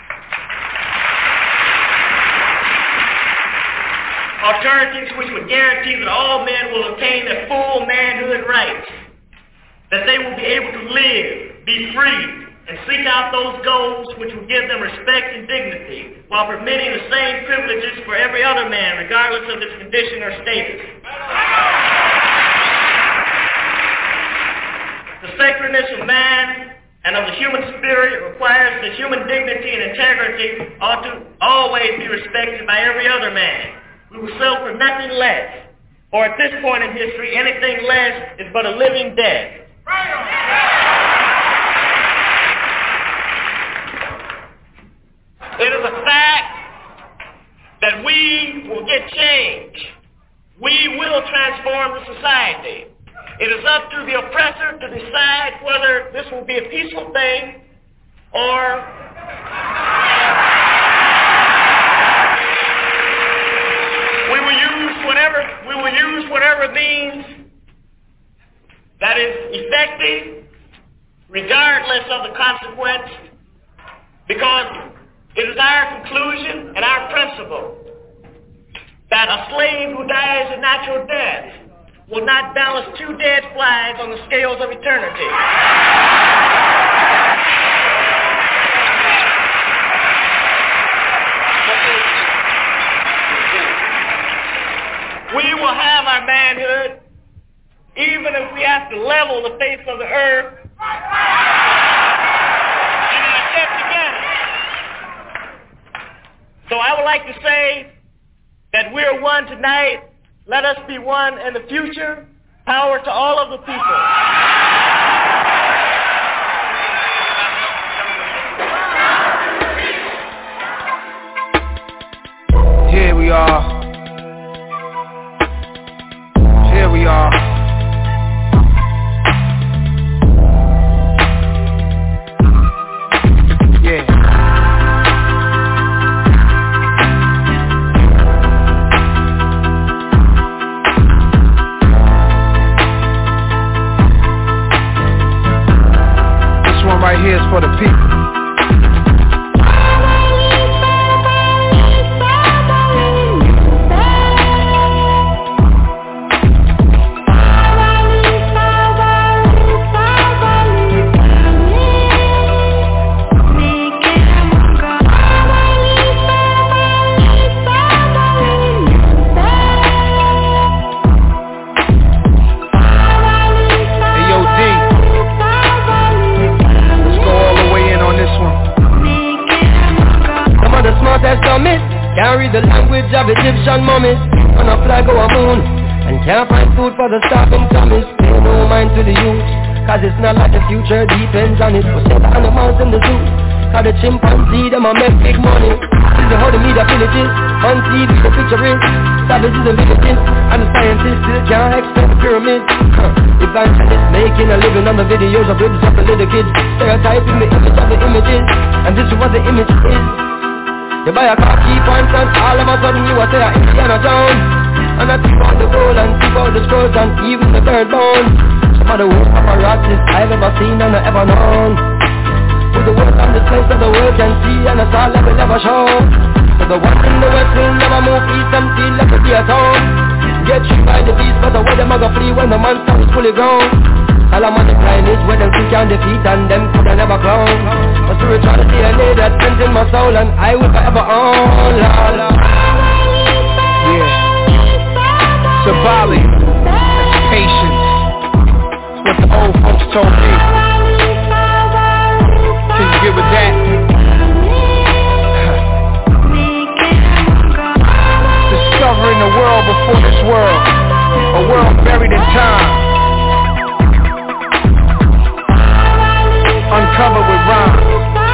Speaker 16: Alternatives which would guarantee that all men will obtain their full manhood rights, that they will be able to live, be free, and seek out those goals which will give them respect and dignity while permitting the same privileges for every other man regardless of his condition or status. The sacredness of man and of the human spirit requires that human dignity and integrity ought to always be respected by every other man. We will settle for nothing less, or at this point in history, anything less is but a living death. It is a fact that we will get change. We will transform the society. It is up to the oppressor to decide whether this will be a peaceful thing or we will use whatever we will use whatever means that is effective, regardless of the consequence, because it is our conclusion and our principle that a slave who dies a natural death will not balance two dead flies on the scales of eternity. We will have our manhood even if we have to level the face of the earth in an attempt to get it. So I would like to say that we're one tonight. Let us be one in the future. Power to all of the people.
Speaker 17: Here we are. Here we are. Right here is for the people. Can't read the language of Egyptian mummies on a flag or a moon, and can't find food for the starving tummies. Pay no mind to the youth, cause it's not like the future depends on it. But set the animals in the zoo, cause the chimpanzee them a make big money. This is how the media villages, on T V the picture is savages and villages, and the scientists still can't explain the pyramids. Huh. Evangelists making a living on the videos of ribs of the little kids, stereotyping the image of the images, and this is what the image is. You buy a car, keep on front, all of a sudden you are say Indiana Jones. And I keep out the gold and keep out the scrolls and even the third bone. Some of the worst paparazzis I've ever seen and ever known. With the world on the place of the world can see, and it's all that will ever show. So the ones in the west will never move east and feel like to be at home. Get tricked by the beast, but the way them a go flee when the monster is fully grown. All I'm on the climb is where them think can defeat and them coulda never clown. A spiritual D N A that sent in my soul and I will forever own. Yeah. Sabali, that's patience. That's what the old folks told me. Can you get with that? Discovering the world before this world, a world buried in time. Uncovered with rhymes.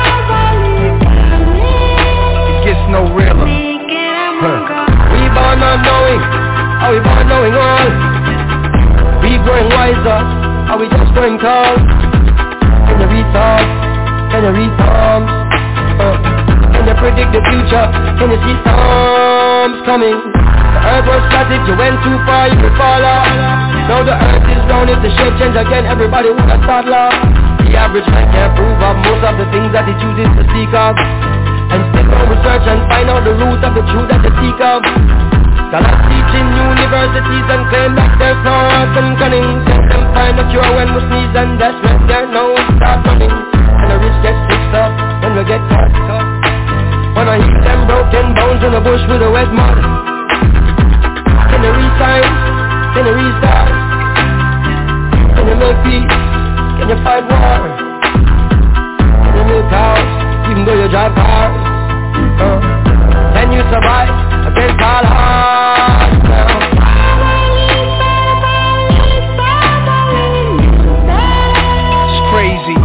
Speaker 17: It gets no realer. Huh. We born not knowing, are we born knowing all? We growing wiser, are we just growing tall? Can you read thoughts? Can you read palms? Uh, can you predict the future? Can you see storms coming? The earth was flat, if you went too far, you would fall off. Now the earth is round, if the shape change again, everybody would have start laugh. The average man can't prove of most of the things that he chooses to speak of. And still go research and find out the root of the truth that they seek of. Scholars teach in universities and claim that there's no art and cunning. Let them find a cure when we sneeze, and that's when their nose start running. And the rich get fixed up when we get caught. When I hear them broken bones in the bush with a wet mud. Can you resign? Can you restart? Can you make peace? Can you fight war? Can you milk cows even though you drive cars? Uh, can you survive against all odds now?
Speaker 3: It's crazy.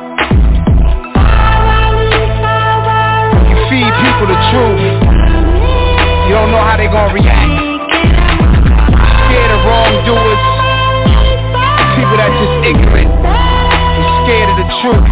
Speaker 3: You feed people the truth, you don't know how they gonna react. Scared of wrongdoers, people that's just ignorant and scared of the truth.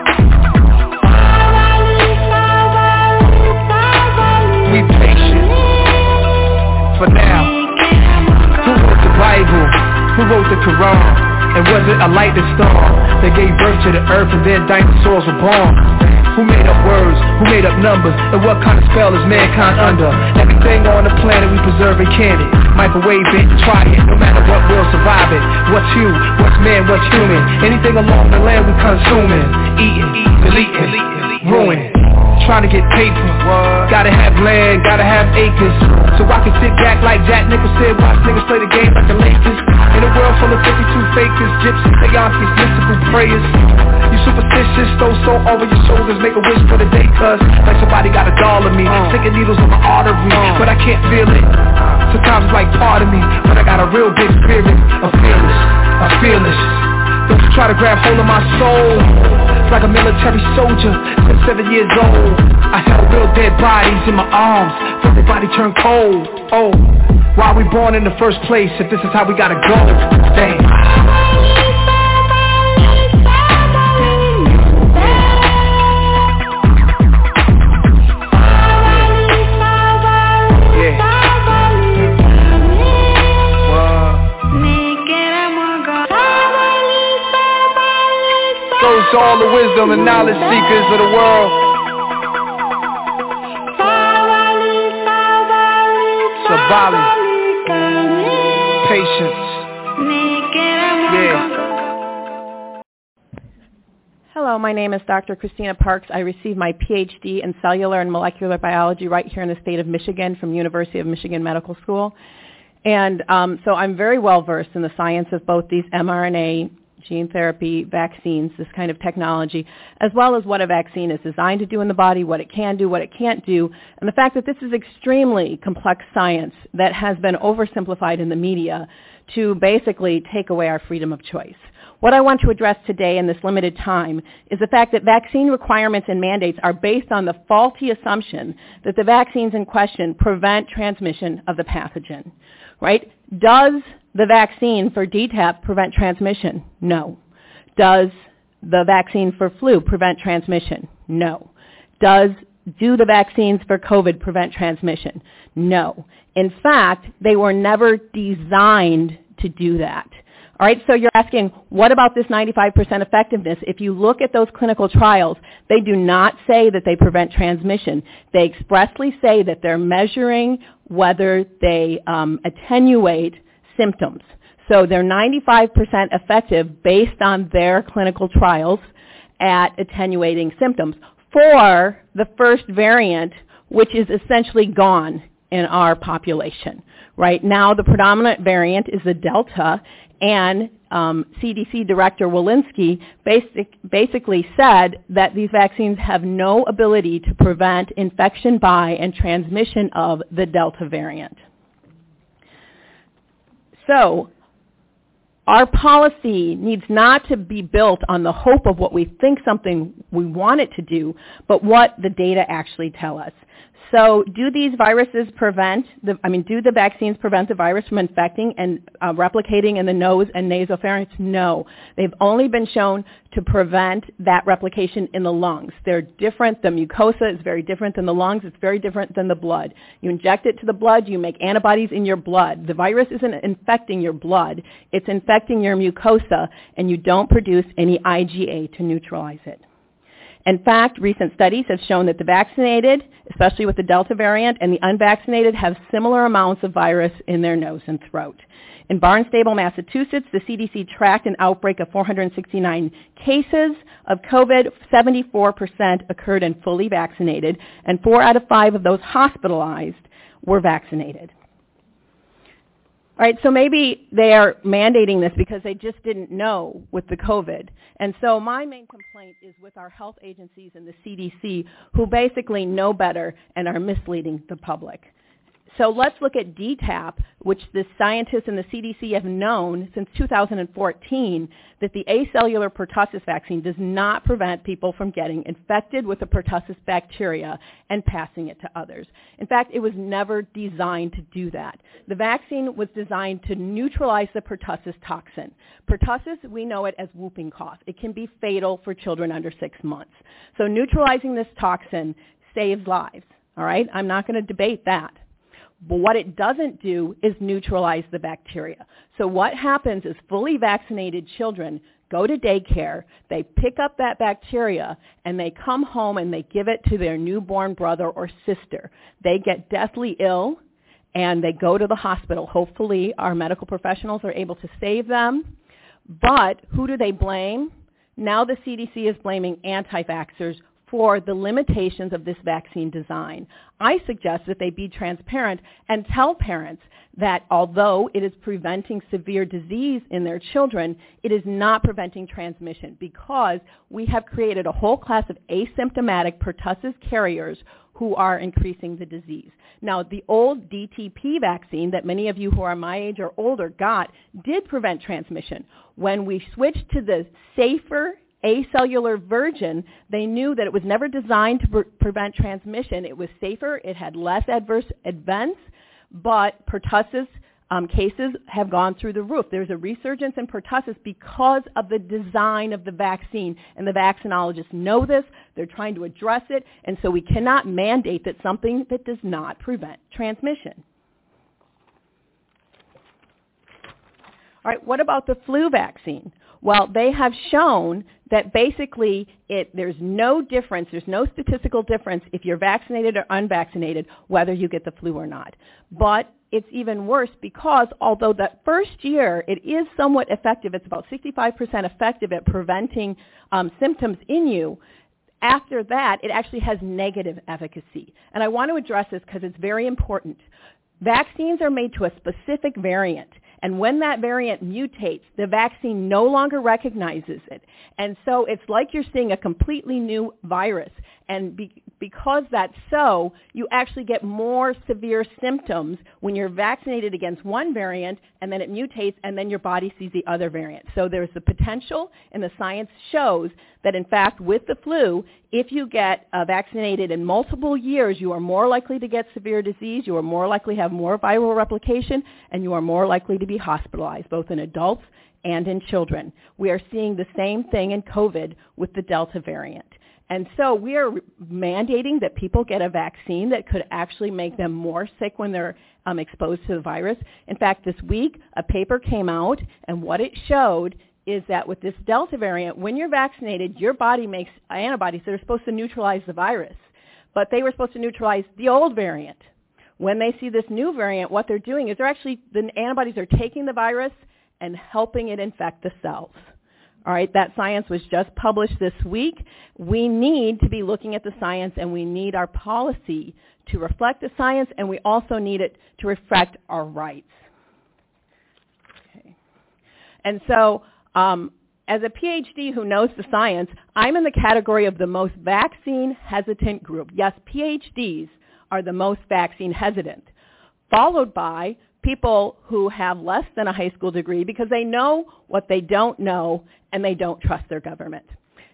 Speaker 3: We patient for now. Who wrote the Bible? Who wrote the Quran? And was it a light that storm that gave birth to the earth and then dinosaurs were born? Who made up words? Who made up numbers? And what kind of spell is mankind under? Everything on the planet we preserve and can it. Microwave it, try it, no matter what, we'll survive it. What's you? What's man? What's human? Anything along the land we consuming, eating, deleting, ruining. Trying to get paper, gotta have land, gotta have acres. So I can sit back like Jack Nicholson, watch niggas play the game like the Lakers. In a world full of fifty-two fakers, gypsies, seances, mystical prayers. You superstitious, throw salt over your shoulders, make a wish for the day, cuz like somebody got a doll of me, sticking needles on my artery, but I can't feel it. Sometimes it's like part of me, but I got a real big spirit, a fearless, a fearless. Don't you try to grab hold of my soul, it's like a military soldier, since seven years old. I held real dead bodies in my arms, felt their body turn cold. Oh, why we born in the first place if this is how we gotta go? Damn. To all the wisdom and knowledge seekers of the world, Sabali, patience, yeah.
Speaker 18: Hello, my name is Doctor Christina Parks. I received my P H D in cellular and molecular biology right here in the state of Michigan from University of Michigan Medical School. And um, so I'm very well versed in the science of both these mRNA gene therapy, vaccines, this kind of technology, as well as what a vaccine is designed to do in the body, what it can do, what it can't do, and the fact that this is extremely complex science that has been oversimplified in the media to basically take away our freedom of choice. What I want to address today in this limited time is the fact that vaccine requirements and mandates are based on the faulty assumption that the vaccines in question prevent transmission of the pathogen, right? Does the vaccine for D TaP prevent transmission? No. Does the vaccine for flu prevent transmission? No. Does do the vaccines for COVID prevent transmission? No. In fact, they were never designed to do that. All right, so you're asking, what about this ninety-five percent effectiveness? If you look at those clinical trials, they do not say that they prevent transmission. They expressly say that they're measuring whether they um, attenuate symptoms. So they're ninety-five percent effective based on their clinical trials at attenuating symptoms for the first variant, which is essentially gone in our population. Right now, the predominant variant is the Delta, and um, C D C Director Walensky basic, basically said that these vaccines have no ability to prevent infection by and transmission of the Delta variant. So our policy needs not to be built on the hope of what we think something we want it to do, but what the data actually tell us. So do these viruses prevent, the, I mean, do the vaccines prevent the virus from infecting and uh, replicating in the nose and nasopharynx? No. They've only been shown to prevent that replication in the lungs. They're different. The mucosa is very different than the lungs. It's very different than the blood. You inject it to the blood, you make antibodies in your blood. The virus isn't infecting your blood. It's infecting your mucosa, and you don't produce any I G A to neutralize it. In fact, recent studies have shown that the vaccinated, especially with the Delta variant, and the unvaccinated have similar amounts of virus in their nose and throat. In Barnstable, Massachusetts, the C D C tracked an outbreak of four hundred sixty-nine cases of COVID. seventy-four percent occurred in fully vaccinated, and four out of five of those hospitalized were vaccinated. All right, so maybe they are mandating this because they just didn't know with the COVID. And so my main complaint is with our health agencies and the C D C, who basically know better and are misleading the public. So let's look at D TAP, which the scientists and the C D C have known since two thousand fourteen that the acellular pertussis vaccine does not prevent people from getting infected with the pertussis bacteria and passing it to others. In fact, it was never designed to do that. The vaccine was designed to neutralize the pertussis toxin. Pertussis, we know it as whooping cough. It can be fatal for children under six months. So neutralizing this toxin saves lives, all right? I'm not going to debate that. But what it doesn't do is neutralize the bacteria. So what happens is fully vaccinated children go to daycare, they pick up that bacteria, and they come home and they give it to their newborn brother or sister. They get deathly ill, and they go to the hospital. Hopefully our medical professionals are able to save them. But who do they blame? Now the C D C is blaming anti-vaxxers for the limitations of this vaccine design. I suggest that they be transparent and tell parents that although it is preventing severe disease in their children, it is not preventing transmission because we have created a whole class of asymptomatic pertussis carriers who are increasing the disease. Now, the old D T P vaccine that many of you who are my age or older got did prevent transmission. When we switched to the safer acellular version, they knew that it was never designed to pre- prevent transmission. It was safer. It had less adverse events, but pertussis um, cases have gone through the roof. There's a resurgence in pertussis because of the design of the vaccine, and the vaccinologists know this. They're trying to address it, and so we cannot mandate that something that does not prevent transmission. All right, what about the flu vaccine? Well, they have shown that basically it, there's no difference, there's no statistical difference if you're vaccinated or unvaccinated, whether you get the flu or not. But it's even worse because although that first year it is somewhat effective, it's about sixty-five percent effective at preventing um, symptoms in you, after that it actually has negative efficacy. And I want to address this because it's very important. Vaccines are made to a specific variant. And when that variant mutates, the vaccine no longer recognizes it. And so it's like you're seeing a completely new virus. And be, because that's so, you actually get more severe symptoms when you're vaccinated against one variant, and then it mutates, and then your body sees the other variant. So there's the potential, and the science shows that, in fact, with the flu, if you get uh, vaccinated in multiple years, you are more likely to get severe disease, you are more likely to have more viral replication, and you are more likely to be hospitalized, both in adults and in children. We are seeing the same thing in COVID with the Delta variant. And so we are mandating that people get a vaccine that could actually make them more sick when they're um, exposed to the virus. In fact, this week, a paper came out, and what it showed is that with this Delta variant, when you're vaccinated, your body makes antibodies that are supposed to neutralize the virus. But they were supposed to neutralize the old variant. When they see this new variant, what they're doing is they're actually, the antibodies are taking the virus and helping it infect the cells. All right, that science was just published this week. We need to be looking at the science, and we need our policy to reflect the science, and we also need it to reflect our rights. Okay. And so um, as a P H D who knows the science, I'm in the category of the most vaccine hesitant group. Yes, P H Ds are the most vaccine hesitant, followed by people who have less than a high school degree because they know what they don't know and they don't trust their government.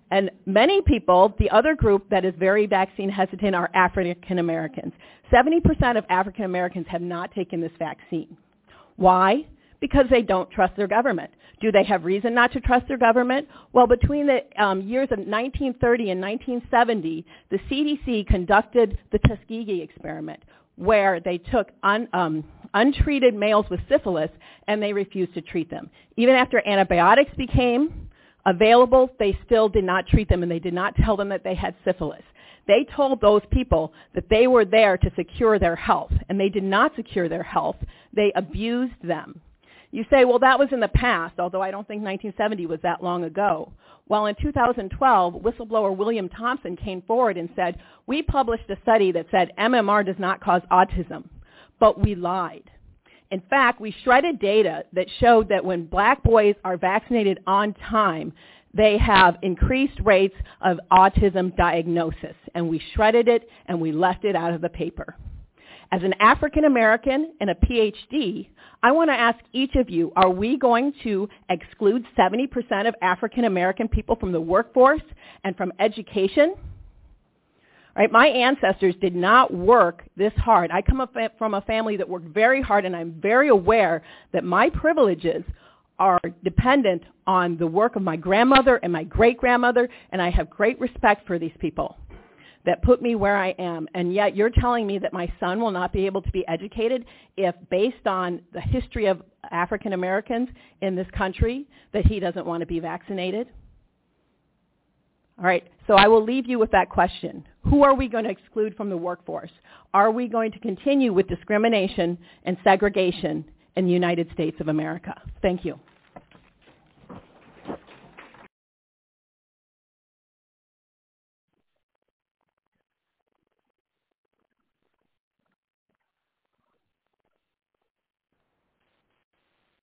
Speaker 18: And many people, the other group that is very vaccine hesitant are African Americans. seventy percent of African Americans have not taken this vaccine. Why? Because they don't trust their government. Do they have reason not to trust their government? Well, between the um, years of nineteen thirty and nineteen seventy, the C D C conducted the Tuskegee experiment, where they took un, um, untreated males with syphilis and they refused to treat them. Even after antibiotics became available, they still did not treat them, and they did not tell them that they had syphilis. They told those people that they were there to secure their health, and they did not secure their health. They abused them. You say, well, that was in the past, although I don't think nineteen seventy was that long ago. Well, in two thousand twelve, whistleblower William Thompson came forward and said, we published a study that said M M R does not cause autism, but we lied. In fact, we shredded data that showed that when black boys are vaccinated on time, they have increased rates of autism diagnosis, and we shredded it and we left it out of the paper. As an African American and a P H D, I want to ask each of you, are we going to exclude seventy percent of African American people from the workforce and from education? Right, my ancestors did not work this hard. I come from a family that worked very hard, and I'm very aware that my privileges are dependent on the work of my grandmother and my great-grandmother, and I have great respect for these people that put me where I am. And yet you're telling me that my son will not be able to be educated if, based on the history of African Americans in this country, that he doesn't want to be vaccinated? All right, so I will leave you with that question. Who are we going to exclude from the workforce? Are we going to continue with discrimination and segregation in the United States of America? Thank you.